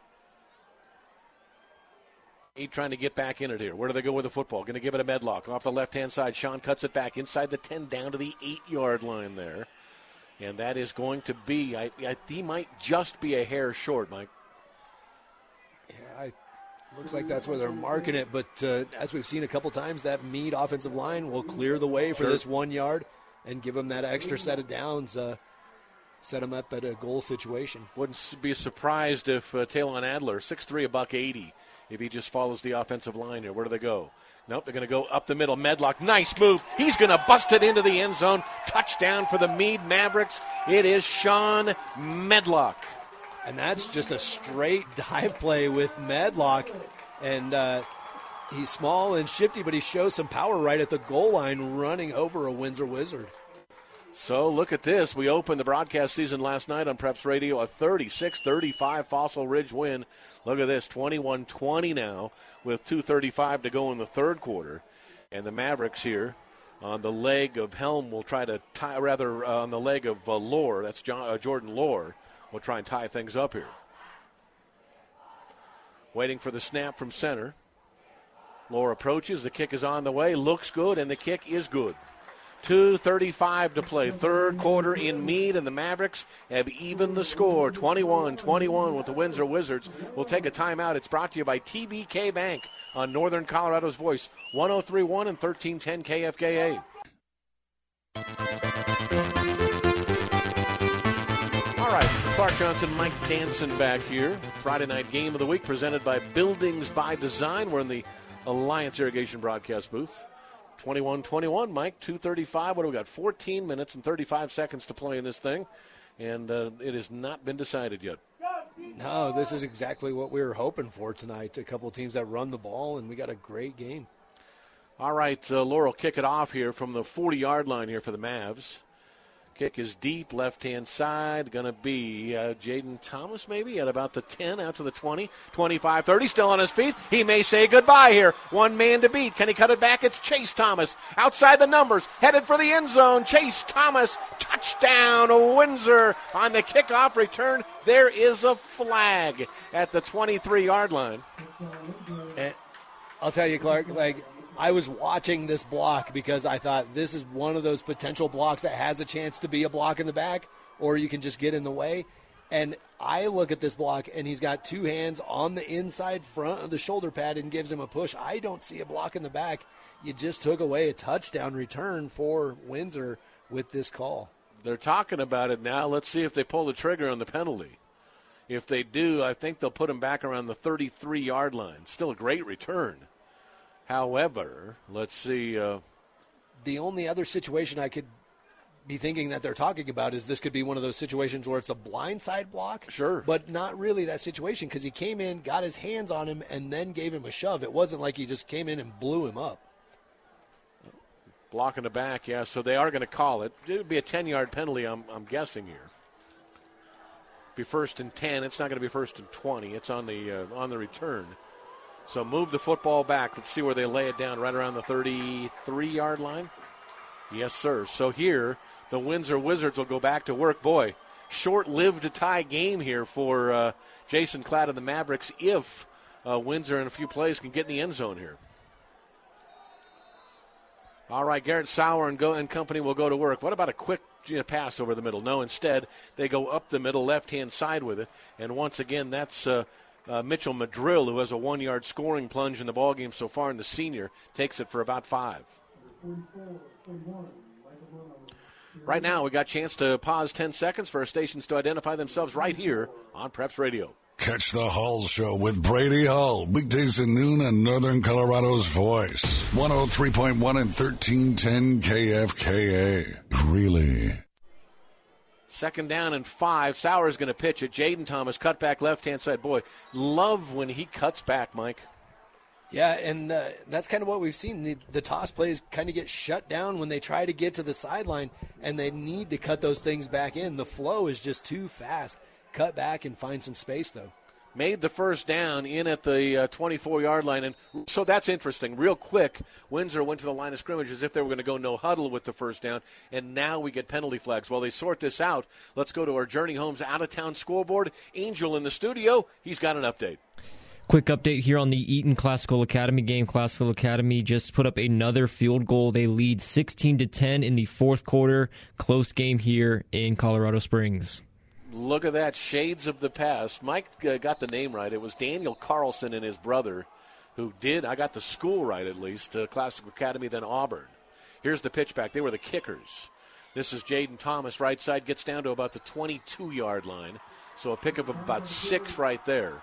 Trying to get back in it here. Where do they go with the football? Going to give it to Medlock. Off the left-hand side, Sean cuts it back inside the 10 down to the 8-yard line there. And that is going to be, he might just be a hair short, Mike. Yeah, looks like that's where they're marking it. But as we've seen a couple times, that Meade offensive line will clear the way for this 1 yard and give them that extra set of downs, set them up at a goal situation. Wouldn't be surprised if Talon Adler, 6'3", $180, if he just follows the offensive line here. Where do they go? Nope, they're going to go up the middle. Medlock, nice move. He's going to bust it into the end zone. Touchdown for the Meade Mavericks. It is Sean Medlock. And that's just a straight dive play with Medlock. And he's small and shifty, but he shows some power right at the goal line running over a Windsor Wizard. So look at this. We opened the broadcast season last night on Preps Radio, a 36-35 Fossil Ridge win. Look at this, 21-20 now with 2:35 to go in the third quarter. And the Mavericks here on the leg of Helm will try to tie, on the leg of Lohr, that's Jordan Lohr, will try and tie things up here. Waiting for the snap from center. Lohr approaches, the kick is on the way, looks good, and the kick is good. 2:35 to play. Third quarter in Meade, and the Mavericks have evened the score. 21-21 with the Windsor Wizards. We'll take a timeout. It's brought to you by TBK Bank on Northern Colorado's Voice, 103.1 and 1310 KFKA. All right, Clark Johnson, Mike Danson back here. Friday night game of the week presented by Buildings by Design. We're in the Alliance Irrigation broadcast booth. 21-21, Mike, 2:35. What do we got? 14 minutes and 35 seconds to play in this thing, and it has not been decided yet. No, this is exactly what we were hoping for tonight. A couple of teams that run the ball, and we got a great game. All right, Laurel kick it off here from the 40-yard line here for the Mavs. Kick is deep, left-hand side. Going to be Jaden Thomas maybe at about the 10, out to the 20, 25, 30. Still on his feet. He may say goodbye here. One man to beat. Can he cut it back? It's Chase Thomas. Outside the numbers. Headed for the end zone. Chase Thomas. Touchdown, Windsor on the kickoff return. There is a flag at the 23-yard line. And I'll tell you, Clark, I was watching this block because I thought this is one of those potential blocks that has a chance to be a block in the back, or you can just get in the way. And I look at this block, and he's got two hands on the inside front of the shoulder pad and gives him a push. I don't see a block in the back. You just took away a touchdown return for Windsor with this call. They're talking about it now. Let's see if they pull the trigger on the penalty. If they do, I think they'll put him back around the 33-yard line. Still a great return. However, let's see. The only other situation I could be thinking that they're talking about is this could be one of those situations where it's a blindside block. Sure. But not really that situation because he came in, got his hands on him, and then gave him a shove. It wasn't like he just came in and blew him up. Block in the back, yeah, so they are going to call it. It would be a 10-yard penalty, I'm guessing here. Be 1st and 10. It's not going to be 1st and 20. It's on the return. So move the football back. Let's see where they lay it down, right around the 33-yard line. Yes, sir. So here, the Windsor Wizards will go back to work. Boy, short-lived tie game here for Jason Klatt and the Mavericks if Windsor in a few plays can get in the end zone here. All right, Garrett Sauer and company will go to work. What about a quick pass over the middle? No, instead, they go up the middle, left-hand side with it. And once again, that's Mitchell Madrill, who has a 1-yard scoring plunge in the ballgame so far, and the senior takes it for about 5. Right now, we got a chance to pause 10 seconds for our stations to identify themselves right here on Preps Radio. Catch the Hull Show with Brady Hull, weekdays at noon on Northern Colorado's Voice, 103.1 and 1310 KFKA. Greeley. 2nd down and 5. Sauer's going to pitch it. Jaden Thomas, cut back left-hand side. Boy, love when he cuts back, Mike. Yeah, and that's kind of what we've seen. The toss plays kind of get shut down when they try to get to the sideline, and they need to cut those things back in. The flow is just too fast. Cut back and find some space, though. Made the 1st down in at the 24-yard line. And so that's interesting. Real quick, Windsor went to the line of scrimmage as if they were going to go no huddle with the 1st down, and now we get penalty flags. While they sort this out, let's go to our Journey Homes out-of-town scoreboard. Angel in the studio. He's got an update. Quick update here on the Eaton Classical Academy game. Classical Academy just put up another field goal. They lead 16-10 in the 4th quarter. Close game here in Colorado Springs. Look at that, shades of the past. Mike got the name right. It was Daniel Carlson and his brother who did. I got the school right, at least. Classical Academy, then Auburn. Here's the pitch back. They were the kickers. This is Jaden Thomas, right side, gets down to about the 22-yard line. So a pickup of about 6 right there.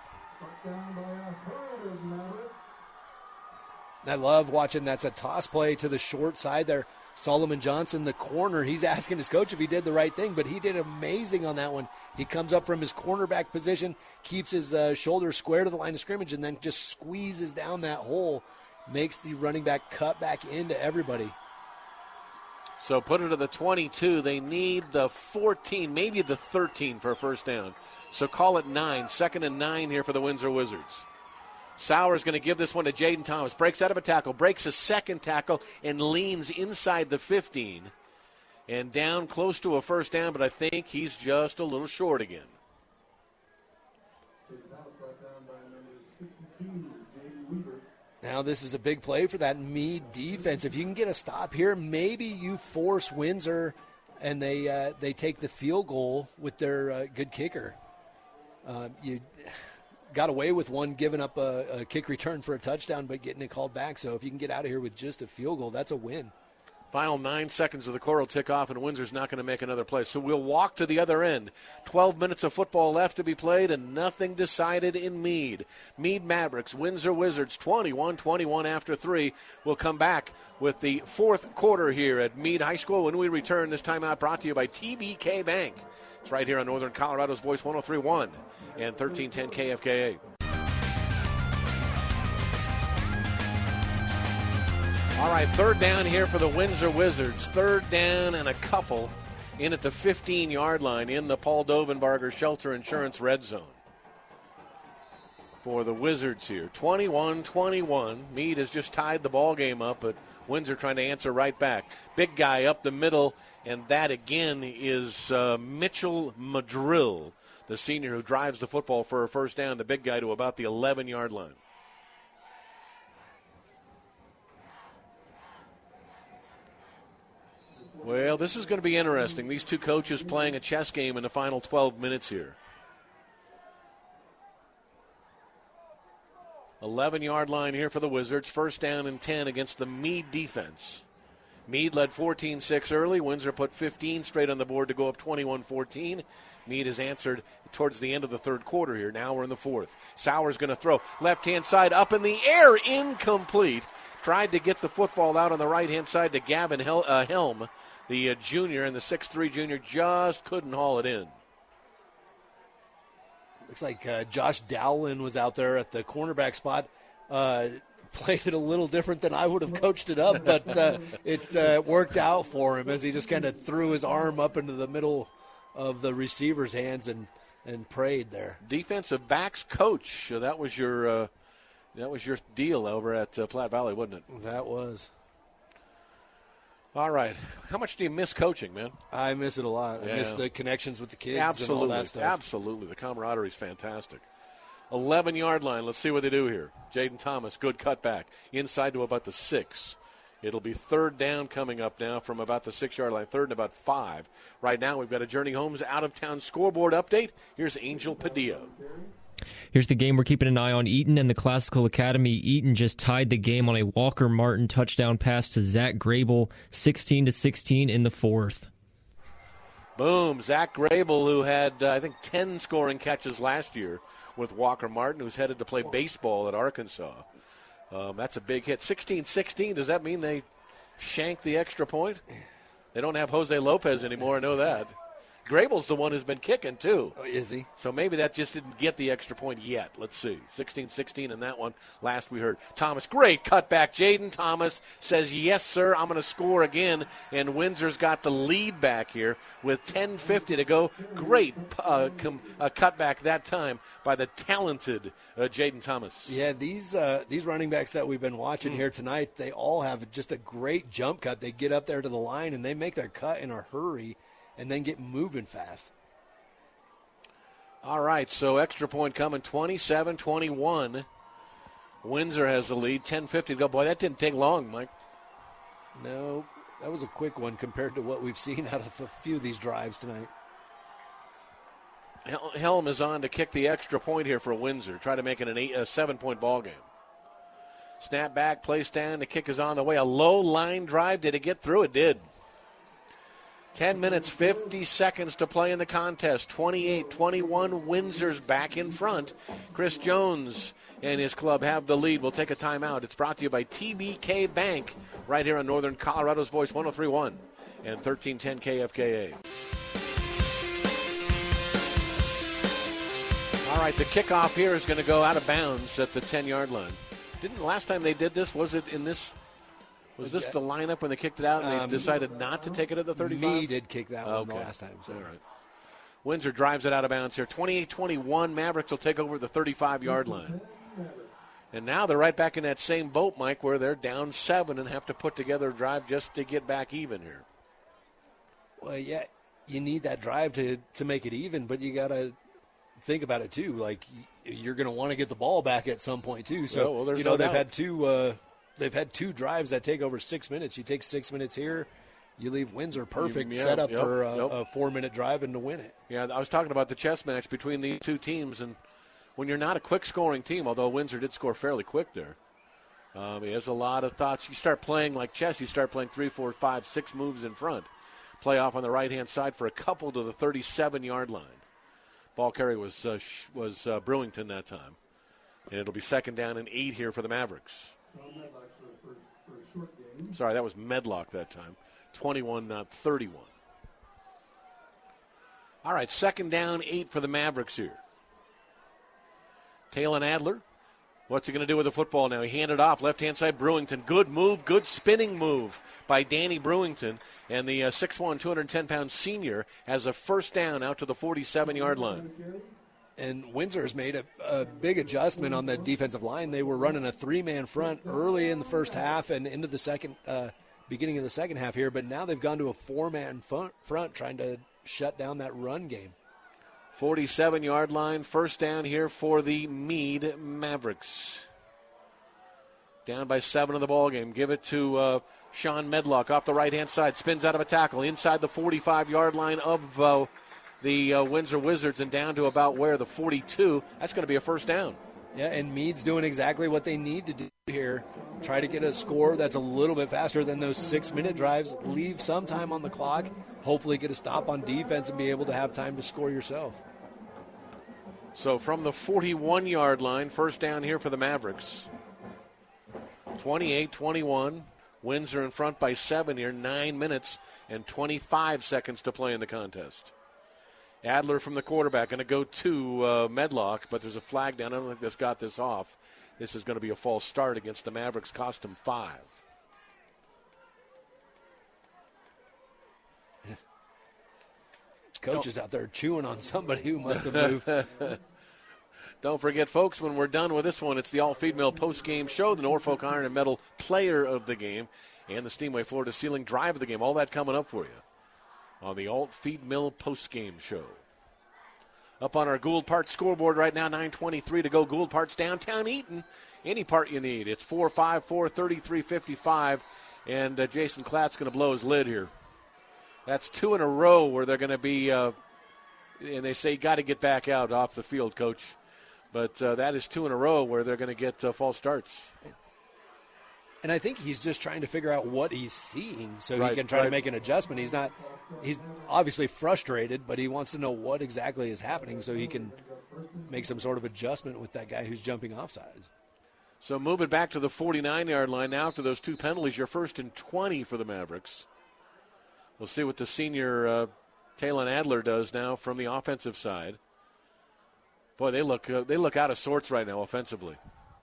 I love watching. That's a toss play to the short side there. Solomon Johnson, the corner, he's asking his coach if he did the right thing, but he did amazing on that one. He comes up from his cornerback position, keeps his shoulder square to the line of scrimmage, and then just squeezes down that hole, makes the running back cut back into everybody. So put it to the 22. They need the 14, maybe the 13 for a 1st down. So call it 9. 2nd and 9 here for the Windsor Wizards. Sauer's going to give this one to Jaden Thomas. Breaks out of a tackle, breaks a 2nd tackle, and leans inside the 15. And down close to a 1st down, but I think he's just a little short again. Now this is a big play for that Meade defense. If you can get a stop here, maybe you force Windsor and they take the field goal with their good kicker. You got away with one giving up a kick return for a touchdown, but getting it called back. So if you can get out of here with just a field goal, that's a win. Final 9 seconds of the quarter will tick off, and Windsor's not going to make another play. So we'll walk to the other end. 12 minutes of football left to be played, and nothing decided in Meade. Meade Mavericks, Windsor Wizards, 21-21 after 3. We'll come back with the 4th quarter here at Meade High School when we return. This timeout brought to you by TBK Bank. It's right here on Northern Colorado's Voice 103.1 and 1310 KFKA. All right, 3rd down here for the Windsor Wizards. 3rd down and a couple in at the 15-yard line in the Paul Dovenbarger Shelter Insurance red zone. For the Wizards here, 21-21. Meade has just tied the ball game up, but Windsor trying to answer right back. Big guy up the middle, and that again is Mitchell Madrill, the senior who drives the football for a first down, the big guy to about the 11-yard line. Well, this is going to be interesting. These two coaches playing a chess game in the final 12 minutes here. 11-yard line here for the Wizards. First down and 10 against the Meade defense. Meade led 14-6 early. Windsor put 15 straight on the board to go up 21-14. Meade has answered towards the end of the third quarter here. Now we're in the fourth. Sauer's going to throw. Left-hand side up in the air. Incomplete. Tried to get the football out on the right-hand side to Gavin Helm, the junior, and the 6'3 junior just couldn't haul it in. Looks like Josh Dowlin was out there at the cornerback spot. Played it a little different than I would have coached it up, but it worked out for him as he just kind of threw his arm up into the middle of the receiver's hands and prayed there. Defensive backs coach. That was your deal over at Platte Valley, wasn't it? That was. All right. How much do you miss coaching, man? I miss it a lot. Yeah. I miss the connections with the kids Absolutely. and all that stuff. Absolutely. The camaraderie is fantastic. 11-yard line. Let's see what they do here. Jaden Thomas, good cutback. Inside to about the 6. It'll be third down coming up now from about the 6-yard line. Third and about 5. Right now we've got a Journey Homes out-of-town scoreboard update. Here's Angel Padilla. Here's the game we're keeping an eye on. Eaton and the Classical Academy. Eaton just tied the game on a Walker Martin touchdown pass to Zach Grable, 16-16 in the fourth. Boom. Zach Grable, who had, I think, 10 scoring catches last year with Walker Martin, who's headed to play baseball at Arkansas. That's a big hit. 16-16, does that mean they shanked the extra point? They don't have Jose Lopez anymore, I know that. Grable's the one who's been kicking, too. Oh, is he? So maybe that just didn't get the extra point yet. Let's see. 16-16 in that one. Last we heard. Thomas, great cutback. Jaden Thomas says, yes, sir, I'm going to score again. And Windsor's got the lead back here with 10:50 to go. Great cutback that time by the talented Jaden Thomas. Yeah, these running backs that we've been watching here tonight, they all have just a great jump cut. They get up there to the line, and they make their cut in a hurry and then get moving fast. All right, so extra point coming, 27-21. Windsor has the lead, 10:50 to go. Boy, that didn't take long, Mike. No, that was a quick one compared to what we've seen out of a few of these drives tonight. Helm is on to kick the extra point here for Windsor, try to make it a 7-point ball game. Snap back, place down, the kick is on the way. A low line drive, did it get through? It did. 10 minutes, 50 seconds to play in the contest. 28-21, Windsor's back in front. Chris Jones and his club have the lead. We'll take a timeout. It's brought to you by TBK Bank right here on Northern Colorado's Voice, 103.1 and 1310 KFKA. All right, the kickoff here is going to go out of bounds at the 10-yard line. Didn't last time they did this, was it in this? Was this the lineup when they kicked it out and they decided not to take it at the 35? Me did kick that one the last time. So. All right. Windsor drives it out of bounds here. 28-21, Mavericks will take over the 35-yard line. And now they're right back in that same boat, Mike, where they're down 7 and have to put together a drive just to get back even here. Well, yeah, you need that drive to make it even, but you got to think about it, too. Like, you're going to want to get the ball back at some point, too. So, they've had two drives that take over 6 minutes. You take 6 minutes here, you leave Windsor perfect setup for a 4-minute drive and to win it. Yeah, I was talking about the chess match between these two teams, and when you're not a quick-scoring team, although Windsor did score fairly quick there, there's a lot of thoughts. You start playing like chess, you start playing 3, 4, 5, 6 moves in front. Play off on the right-hand side for a couple to the 37-yard line. Ball carry was Brewington that time. And it'll be second down and 8 here for the Mavericks. Sorry, that was Medlock that time. 21-31. All right, second down, 8 for the Mavericks here. Talon Adler What's he going to do with the football now? He handed off, left-hand side, Brewington. Good move, good spinning move by Danny Brewington. And the 6'1", 210-pound senior has a first down out to the 47-yard line. And Windsor's made a big adjustment on the defensive line. They were running a three-man front early in the first half and into the beginning of the second half here, but now they've gone to a four-man front trying to shut down that run game. 47-yard line, first down here for the Meade Mavericks. Down by 7 of the ball game. Give it to Sean Medlock off the right-hand side. Spins out of a tackle inside the 45-yard line of the Windsor Wizards and down to about where? The 42. That's going to be a first down. Yeah, and Meade's doing exactly what they need to do here. Try to get a score that's a little bit faster than those 6-minute drives. Leave some time on the clock. Hopefully get a stop on defense and be able to have time to score yourself. So from the 41-yard line, first down here for the Mavericks. 28-21. Windsor in front by 7 here. 9 minutes and 25 seconds to play in the contest. Adler from the quarterback going to go to Medlock, but there's a flag down. I don't think that's got this off. This is going to be a false start against the Mavericks. Cost him 5. Coach is out there chewing on somebody who must have moved. Don't forget, folks, when we're done with this one, it's the All-Feed Mill post-game show, the Norfolk Iron and Metal player of the game, and the Steamway Floor to Ceiling drive of the game. All that coming up for you on the Alt-Feed Mill post-game show. Up on our Gould Parts scoreboard right now, 9:23 to go. Gould Parts downtown Eaton. Any part you need. It's 454-3355, and Jason Klatt's going to blow his lid here. That's 2 in a row where they're going to be, and they say, got to get back out off the field, Coach. But that is 2 in a row where they're going to get false starts. And I think he's just trying to figure out what he's seeing so he can try to make an adjustment. He's obviously frustrated, but he wants to know what exactly is happening so he can make some sort of adjustment with that guy who's jumping offsides. So move it back to the 49-yard line now after those 2 penalties. You're 1st and 20 for the Mavericks. We'll see what the senior Talon Adler does now from the offensive side. Boy, they look out of sorts right now offensively.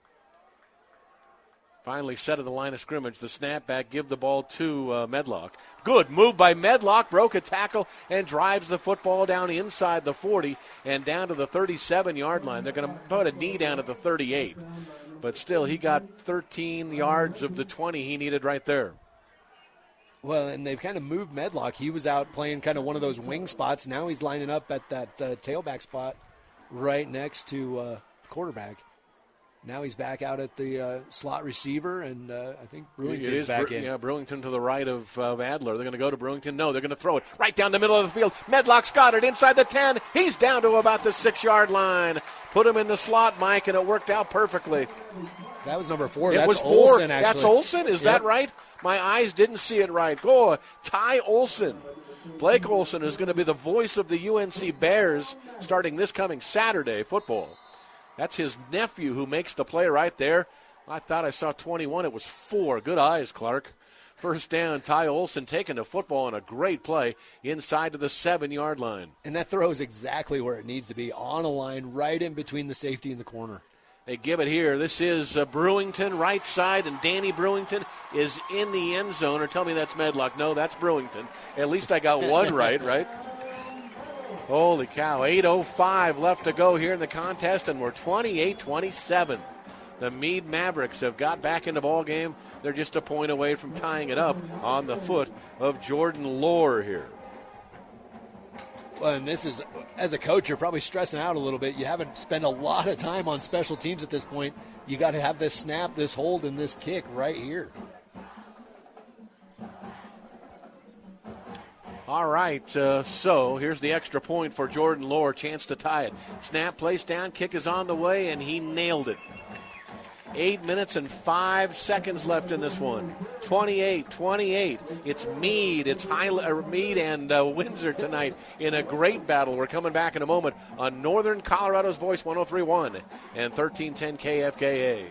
Finally set of the line of scrimmage. The snap back, give the ball to Medlock. Good move by Medlock, broke a tackle and drives the football down inside the 40 and down to the 37-yard line. They're going to put a knee down at the 38. But still, he got 13 yards of the 20 he needed right there. Well, and they've kind of moved Medlock. He was out playing kind of one of those wing spots. Now he's lining up at that tailback spot right next to quarterback. Now he's back out at the slot receiver, and I think Brewington's back in. Yeah, Brewington to the right of Adler. They're going to go to Brewington. No, they're going to throw it right down the middle of the field. Medlock's got it inside the 10. He's down to about the 6-yard line. Put him in the slot, Mike, and it worked out perfectly. That was number 4. It was 4. Olsen, actually. That's Olsen? Is that right? My eyes didn't see it right. Go, Ty Olsen. Blake Olsen is going to be the voice of the UNC Bears starting this coming Saturday football. That's his nephew who makes the play right there. I thought I saw 21. It was 4. Good eyes, Clark. First down, Ty Olsen taking the football on a great play inside to the 7-yard line. And that throw is exactly where it needs to be, on a line right in between the safety and the corner. They give it here. This is Brewington, right side, and Danny Brewington is in the end zone. Or tell me that's Medlock. No, that's Brewington. At least I got one right? Holy cow. 8:05 left to go here in the contest, and we're 28-27. The Meade Mavericks have got back in the ball game. They're just a point away from tying it up on the foot of Jordan Lohr here. Well, and this is, as a coach, you're probably stressing out a little bit. You haven't spent a lot of time on special teams at this point. You got to have this snap, this hold, and this kick right here. All right, so here's the extra point for Jordan Lohr, chance to tie it. Snap, placed down, kick is on the way, and he nailed it. 8 minutes and 5 seconds left in this one. 28-28. It's Meade. It's Meade and Windsor tonight in a great battle. We're coming back in a moment on Northern Colorado's Voice 103.1 and 1310 KFKA.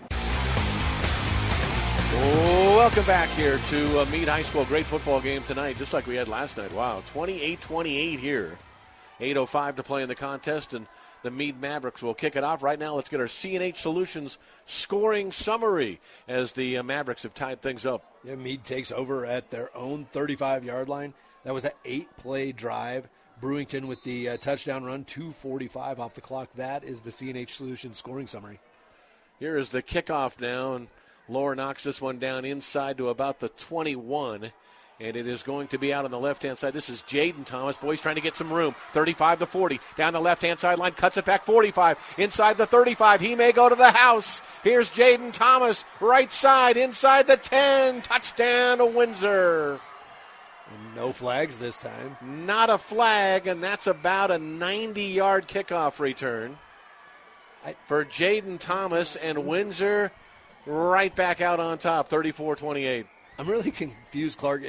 Welcome back here to Meade High School. Great football game tonight, just like we had last night. Wow, 28-28 here. 8:05 to play in the contest, and the Meade Mavericks will kick it off. Right now, let's get our C&H Solutions scoring summary as the Mavericks have tied things up. Yeah, Meade takes over at their own 35-yard line. That was an 8-play drive. Brewington with the touchdown run, 2:45 off the clock. That is the C&H Solutions scoring summary. Here is the kickoff now, and Lohr knocks this one down inside to about the 21, and it is going to be out on the left-hand side. This is Jaden Thomas. Boy's trying to get some room. 35 to 40. Down the left-hand sideline, cuts it back 45. Inside the 35. He may go to the house. Here's Jaden Thomas. Right side, inside the 10. Touchdown to Windsor. No flags this time. Not a flag, and that's about a 90-yard kickoff return for Jaden Thomas, and Windsor right back out on top, 34-28. I'm really confused, Clark.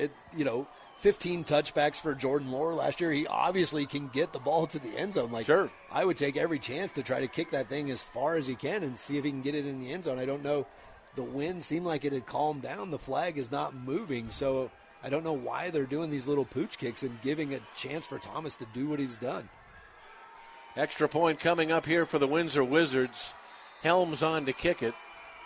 15 touchbacks for Jordan Lohr last year. He obviously can get the ball to the end zone. Sure. I would take every chance to try to kick that thing as far as he can and see if he can get it in the end zone. I don't know. The wind seemed like it had calmed down. The flag is not moving, so I don't know why they're doing these little pooch kicks and giving a chance for Thomas to do what he's done. Extra point coming up here for the Windsor Wizards. Helms on to kick it.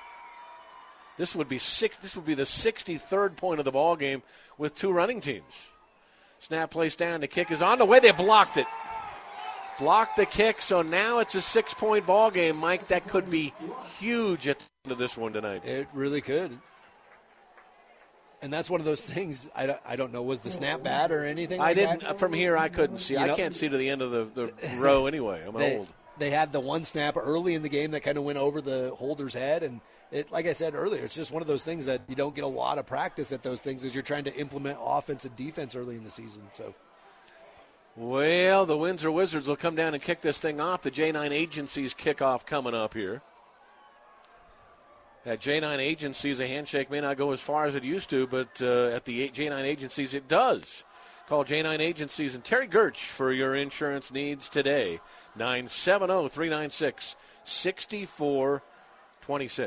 This would be the 63rd point of the ball game with two running teams. Snap placed down. The kick is on the way. They blocked it. Blocked the kick, so now it's a 6-point ball game. Mike, that could be huge at the end of this one tonight. It really could. And that's one of those things, I don't know, was the snap bad or anything like that? From here, I couldn't see. I can't see to the end of the row anyway. I'm old. They had the one snap early in the game that kind of went over the holder's head. And like I said earlier, it's just one of those things that you don't get a lot of practice at those things as you're trying to implement offense and defense early in the season. So, well, the Windsor Wizards will come down and kick this thing off. The J9 Agencies kickoff coming up here. At J9 Agencies, a handshake may not go as far as it used to, but at the J9 Agencies, it does. Call J9 Agencies and Terry Gertch for your insurance needs today. 970-396-6426.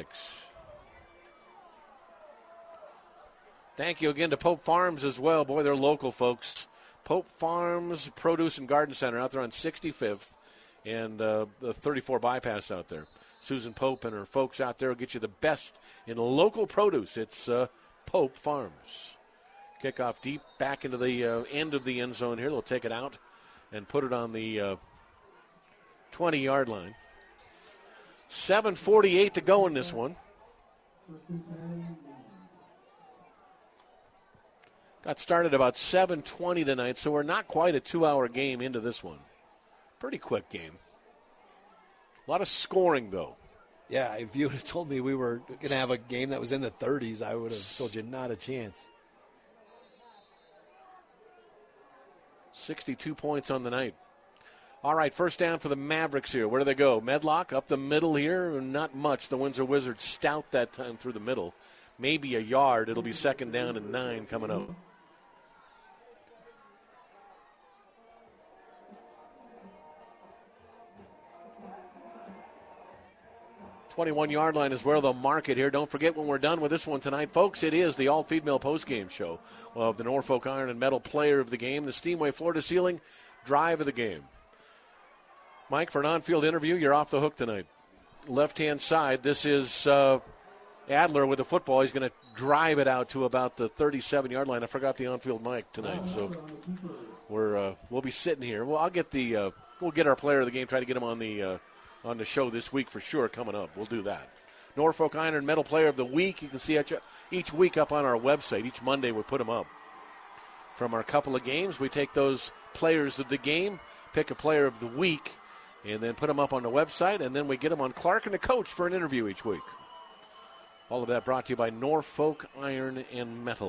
Thank you again to Pope Farms as well. Boy, they're local, folks. Pope Farms Produce and Garden Center out there on 65th and the 34 bypass out there. Susan Pope and her folks out there will get you the best in local produce. It's Pope Farms. Kickoff deep back into the end of the end zone here. They'll take it out and put it on the 20-yard line. 7:48 to go in this one. Got started about 7:20 tonight, so we're not quite a 2-hour game into this one. Pretty quick game. A lot of scoring, though. Yeah, if you would have told me we were going to have a game that was in the 30s, I would have told you not a chance. 62 points on the night. All right, first down for the Mavericks here. Where do they go? Medlock up the middle here. Not much. The Windsor Wizards stout that time through the middle. Maybe a yard. It'll be second down and 9 coming up. .21-yard line is where they'll mark it here. Don't forget when we're done with this one tonight, folks, it is the all-female postgame show of the Norfolk Iron and Metal Player of the Game, the Steamway floor-to-ceiling drive of the game. Mike, for an on-field interview, you're off the hook tonight. Left-hand side, this is Adler with the football. He's going to drive it out to about the 37-yard line. I forgot the on-field mic tonight, so we'll be sitting here. Well, we'll get our player of the game, try to get him on the show this week for sure coming up. We'll do that. Norfolk Iron and Metal Player of the Week. You can see each week up on our website. Each Monday we put them up. From our couple of games, we take those players of the game, pick a player of the week, and then put them up on the website, and then we get them on Clark and the Coach for an interview each week. All of that brought to you by Norfolk Iron and Metal.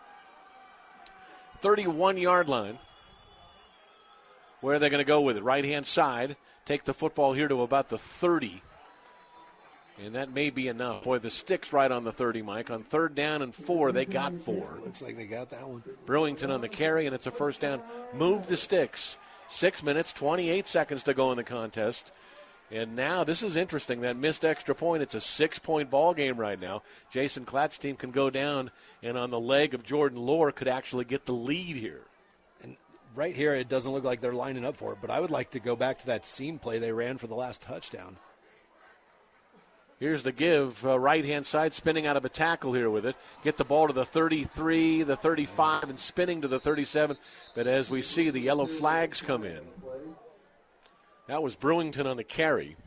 31-yard line. Where are they going to go with it? Right-hand side. Take the football here to about the 30. And that may be enough. Boy, the stick's right on the 30, Mike. On 3rd down and 4, they got 4. Looks like they got that one. Brewington on the carry, and it's a first down. Move the sticks. 6 minutes, 28 seconds to go in the contest. And now, this is interesting, that missed extra point. It's a 6-point ball game right now. Jason Klatt's team can go down, and on the leg of Jordan Lohr could actually get the lead here. right here it doesn't look like they're lining up for it, but I would like to go back to that seam play they ran for the last touchdown. Here's the give, right-hand side, spinning out of a tackle here with it. Get the ball to the 33, the 35, and spinning to the 37. But as we see, the yellow flags come in. That was Brewington on the carry.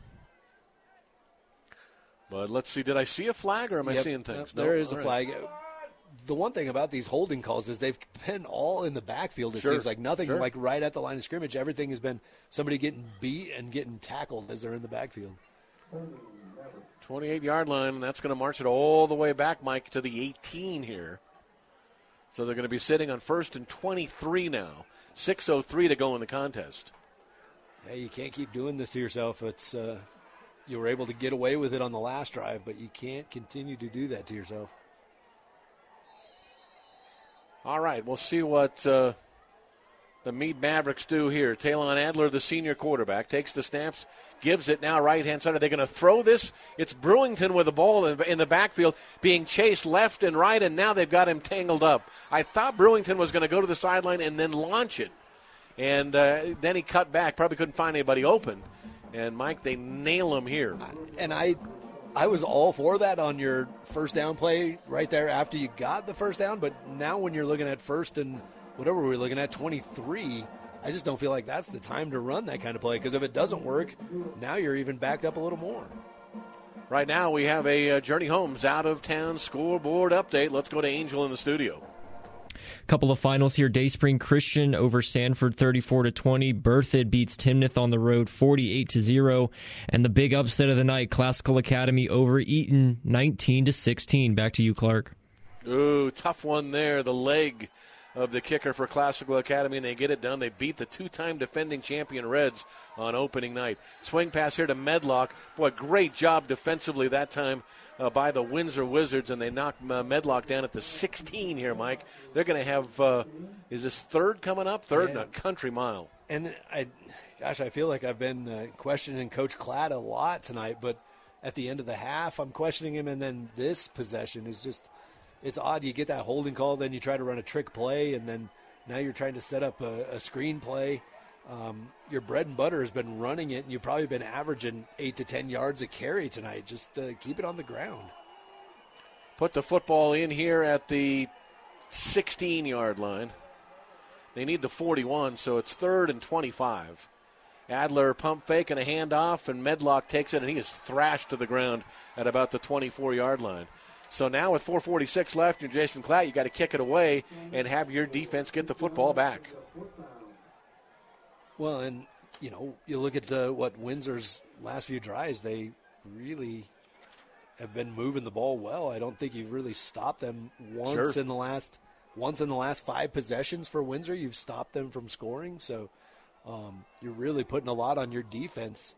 But let's see, did I see a flag or am I seeing things? There is a flag. The one thing about these holding calls is they've been all in the backfield, it seems like. Nothing like right at the line of scrimmage. Everything has been somebody getting beat and getting tackled as they're in the backfield. 28-yard line, and that's going to march it all the way back, Mike, to the 18 here. So they're going to be sitting on 1st and 23 now. 6:03 to go in the contest. Yeah, you can't keep doing this to yourself. It's you were able to get away with it on the last drive, but you can't continue to do that to yourself. All right, we'll see what the Meade Mavericks do here. Talon Adler, the senior quarterback, takes the snaps, gives it now right-hand side. Are they going to throw this? It's Brewington with the ball in the backfield being chased left and right, and now they've got him tangled up. I thought Brewington was going to go to the sideline and then launch it. And then he cut back, probably couldn't find anybody open. And, Mike, they nail him here. And I was all for that on your first down play right there after you got the first down. But now when you're looking at first and whatever we're looking at, 23, I just don't feel like that's the time to run that kind of play. Because if it doesn't work, now you're even backed up a little more. Right now we have a Journey Homes out-of-town scoreboard update. Let's go to Angel in the studio. Couple of finals here. Dayspring Christian over Sanford 34-20. Berthoud beats Timnath on the road 48-0. And the big upset of the night, Classical Academy over Eaton 19-16. Back to you, Clark. Ooh, tough one there. The leg of the kicker for Classical Academy, and they get it done. They beat the two-time defending champion Reds on opening night. Swing pass here to Medlock. Boy, great job defensively that time by the Windsor Wizards, and they knock Medlock down at the 16 here, Mike. They're going to have, is this third coming up? Third in a country mile. And, I feel like I've been questioning Coach Klatt a lot tonight, but at the end of the half, I'm questioning him, and then this possession is just, it's odd. You get that holding call, then you try to run a trick play, and then now you're trying to set up a screen play. Your bread and butter has been running it, and you've probably been averaging 8 to 10 yards a carry tonight. Just keep it on the ground. Put the football in here at the 16-yard line. They need the 41, so it's 3rd and 25. Adler pump fake and a handoff, and Medlock takes it, and he is thrashed to the ground at about the 24-yard line. So now with 4:46 left, you're Jason Klatt, you got to kick it away and have your defense get the football back. Well, and, you look at what Windsor's last few drives, they really have been moving the ball well. I don't think you've really stopped them once in the last 5 possessions for Windsor. You've stopped them from scoring, so you're really putting a lot on your defense.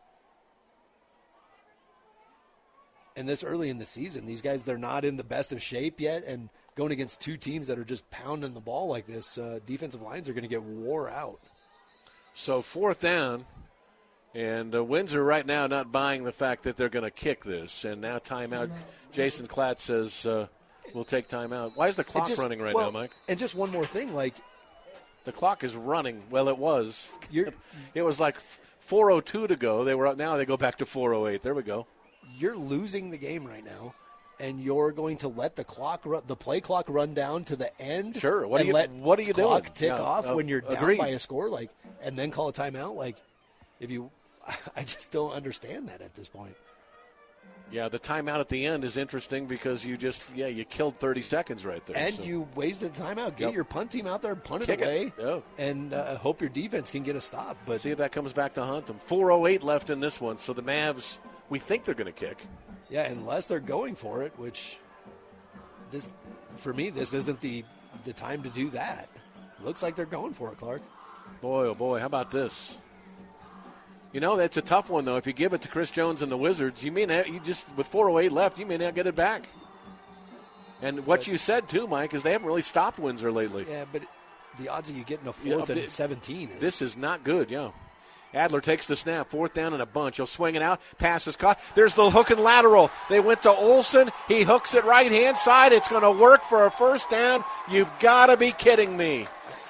And this early in the season, these guys, they're not in the best of shape yet, and going against two teams that are just pounding the ball like this, defensive lines are going to get wore out. So 4th down, and Windsor right now not buying the fact that they're going to kick this. And now timeout. Jason Klatt says we'll take timeout. Why is the clock running right now, Mike? And just one more thing, the clock is running. Well, it was. It was like 4:02 to go. Now they go back to 4:08. There we go. You're losing the game right now, and you're going to let the play clock run down to the end. Sure. What are you doing? Clock tick off when you're down by a score, and then call a timeout. I just don't understand that at this point. Yeah, the timeout at the end is interesting because you killed 30 seconds right there. And you wasted timeout. Get your punt team out there, punt it away, and hope your defense can get a stop. But see if that comes back to haunt them. 4:08 left in this one, so the Mavs, we think they're going to kick. Yeah, unless they're going for it, which for me, this isn't the time to do that. Looks like they're going for it, Clark. Boy, oh boy, how about this? That's a tough one, though. If you give it to Chris Jones and the Wizards, with 4:08 left, you may not get it back. And what you said, too, Mike, is they haven't really stopped Windsor lately. Yeah, but the odds of you getting a 4th and 17 is... This is not good, Adler takes the snap, 4th down and a bunch. He'll swing it out. Pass is caught. There's the hook and lateral. They went to Olson. He hooks it right-hand side. It's going to work for a 1st down. You've got to be kidding me.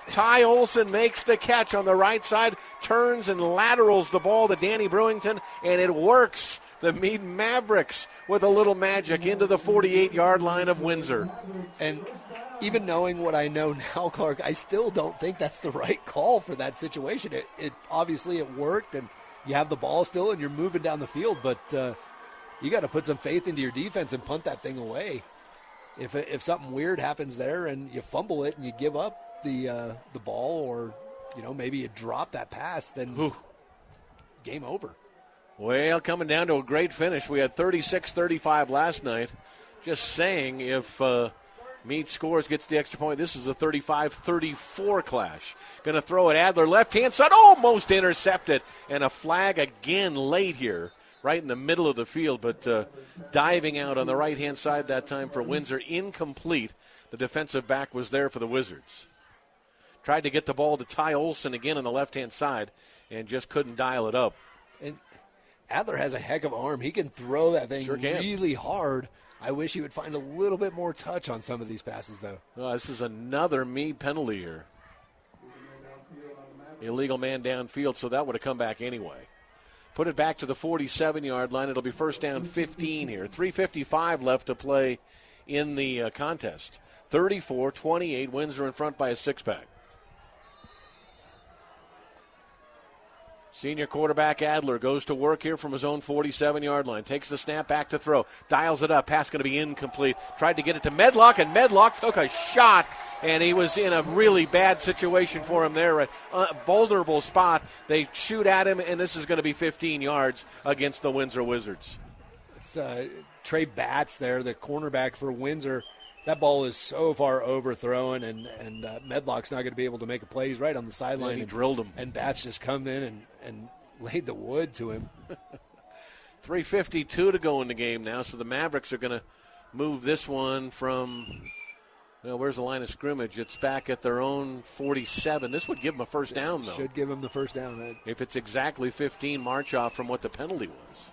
Ty Olson makes the catch on the right side, turns and laterals the ball to Danny Brewington, and it works. The Meade Mavericks with a little magic into the 48-yard line of Windsor. And even knowing what I know now, Clark, I still don't think that's the right call for that situation. It obviously it worked, and you have the ball still, and you're moving down the field, but you got to put some faith into your defense and punt that thing away. If something weird happens there and you fumble it and you give up the ball, or maybe you drop that pass, then game over. Well, coming down to a great finish. We had 36-35 last night. Just saying, if Meade scores, gets the extra point, this is a 35-34 clash. Going to throw it Adler, left-hand side, almost intercepted. And a flag again late here, right in the middle of the field, but diving out on the right-hand side that time for Windsor, incomplete. The defensive back was there for the Wizards. Tried to get the ball to Ty Olson again on the left-hand side and just couldn't dial it up. And Adler has a heck of an arm. He can throw that thing really hard. I wish he would find a little bit more touch on some of these passes, though. Oh, this is another Meade penalty here. Illegal man downfield, so that would have come back anyway. Put it back to the 47-yard line. It'll be first down 15 here. 3:55 left to play in the contest. 34-28, Windsor in front by a six-pack. Senior quarterback Adler goes to work here from his own 47-yard line. Takes the snap, back to throw. Dials it up. Pass going to be incomplete. Tried to get it to Medlock, and Medlock took a shot, and he was in a really bad situation for him there. A vulnerable spot. They shoot at him, and this is going to be 15 yards against the Windsor Wizards. It's Trey Batts there, the cornerback for Windsor. That ball is so far overthrown, and Medlock's not going to be able to make a play. He's right on the sideline. And he drilled him. And Batts just come in and laid the wood to him. 3:52 to go in the game now, so the Mavericks are going to move this one from, where's the line of scrimmage? It's back at their own 47. This would give them a first down, though. Should give them the first down. If it's exactly 15 march off from what the penalty was.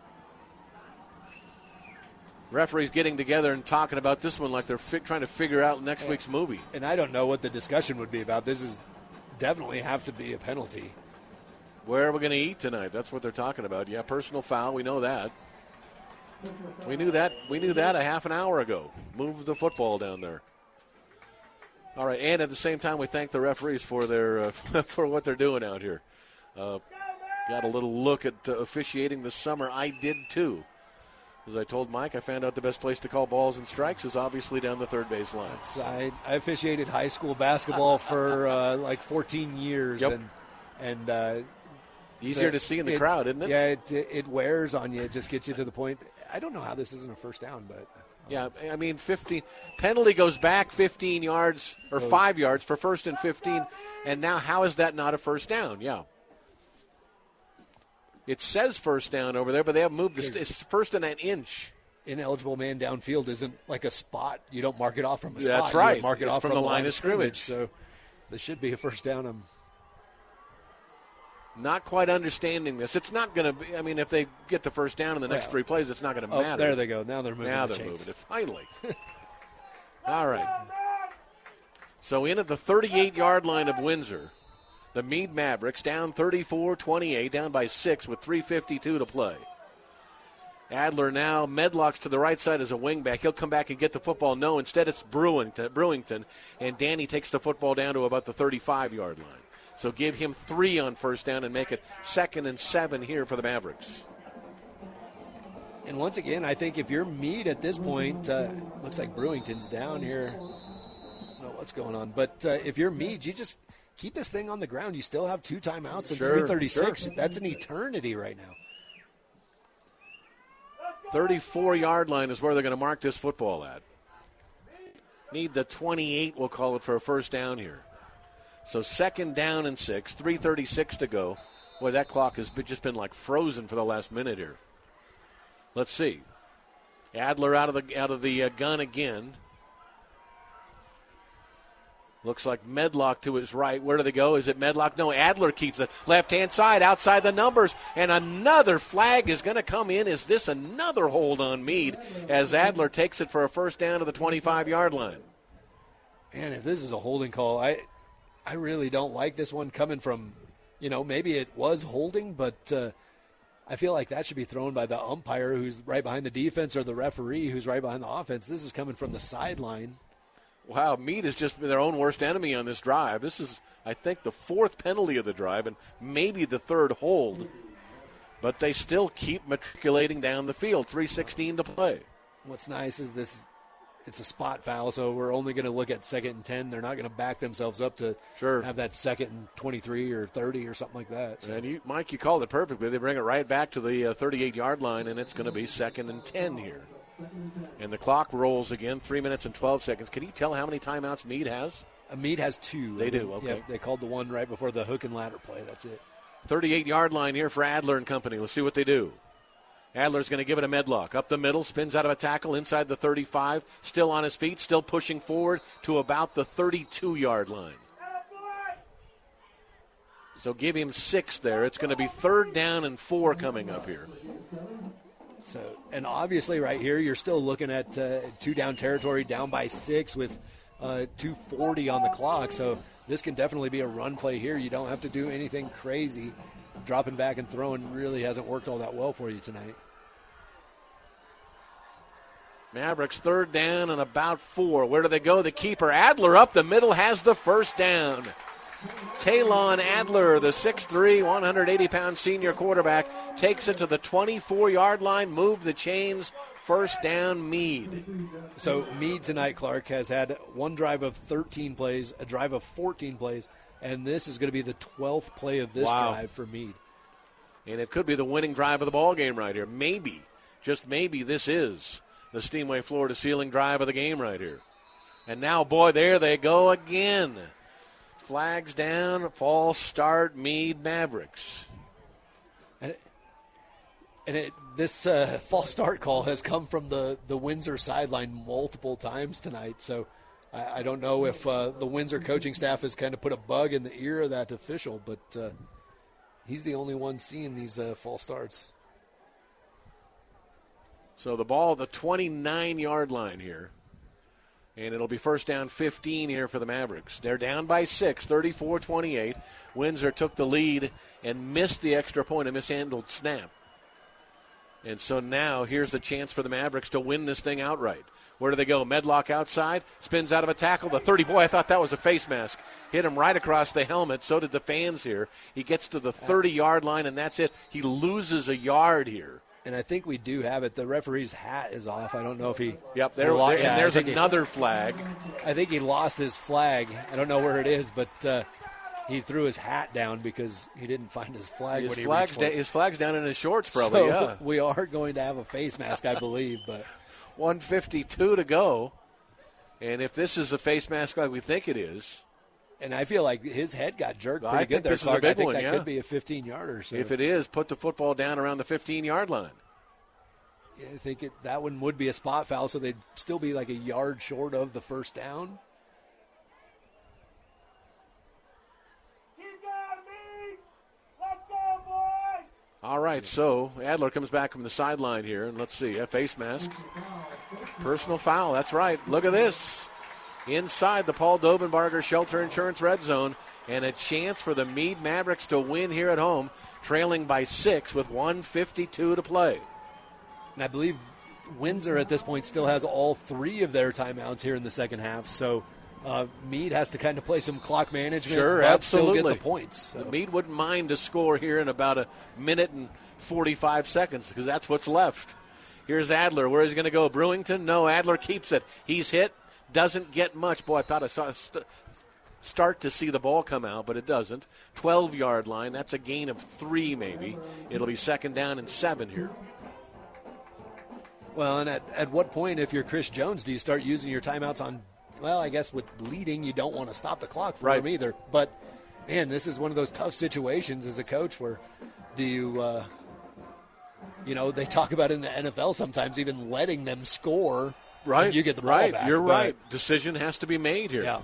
Referees getting together and talking about this one like they're trying to figure out next week's movie. And I don't know what the discussion would be about. This is definitely have to be a penalty. Where are we going to eat tonight? That's what they're talking about. Yeah, personal foul. We know that. We knew that a half an hour ago. Move the football down there. All right, and at the same time, we thank the referees for their for what they're doing out here. Got a little look at officiating this summer. I did too. As I told Mike, I found out the best place to call balls and strikes is obviously down the third base line. I officiated high school basketball for like 14 years. Yep. And easier to see in the crowd, isn't it? Yeah, it wears on you. It just gets you to the point. I don't know how this isn't a first down, but. Yeah, I mean, 15 penalty goes back 15 yards or 5 yards for first and 15, and now how is that not a first down? Yeah. It says first down over there, but they have moved it's first and an inch. Ineligible man downfield isn't like a spot. You don't mark it off from a spot. That's right. You mark it off from the line of scrimmage. So this should be a first down. I'm not quite understanding this. It's not going to be. I mean, if they get the first down in the next three plays, it's not going to matter. There they go. Now they're moving. Now they're moving it. Finally. All right. So in at the 38-yard line of Windsor, the Meade Mavericks down 34-28, down by 6 with 3:52 to play. Adler now, Medlock's to the right side as a wingback. He'll come back and get the football. No, instead it's Brewington, and Danny takes the football down to about the 35-yard line. So give him 3 on first down and make it 2nd and 7 here for the Mavericks. And once again, I think if you're Meade at this point, looks like Brewington's down here. I don't know what's going on. But if you're Meade, you just keep this thing on the ground. You still have 2 timeouts and 3:36. Sure. That's an eternity right now. 34-yard line is where they're going to mark this football at. Need the 28, we'll call it, for a first down here. So 2nd down and 6, 3:36 to go. Boy, that clock has just been like frozen for the last minute here. Let's see. Adler out of the gun again. Looks like Medlock to his right. Where do they go? Is it Medlock? No, Adler keeps it. Left-hand side, outside the numbers. And another flag is going to come in. Is this another hold on Meade as Adler takes it for a first down to the 25-yard line? Man, if this is a holding call, I I really don't like this one coming from, maybe it was holding, but I feel like that should be thrown by the umpire who's right behind the defense or the referee who's right behind the offense. This is coming from the sideline. Wow, Meade has just been their own worst enemy on this drive. This is, I think, the 4th penalty of the drive and maybe the 3rd hold. But they still keep matriculating down the field. 3:16 to play. What's nice is it's a spot foul, so we're only going to look at 2nd and 10. They're not going to back themselves up to have that 2nd and 23 or 30 or something like that. So. And Mike, you called it perfectly. They bring it right back to the 38-yard line, and it's going to be 2nd and 10 here. And the clock rolls again, 3 minutes and 12 seconds. Can you tell how many timeouts Meade has? Meade has 2. They do, okay. Yeah, they called the one right before the hook and ladder play. That's it. 38-yard line here for Adler and company. Let's see what they do. Adler's going to give it a Medlock. Up the middle, spins out of a tackle inside the 35. Still on his feet, still pushing forward to about the 32-yard line. So give him 6 there. It's going to be 3rd down and 4 coming up here. So, and obviously right here you're still looking at 2-down territory, down by 6 with 2:40 on the clock. So this can definitely be a run play here. You don't have to do anything crazy. Dropping back and throwing really hasn't worked all that well for you tonight. Mavericks 3rd down and about 4. Where do they go? The keeper, Adler, up the middle, has the 1st down. Talon Adler, the 6'3", 180-pound senior quarterback, takes it to the 24-yard line, move the chains, 1st down, Meade. So Meade tonight, Clark, has had one drive of 13 plays, a drive of 14 plays, and this is going to be the 12th play of this drive for Meade. And it could be the winning drive of the ball game right here. Maybe, just maybe, this is the Steamway Florida ceiling drive of the game right here. And now, boy, there they go again. Flags down, false start, Meade Mavericks. This false start call has come from the Windsor sideline multiple times tonight. So I don't know if the Windsor coaching staff has kind of put a bug in the ear of that official, but he's the only one seeing these false starts. So the ball at the 29-yard line here. And it'll be 1st down 15 here for the Mavericks. They're down by 6, 34-28. Windsor took the lead and missed the extra point, a mishandled snap. And so now here's the chance for the Mavericks to win this thing outright. Where do they go? Medlock outside, spins out of a tackle. The 30, boy, I thought that was a face mask. Hit him right across the helmet. So did the fans here. He gets to the 30-yard line, and that's it. He loses a yard here. And I think we do have it. The referee's hat is off. I don't know if he... Yep, there's another flag. I think he lost his flag. I don't know where it is, but he threw his hat down because he didn't find his flag. His flag's down in his shorts probably, so we are going to have a face mask, I believe. But 1:52 to go. And if this is a face mask like we think it is... And I feel like his head got jerked pretty good there, Clark. I think that could be a 15-yarder. So. If it is, put the football down around the 15-yard line. Yeah, I think that one would be a spot foul, so they'd still be like a yard short of the 1st down. All right, so Adler comes back from the sideline here, and let's see, a face mask. Personal foul, that's right. Look at this. Inside the Paul Dobenbarger Shelter Insurance Red Zone, and a chance for the Meade Mavericks to win here at home, trailing by 6 with 1:52 to play. And I believe Windsor at this point still has all 3 of their timeouts here in the second half, so Meade has to kind of play some clock management. Sure, absolutely. Still get the points. So. Meade wouldn't mind to score here in about a minute and 45 seconds because that's what's left. Here's Adler. Where is he going to go? Brewington? No, Adler keeps it. He's hit. Doesn't get much. Boy, I thought I saw start to see the ball come out, but it doesn't. 12-yard line. That's a gain of 3 maybe. It'll be 2nd down and 7 here. Well, and at what point, if you're Chris Jones, do you start using your timeouts on, well, I guess with leading, you don't want to stop the clock for him either. But, man, this is one of those tough situations as a coach where do you, they talk about in the NFL sometimes even letting them score. Right. You get the ball back. You're right. Decision has to be made here. Yeah.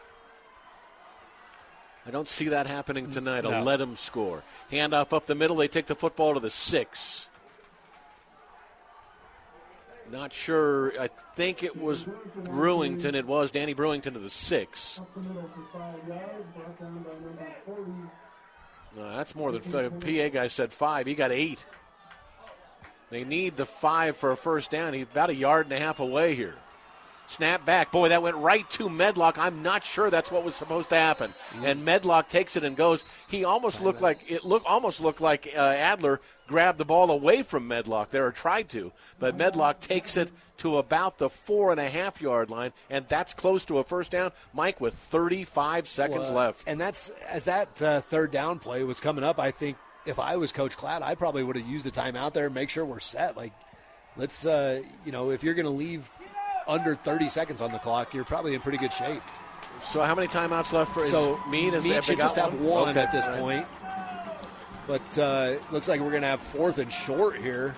I don't see that happening tonight. I'll let them score. Handoff up the middle. They take the football to the 6. Not sure. I think it was Brewington. It was Danny Brewington to the 6. No, that's more than PA guy said 5. He got 8. They need the 5 for a first down. He's about a yard and a half away here. Snap back. Boy, that went right to Medlock. I'm not sure that's what was supposed to happen. And Medlock takes it and goes. He almost looked like Adler grabbed the ball away from Medlock there, or tried to. But Medlock takes it to about the 4.5-yard line, and that's close to a first down. Mike, with 35 seconds left. And that's as that third down play was coming up, I think if I was Coach Klatt, I probably would have used the timeout there and make sure we're set. Like, let's, if you're going to leave under 30 seconds on the clock, you're probably in pretty good shape. So how many timeouts left for Meade? Meade should just have one at this point. But looks like we're going to have 4th and short here.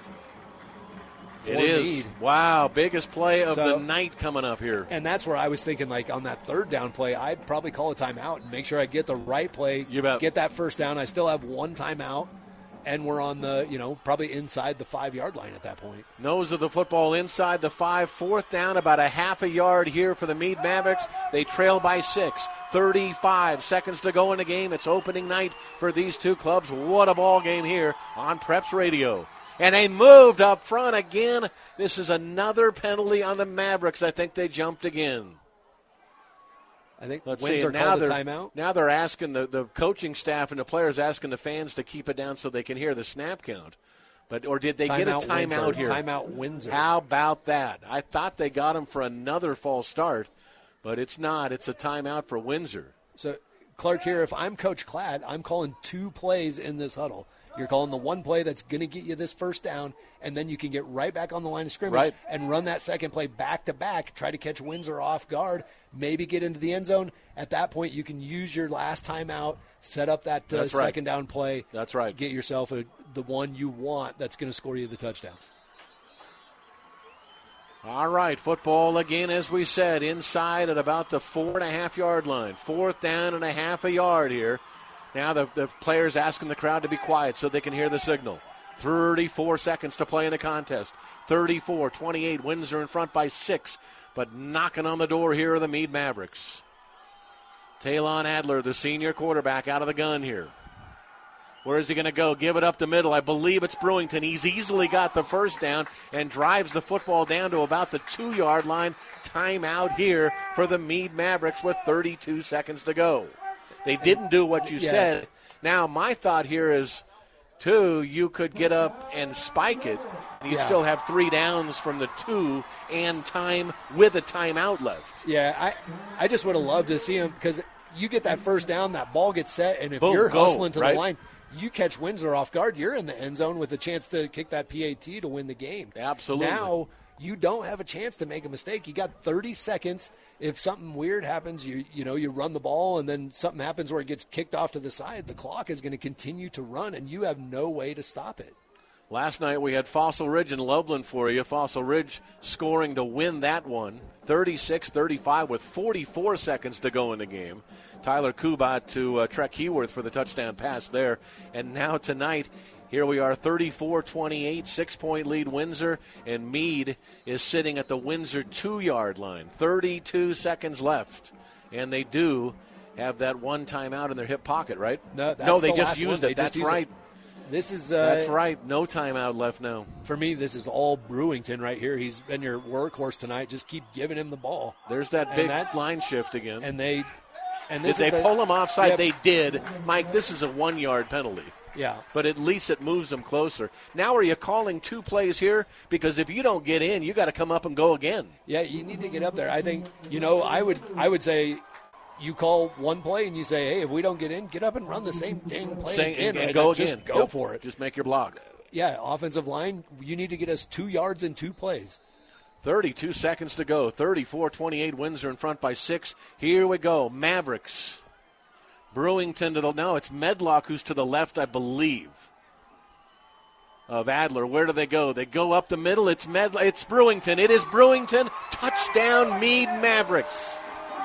It is. Meade. Wow, biggest play of the night coming up here. And that's where I was thinking, like, on that third down play, I'd probably call a timeout and make sure I get the right play, get that first down. I still have one timeout. And we're on the, probably inside the 5-yard line at that point. Nose of the football inside the 5. 4th down, about a half a yard here for the Meade Mavericks. They trail by 6. 35 seconds to go in the game. It's opening night for these two clubs. What a ball game here on Preps Radio. And they moved up front again. This is another penalty on the Mavericks. I think they jumped again. I think Windsor called the timeout. Now they're asking the coaching staff and the players asking the fans to keep it down so they can hear the snap count. Or did they get a timeout here? Timeout Windsor. How about that? I thought they got him for another false start, but it's not. It's a timeout for Windsor. So, Clark, here, if I'm Coach Klatt, I'm calling 2 plays in this huddle. You're calling the one play that's going to get you this first down, and then you can get right back on the line of scrimmage and run that second play back-to-back, try to catch Windsor off guard, maybe get into the end zone. At that point, you can use your last timeout, set up that second down play. That's right. Get yourself the one you want that's going to score you the touchdown. All right, football again, as we said, inside at about the 4.5-yard line. 4th down and a half a yard here. Now the players asking the crowd to be quiet so they can hear the signal. 34 seconds to play in the contest. 34-28, Windsor in front by 6, but knocking on the door here are the Meade Mavericks. Talon Adler, the senior quarterback, out of the gun here. Where is he going to go? Give it up the middle. I believe it's Brewington. He's easily got the first down and drives the football down to about the 2-yard line. Timeout here for the Meade Mavericks with 32 seconds to go. They didn't do what you said. Now, my thought here is, too, you could get up and spike it, and you still have 3 downs from the 2 and time with a timeout left. Yeah, I just would have loved to see him, because you get that first down, that ball gets set, and if Boom, you're hustling to the line, you catch Windsor off guard, you're in the end zone with a chance to kick that PAT to win the game. Absolutely. Now, you don't have a chance to make a mistake. You got 30 seconds. If something weird happens, you run the ball, and then something happens where it gets kicked off to the side, the clock is going to continue to run, and you have no way to stop it. Last night we had Fossil Ridge and Loveland for you. Fossil Ridge scoring to win that one, 36-35 with 44 seconds to go in the game. Tyler Kubat to Trek Keyworth for the touchdown pass there. And now tonight, here we are, 34-28, 6-point lead Windsor, and Meade is sitting at the Windsor 2-yard line. 32 seconds left, and they do have that one timeout in their hip pocket, right? No, they just used it. That's right. This is that's right. No timeout left now. For me, this is all Brewington right here. He's been your workhorse tonight. Just keep giving him the ball. There's that big line shift again. Did they pull him offside? Yep. They did. Mike, this is a 1-yard penalty. Yeah. But at least it moves them closer. Now are you calling 2 plays here? Because if you don't get in, you got to come up and go again. Yeah, you need to get up there. I think, I would say you call 1 play and you say, hey, if we don't get in, get up and run the same dang play again. And go again. Just go for it. Just make your block. Yeah, offensive line, you need to get us 2 yards in 2 plays. 32 seconds to go. 34-28, Windsor in front by 6. Here we go. Mavericks. Brewington it's Medlock who's to the left, I believe, of Adler. Where do they go? They go up the middle. It's Brewington. It is Brewington. Touchdown, Meade Mavericks.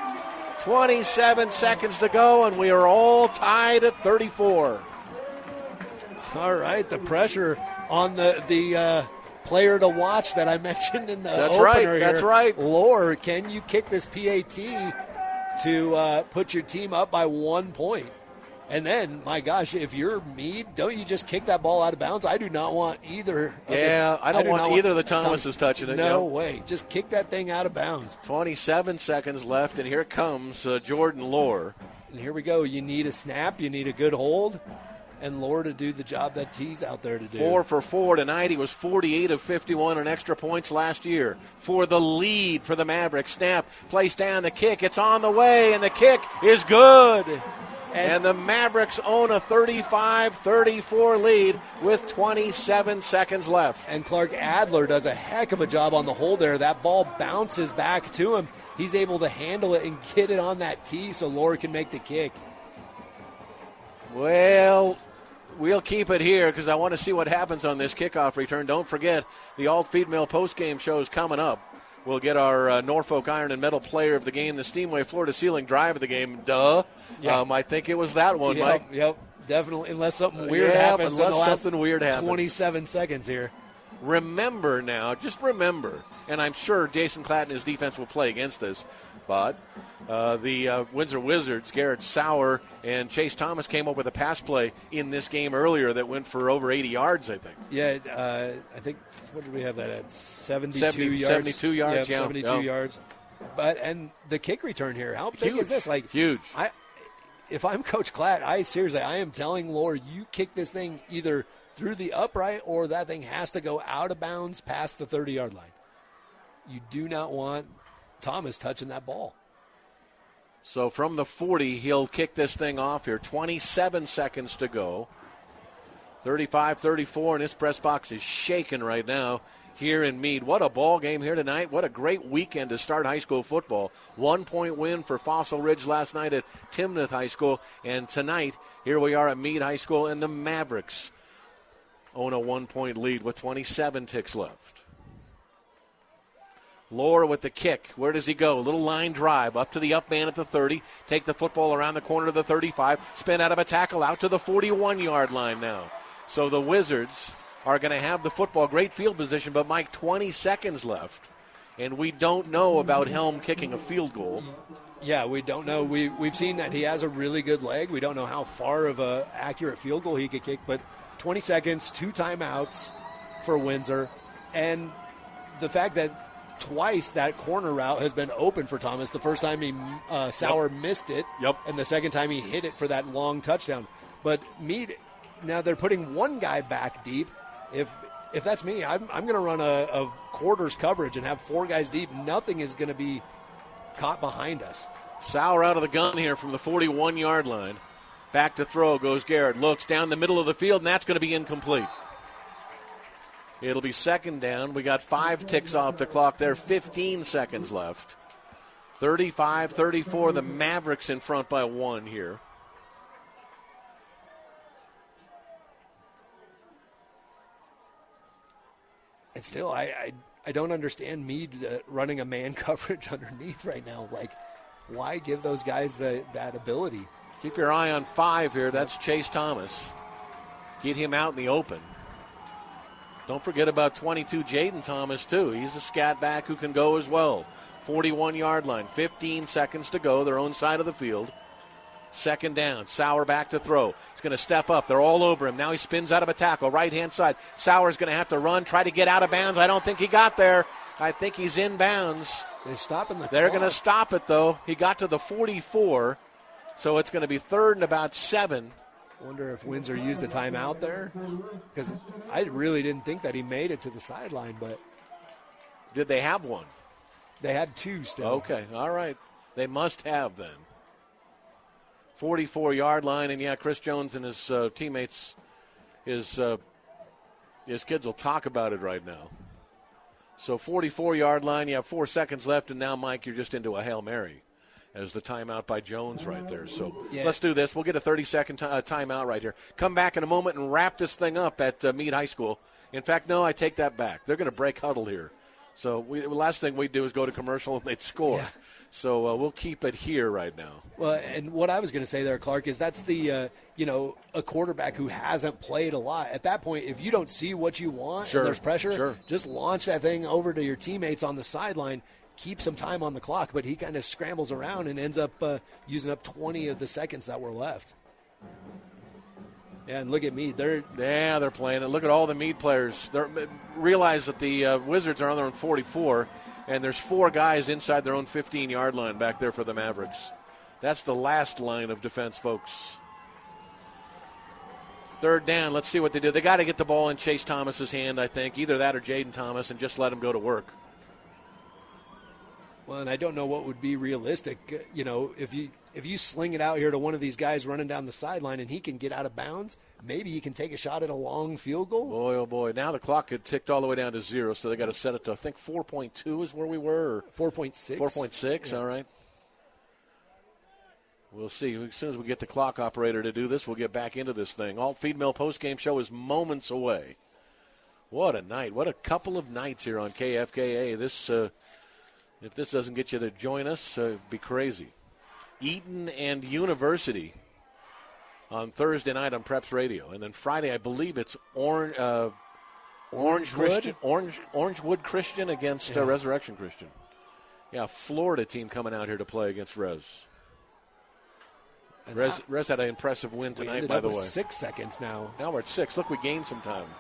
27 seconds to go, and we are all tied at 34. All right, the pressure on the player to watch that I mentioned in the That's opener right. here. That's right. Lohr, can you kick this PAT to put your team up by 1 point? And then, my gosh, if you're Meade, don't you just kick that ball out of bounds? I do not want either. Yeah, I don't want either of the Thomases touching it. No way. Just kick that thing out of bounds. 27 seconds left, and here comes Jordan Lohr. And here we go. You need a snap. You need a good hold. And Lohr to do the job that he's out there to do. 4 for 4 tonight. He was 48 of 51 on extra points last year. For the lead for the Mavericks. Snap, placed down the kick. It's on the way, and the kick is good. And the Mavericks own a 35-34 lead with 27 seconds left. And Clark Adler does a heck of a job on the hold there. That ball bounces back to him. He's able to handle it and get it on that tee so Lohr can make the kick. Well, we'll keep it here because I want to see what happens on this kickoff return. Don't forget, the Alt-Feed Mill postgame show is coming up. We'll get our Norfolk Iron and Metal player of the game, the Steamway floor-to-ceiling drive of the game. Duh. Yeah. I think it was that one, Mike. Yep, definitely. Unless something weird happens unless in the last something weird happens. 27 seconds here. Remember now, just remember, and I'm sure Jason Klatt and his defense will play against this, but the Windsor Wizards, Garrett Sauer and Chase Thomas came up with a pass play in this game earlier that went for over 80 yards, I think. Yeah, I think, what did we have that at? 72 yards? 72 yards, yeah. 72 yards. And the kick return here, how big is this? Like, huge. If I'm Coach Klatt, I am telling Lohr, you kick this thing either through the upright or that thing has to go out of bounds past the 30-yard line. You do not want Thomas touching that ball. So from the 40, he'll kick this thing off here. 27 seconds to go. 35-34, and this press box is shaking right now here in Meade. What a ball game here tonight. What a great weekend to start high school football. 1-point win for Fossil Ridge last night at Timnath High School. And tonight, here we are at Meade High School, and the Mavericks own a 1-point lead with 27 ticks left. Lohr with the kick. Where does he go? A little line drive up to the up man at the 30. Take the football around the corner to the 35. Spin out of a tackle out to the 41-yard line now. So the Wizards are going to have the football. Great field position, but, Mike, 20 seconds left. And we don't know about Helm kicking a field goal. Yeah, we don't know. We've seen that he has a really good leg. We don't know how far of an accurate field goal he could kick, but 20 seconds, 2 timeouts for Windsor. And the fact that twice that corner route has been open for Thomas. The first time Sauer missed it, and the second time he hit it for that long touchdown. But Meade, now they're putting one guy back deep. If that's me, I'm going to run a quarters coverage and have 4 guys deep. Nothing is going to be caught behind us. Sauer out of the gun here from the 41-yard line. Back to throw goes Garrett. Looks down the middle of the field, and that's going to be incomplete. It'll be second down. We got 5 ticks off the clock there, 15 seconds left. 35-34, the Mavericks in front by 1 here. And still, I don't understand Meade running a man coverage underneath right now. Like, why give those guys that ability? Keep your eye on 5 here. That's Chase Thomas. Get him out in the open. Don't forget about 22, Jaden Thomas, too. He's a scat back who can go as well. 41-yard line, 15 seconds to go, their own side of the field. Second down, Sauer back to throw. He's going to step up. They're all over him. Now he spins out of a tackle, right-hand side. Sauer's going to have to run, try to get out of bounds. I don't think he got there. I think he's in bounds. They're going to stop it, though. He got to the 44, so it's going to be 3rd and about 7. Wonder if Windsor used a timeout there, because I really didn't think that he made it to the sideline. But did they have one? They had 2 still. Okay, all right. They must have then. 44-yard line, and yeah, Chris Jones and his teammates, his kids will talk about it right now. So 44-yard line, you have 4 seconds left, and now, Mike, you're just into a Hail Mary as the timeout by Jones right there. So Let's do this. We'll get a 30-second timeout right here. Come back in a moment and wrap this thing up at Meade High School. In fact, no, I take that back. They're going to break huddle here. So the last thing we'd do is go to commercial and they'd score. Yeah. So we'll keep it here right now. Well, and what I was going to say there, Clark, is that's the, a quarterback who hasn't played a lot. At that point, if you don't see what you want and there's pressure, just launch that thing over to your teammates on the sideline, keep some time on the clock. But he kind of scrambles around and ends up using up 20 of the seconds that were left. Yeah, and look at Meade. They're playing it. Look at all the Meade players. Realize that the Wizards are on their own 44, and there's 4 guys inside their own 15-yard line back there for the Mavericks. That's the last line of defense, folks. 3rd down. Let's see what they do. They got to get the ball in Chase Thomas's hand, I think. Either that or Jaden Thomas, and just let him go to work. Well, and I don't know what would be realistic. If you sling it out here to one of these guys running down the sideline and he can get out of bounds, maybe he can take a shot at a long field goal. Boy, oh boy. Now the clock had ticked all the way down to 0, so they got to set it to, I think, 4.2 is where we were. Or 4.6. 4.6, yeah. All right. We'll see. As soon as we get the clock operator to do this, we'll get back into this thing. Alt Feed Mill postgame show is moments away. What a night. What a couple of nights here on KFKA. If this doesn't get you to join us, it'd be crazy. Eaton and University on Thursday night on Preps Radio. And then Friday, I believe it's Orangewood Christian against Resurrection Christian. Yeah, Florida team coming out here to play against Res. Res had an impressive win tonight, by the way. 6 seconds now. Now we're at 6. Look, we gained some time.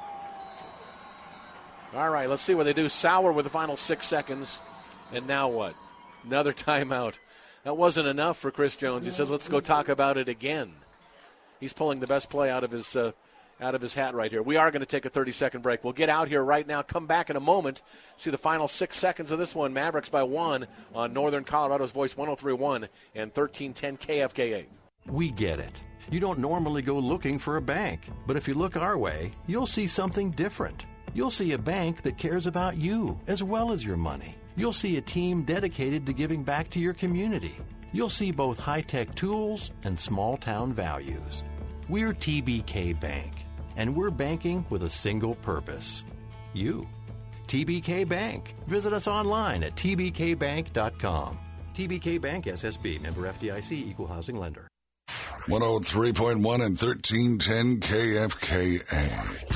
All right, let's see what they do. Sauer with the final 6 seconds. And now what? Another timeout. That wasn't enough for Chris Jones. He says, let's go talk about it again. He's pulling the best play out of his hat right here. We are going to take a 30-second break. We'll get out here right now, come back in a moment, see the final 6 seconds of this one. Mavericks by 1 on Northern Colorado's Voice 103.1 and 1310 KFKA. We get it. You don't normally go looking for a bank, but if you look our way, you'll see something different. You'll see a bank that cares about you as well as your money. You'll see a team dedicated to giving back to your community. You'll see both high-tech tools and small-town values. We're TBK Bank, and we're banking with a single purpose: you. TBK Bank. Visit us online at tbkbank.com. TBK Bank, SSB, member FDIC, equal housing lender. 103.1 and 1310 KFKA.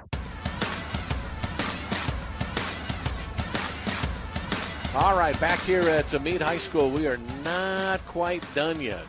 All right, back here at Meade High School, we are not quite done yet.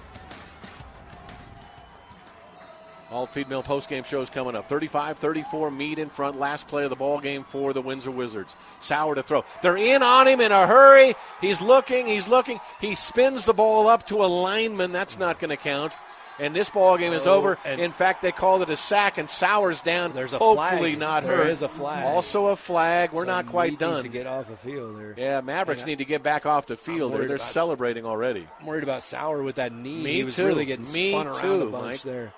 Alt Feed Mill postgame show is coming up. 35-34, Meade in front. Last play of the ball game for the Windsor Wizards. Sauer to throw. They're in on him in a hurry. He's looking. He spins the ball up to a lineman. That's not going to count. And this ball game is over. In fact, they called it a sack, and Sauer's down. There's a hopefully flag. not hurt. There is a flag. Also a flag. We're not quite done. Needs to get off the field there. Yeah, Mavericks need to get back off the field. They're celebrating already. I'm worried about Sauer with that knee. Me he was too. really getting spun around a bunch Mike. there.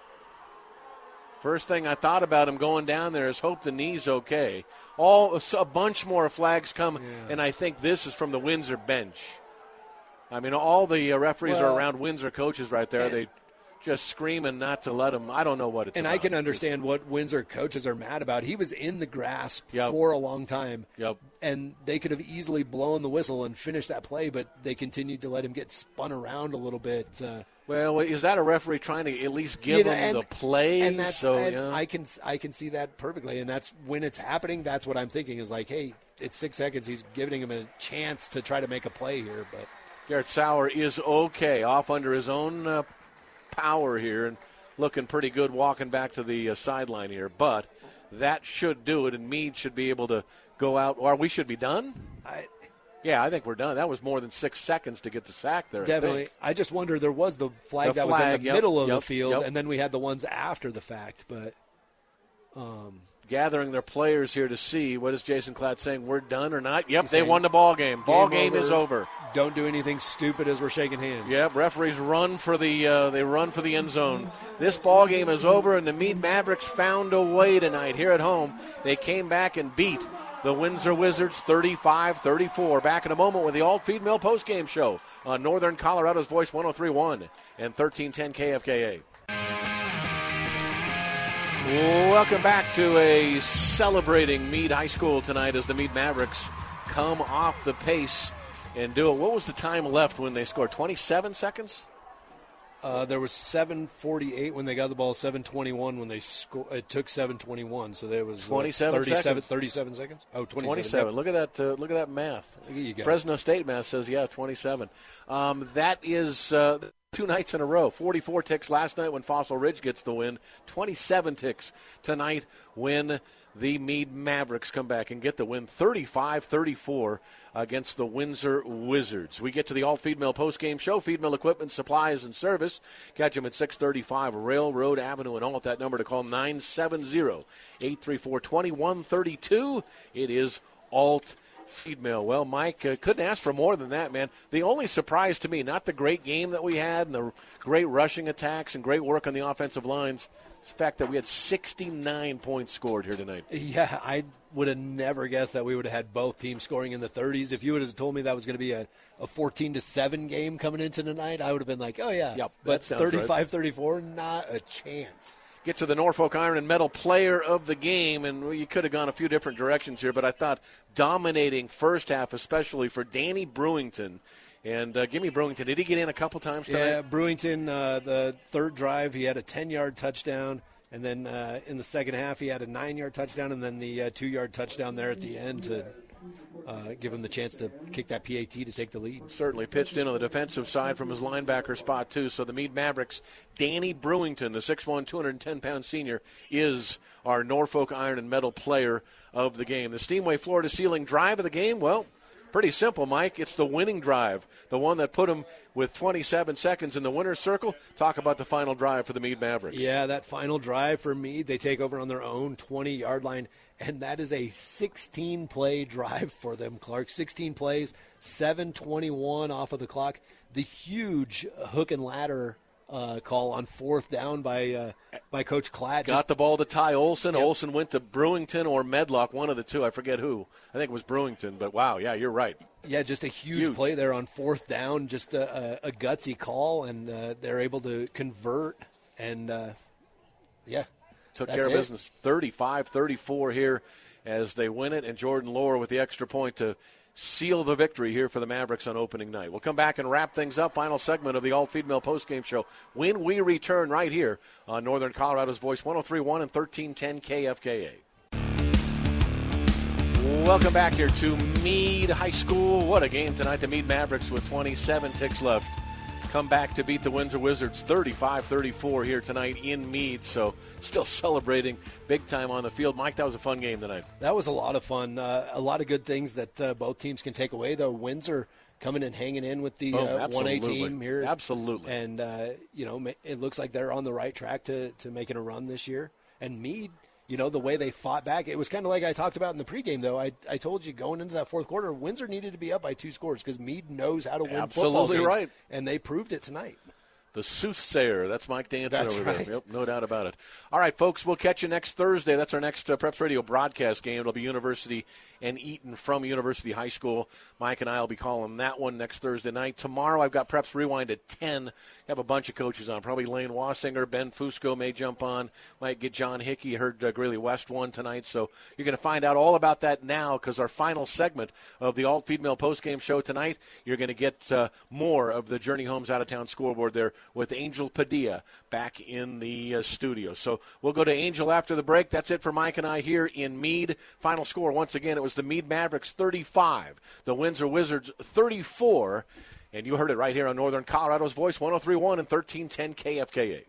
First thing I thought about him going down there is hope the knee's okay. A bunch more flags come, and I think this is from the Windsor bench. I mean, all the referees are around Windsor coaches right there. They just screaming not to let him. I don't know what it's about. And I can understand what Windsor coaches are mad about. He was in the grasp for a long time. Yep. And they could have easily blown the whistle and finished that play, but they continued to let him get spun around a little bit. Well, is that a referee trying to at least give him the play? And I can see that perfectly. And that's when it's happening. That's what I'm thinking is like, hey, it's 6 seconds. He's giving him a chance to try to make a play here. But Garrett Sauer is okay, off under his own power here and looking pretty good walking back to the sideline here. But that should do it, and Meade should be able to go out. Or we should be done? I think we're done. That was more than 6 seconds to get the sack there. Definitely. I just wonder, there was the flag that was in the middle of the field, and then we had the ones after the fact. But gathering their players here to see, what is Jason Klatt saying? We're done or not? Yep, they won the ball game. Ball game is over. Don't do anything stupid as we're shaking hands. Yep, referees run for the end zone. This ball game is over, and the Meade Mavericks found a way tonight here at home. They came back and beat the Windsor Wizards 35-34. Back in a moment with the Alt Feed Mill postgame show on Northern Colorado's Voice 103.1 and 1310 KFKA. Welcome back to a celebrating Meade High School tonight as the Meade Mavericks come off the pace and do it. What was the time left when they scored? 27 seconds? There was 7:48 when they got the ball, 7:21 when they scored. It took 7:21, so there was 37 seconds. 37 seconds? Oh, 27. Look at that. Look at that math. Fresno State math says 27. That is 2 nights in a row. 44 ticks last night when Fossil Ridge gets the win. 27 ticks tonight when the Meade Mavericks come back and get the win, 35-34 against the Windsor Wizards. We get to the Alt Feed Mill postgame show. Feed Mill Equipment, Supplies, and Service. Catch them at 635 Railroad Avenue in Alt. That number to call 970-834-2132. It is Alt Feed Mill. Well, Mike, couldn't ask for more than that, man. The only surprise to me, not the great game that we had and the great rushing attacks and great work on the offensive lines, is the fact that we had 69 points scored here tonight. Yeah, I would have never guessed that we would have had both teams scoring in the 30s. If you would have told me that was going to be a 14-7 game coming into tonight, I would have been like, oh, yeah. Yep, but 35-34, not a chance. Get to the Norfolk Iron and Metal player of the game, and you could have gone a few different directions here, but I thought dominating first half, especially for Danny Brewington. And give me Brewington. Did he get in a couple times tonight? Yeah, Brewington, the third drive, he had a 10-yard touchdown. And then in the second half, he had a 9-yard touchdown, and then the 2-yard touchdown there at the end to give him the chance to kick that PAT to take the lead. Certainly pitched in on the defensive side from his linebacker spot, too. So the Meade Mavericks, Danny Brewington, the 6'1", 210-pound senior, is our Norfolk Iron and Metal player of the game. The Steamway floor-to-ceiling drive of the game, well, pretty simple, Mike. It's the winning drive, the one that put him with 27 seconds in the winner's circle. Talk about the final drive for the Meade Mavericks. Yeah, that final drive for Meade, they take over on their own 20-yard line, and that is a 16-play drive for them, Clark. 16 plays, 7:21 off of the clock. The huge hook and ladder call on fourth down by Coach Klatt. Got the ball to Ty Olson. Yep. Olson went to Brewington or Medlock, one of the two. I forget who. I think it was Brewington, but wow, yeah, you're right. Yeah, just a huge play there on fourth down, just a gutsy call, and they're able to convert, and, Took care of business. 35-34 here as they win it, and Jordan Lohr with the extra point to seal the victory here for the Mavericks on opening night. We'll come back and wrap things up. Final segment of the Alt Feed Mill postgame show when we return right here on Northern Colorado's Voice, 103.1 and 1310 KFKA. Welcome back here to Meade High School. What a game tonight. The Meade Mavericks with 27 ticks left come back to beat the Windsor Wizards 35-34 here tonight in Meade. So still celebrating big time on the field. Mike, that was a fun game tonight. That was a lot of fun. A lot of good things that both teams can take away, though. Windsor coming and hanging in with the 1A team here. Absolutely. And, it looks like they're on the right track to making a run this year. And Meade, the way they fought back, it was kind of like I talked about in the pregame, though. I told you going into that fourth quarter, Windsor needed to be up by 2 scores because Meade knows how to win football games. Absolutely right. And they proved it tonight. The soothsayer. That's Mike Danson That's over right. there. Yep, no doubt about it. All right, folks, we'll catch you next Thursday. That's our next Preps Radio broadcast game. It'll be University and Eaton from University High School. Mike and I will be calling that one next Thursday night. Tomorrow I've got Preps Rewind at 10. Have a bunch of coaches on. Probably Lane Wassinger, Ben Fusco may jump on. Might get John Hickey. Heard Greeley West won tonight. So you're going to find out all about that now because our final segment of the Alt Feed Mill postgame show tonight, you're going to get more of the Journey Homes Out-of-Town scoreboard there with Angel Padilla back in the studio. So we'll go to Angel after the break. That's it for Mike and I here in Meade. Final score, once again, it was the Meade Mavericks 35, the Windsor Wizards 34. And you heard it right here on Northern Colorado's Voice, 103.1 and 1310 KFKA.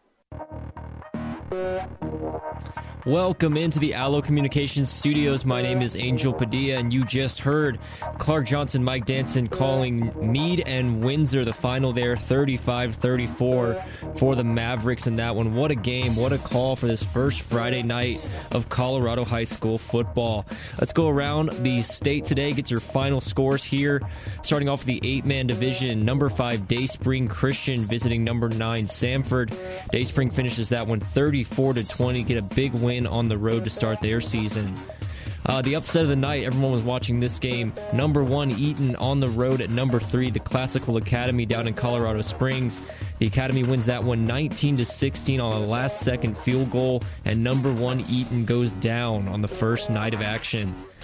Welcome into the Allo Communications Studios. My name is Angel Padilla, and you just heard Clark Johnson, Mike Danson calling Meade and Windsor the final there, 35-34 for the Mavericks in that one. What a game, what a call for this first Friday night of Colorado high school football. Let's go around the state today, get your final scores here. Starting off the 8-man division, number 5 Dayspring Christian visiting number 9 Samford. Dayspring finishes that one 34-20, get a big win on the road to start their season. The upset of the night, everyone was watching this game. Number 1 Eaton on the road at number 3, the Classical Academy down in Colorado Springs. The Academy wins that one 19-16 on a last-second field goal, and number 1 Eaton goes down on the first night of action.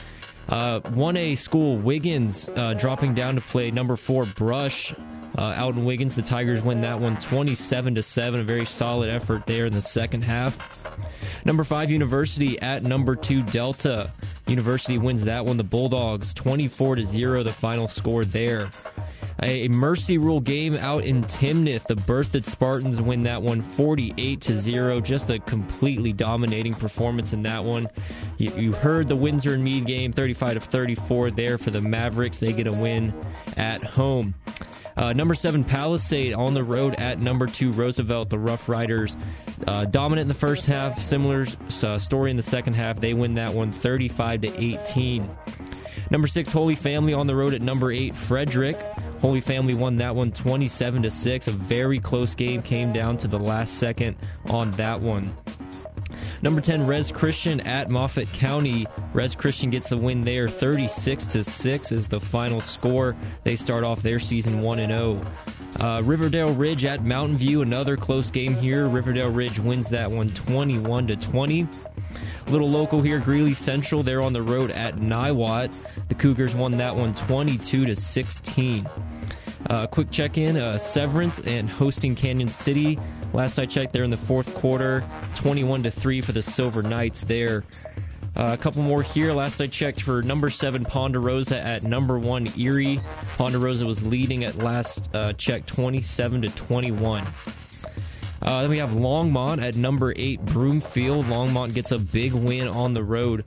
1A school Wiggins dropping down to play number 4 Brush out in Wiggins. The Tigers win that one 27-7. A very solid effort there in the second half. Number 5 University at number 2 Delta. University wins that one. The Bulldogs 24-0. The final score there. A Mercy Rule game out in Timnath. The Berthoud Spartans win that one 48-0. Just a completely dominating performance in that one. You heard the Windsor and Meade game, 35-34 there for the Mavericks. They get a win at home. Number 7 Palisade on the road at number 2 Roosevelt. The Rough Riders dominant in the first half. Similar story in the second half. They win that one 35-18. Number 6 Holy Family on the road at number 8 Frederick. Holy Family won that one 27-6. A very close game, came down to the last second on that one. Number 10, Res Christian at Moffat County. Res Christian gets the win there. 36-6 is the final score. They start off their season 1-0. Riverdale Ridge at Mountain View, another close game here. Riverdale Ridge wins that one 21-20. Little local here, Greeley Central. They're on the road at Niwot. The Cougars won that one 22-16. Quick check-in, Severance and hosting Canyon City. Last I checked, they're in the fourth quarter, 21-3 for the Silver Knights there. A couple more here. Last I checked, for number 7 Ponderosa at number 1 Erie. Ponderosa was leading at last check 27-21. Then we have Longmont at number 8 Broomfield. Longmont gets a big win on the road,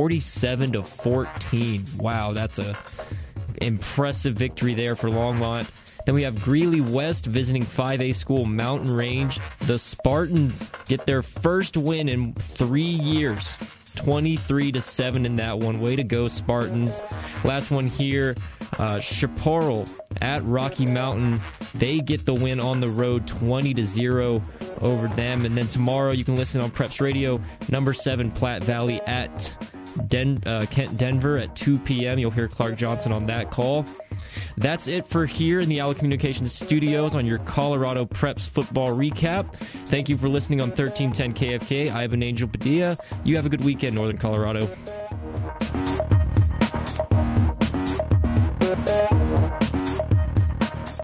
47-14. Wow, that's a impressive victory there for Longmont. Then we have Greeley West visiting 5A school Mountain Range. The Spartans get their first win in 3 years. 23-7 in that one. Way to go, Spartans. Last one here, Chaparral at Rocky Mountain. They get the win on the road, 20-0 over them. And then tomorrow you can listen on Preps Radio, number 7 Platte Valley at Kent Denver at 2 p.m. You'll hear Clark Johnson on that call. That's it for here in the Allen Communications Studios on your Colorado Preps football recap. Thank you for listening on 1310 KFK. I've been Angel Padilla. You have a good weekend, Northern Colorado.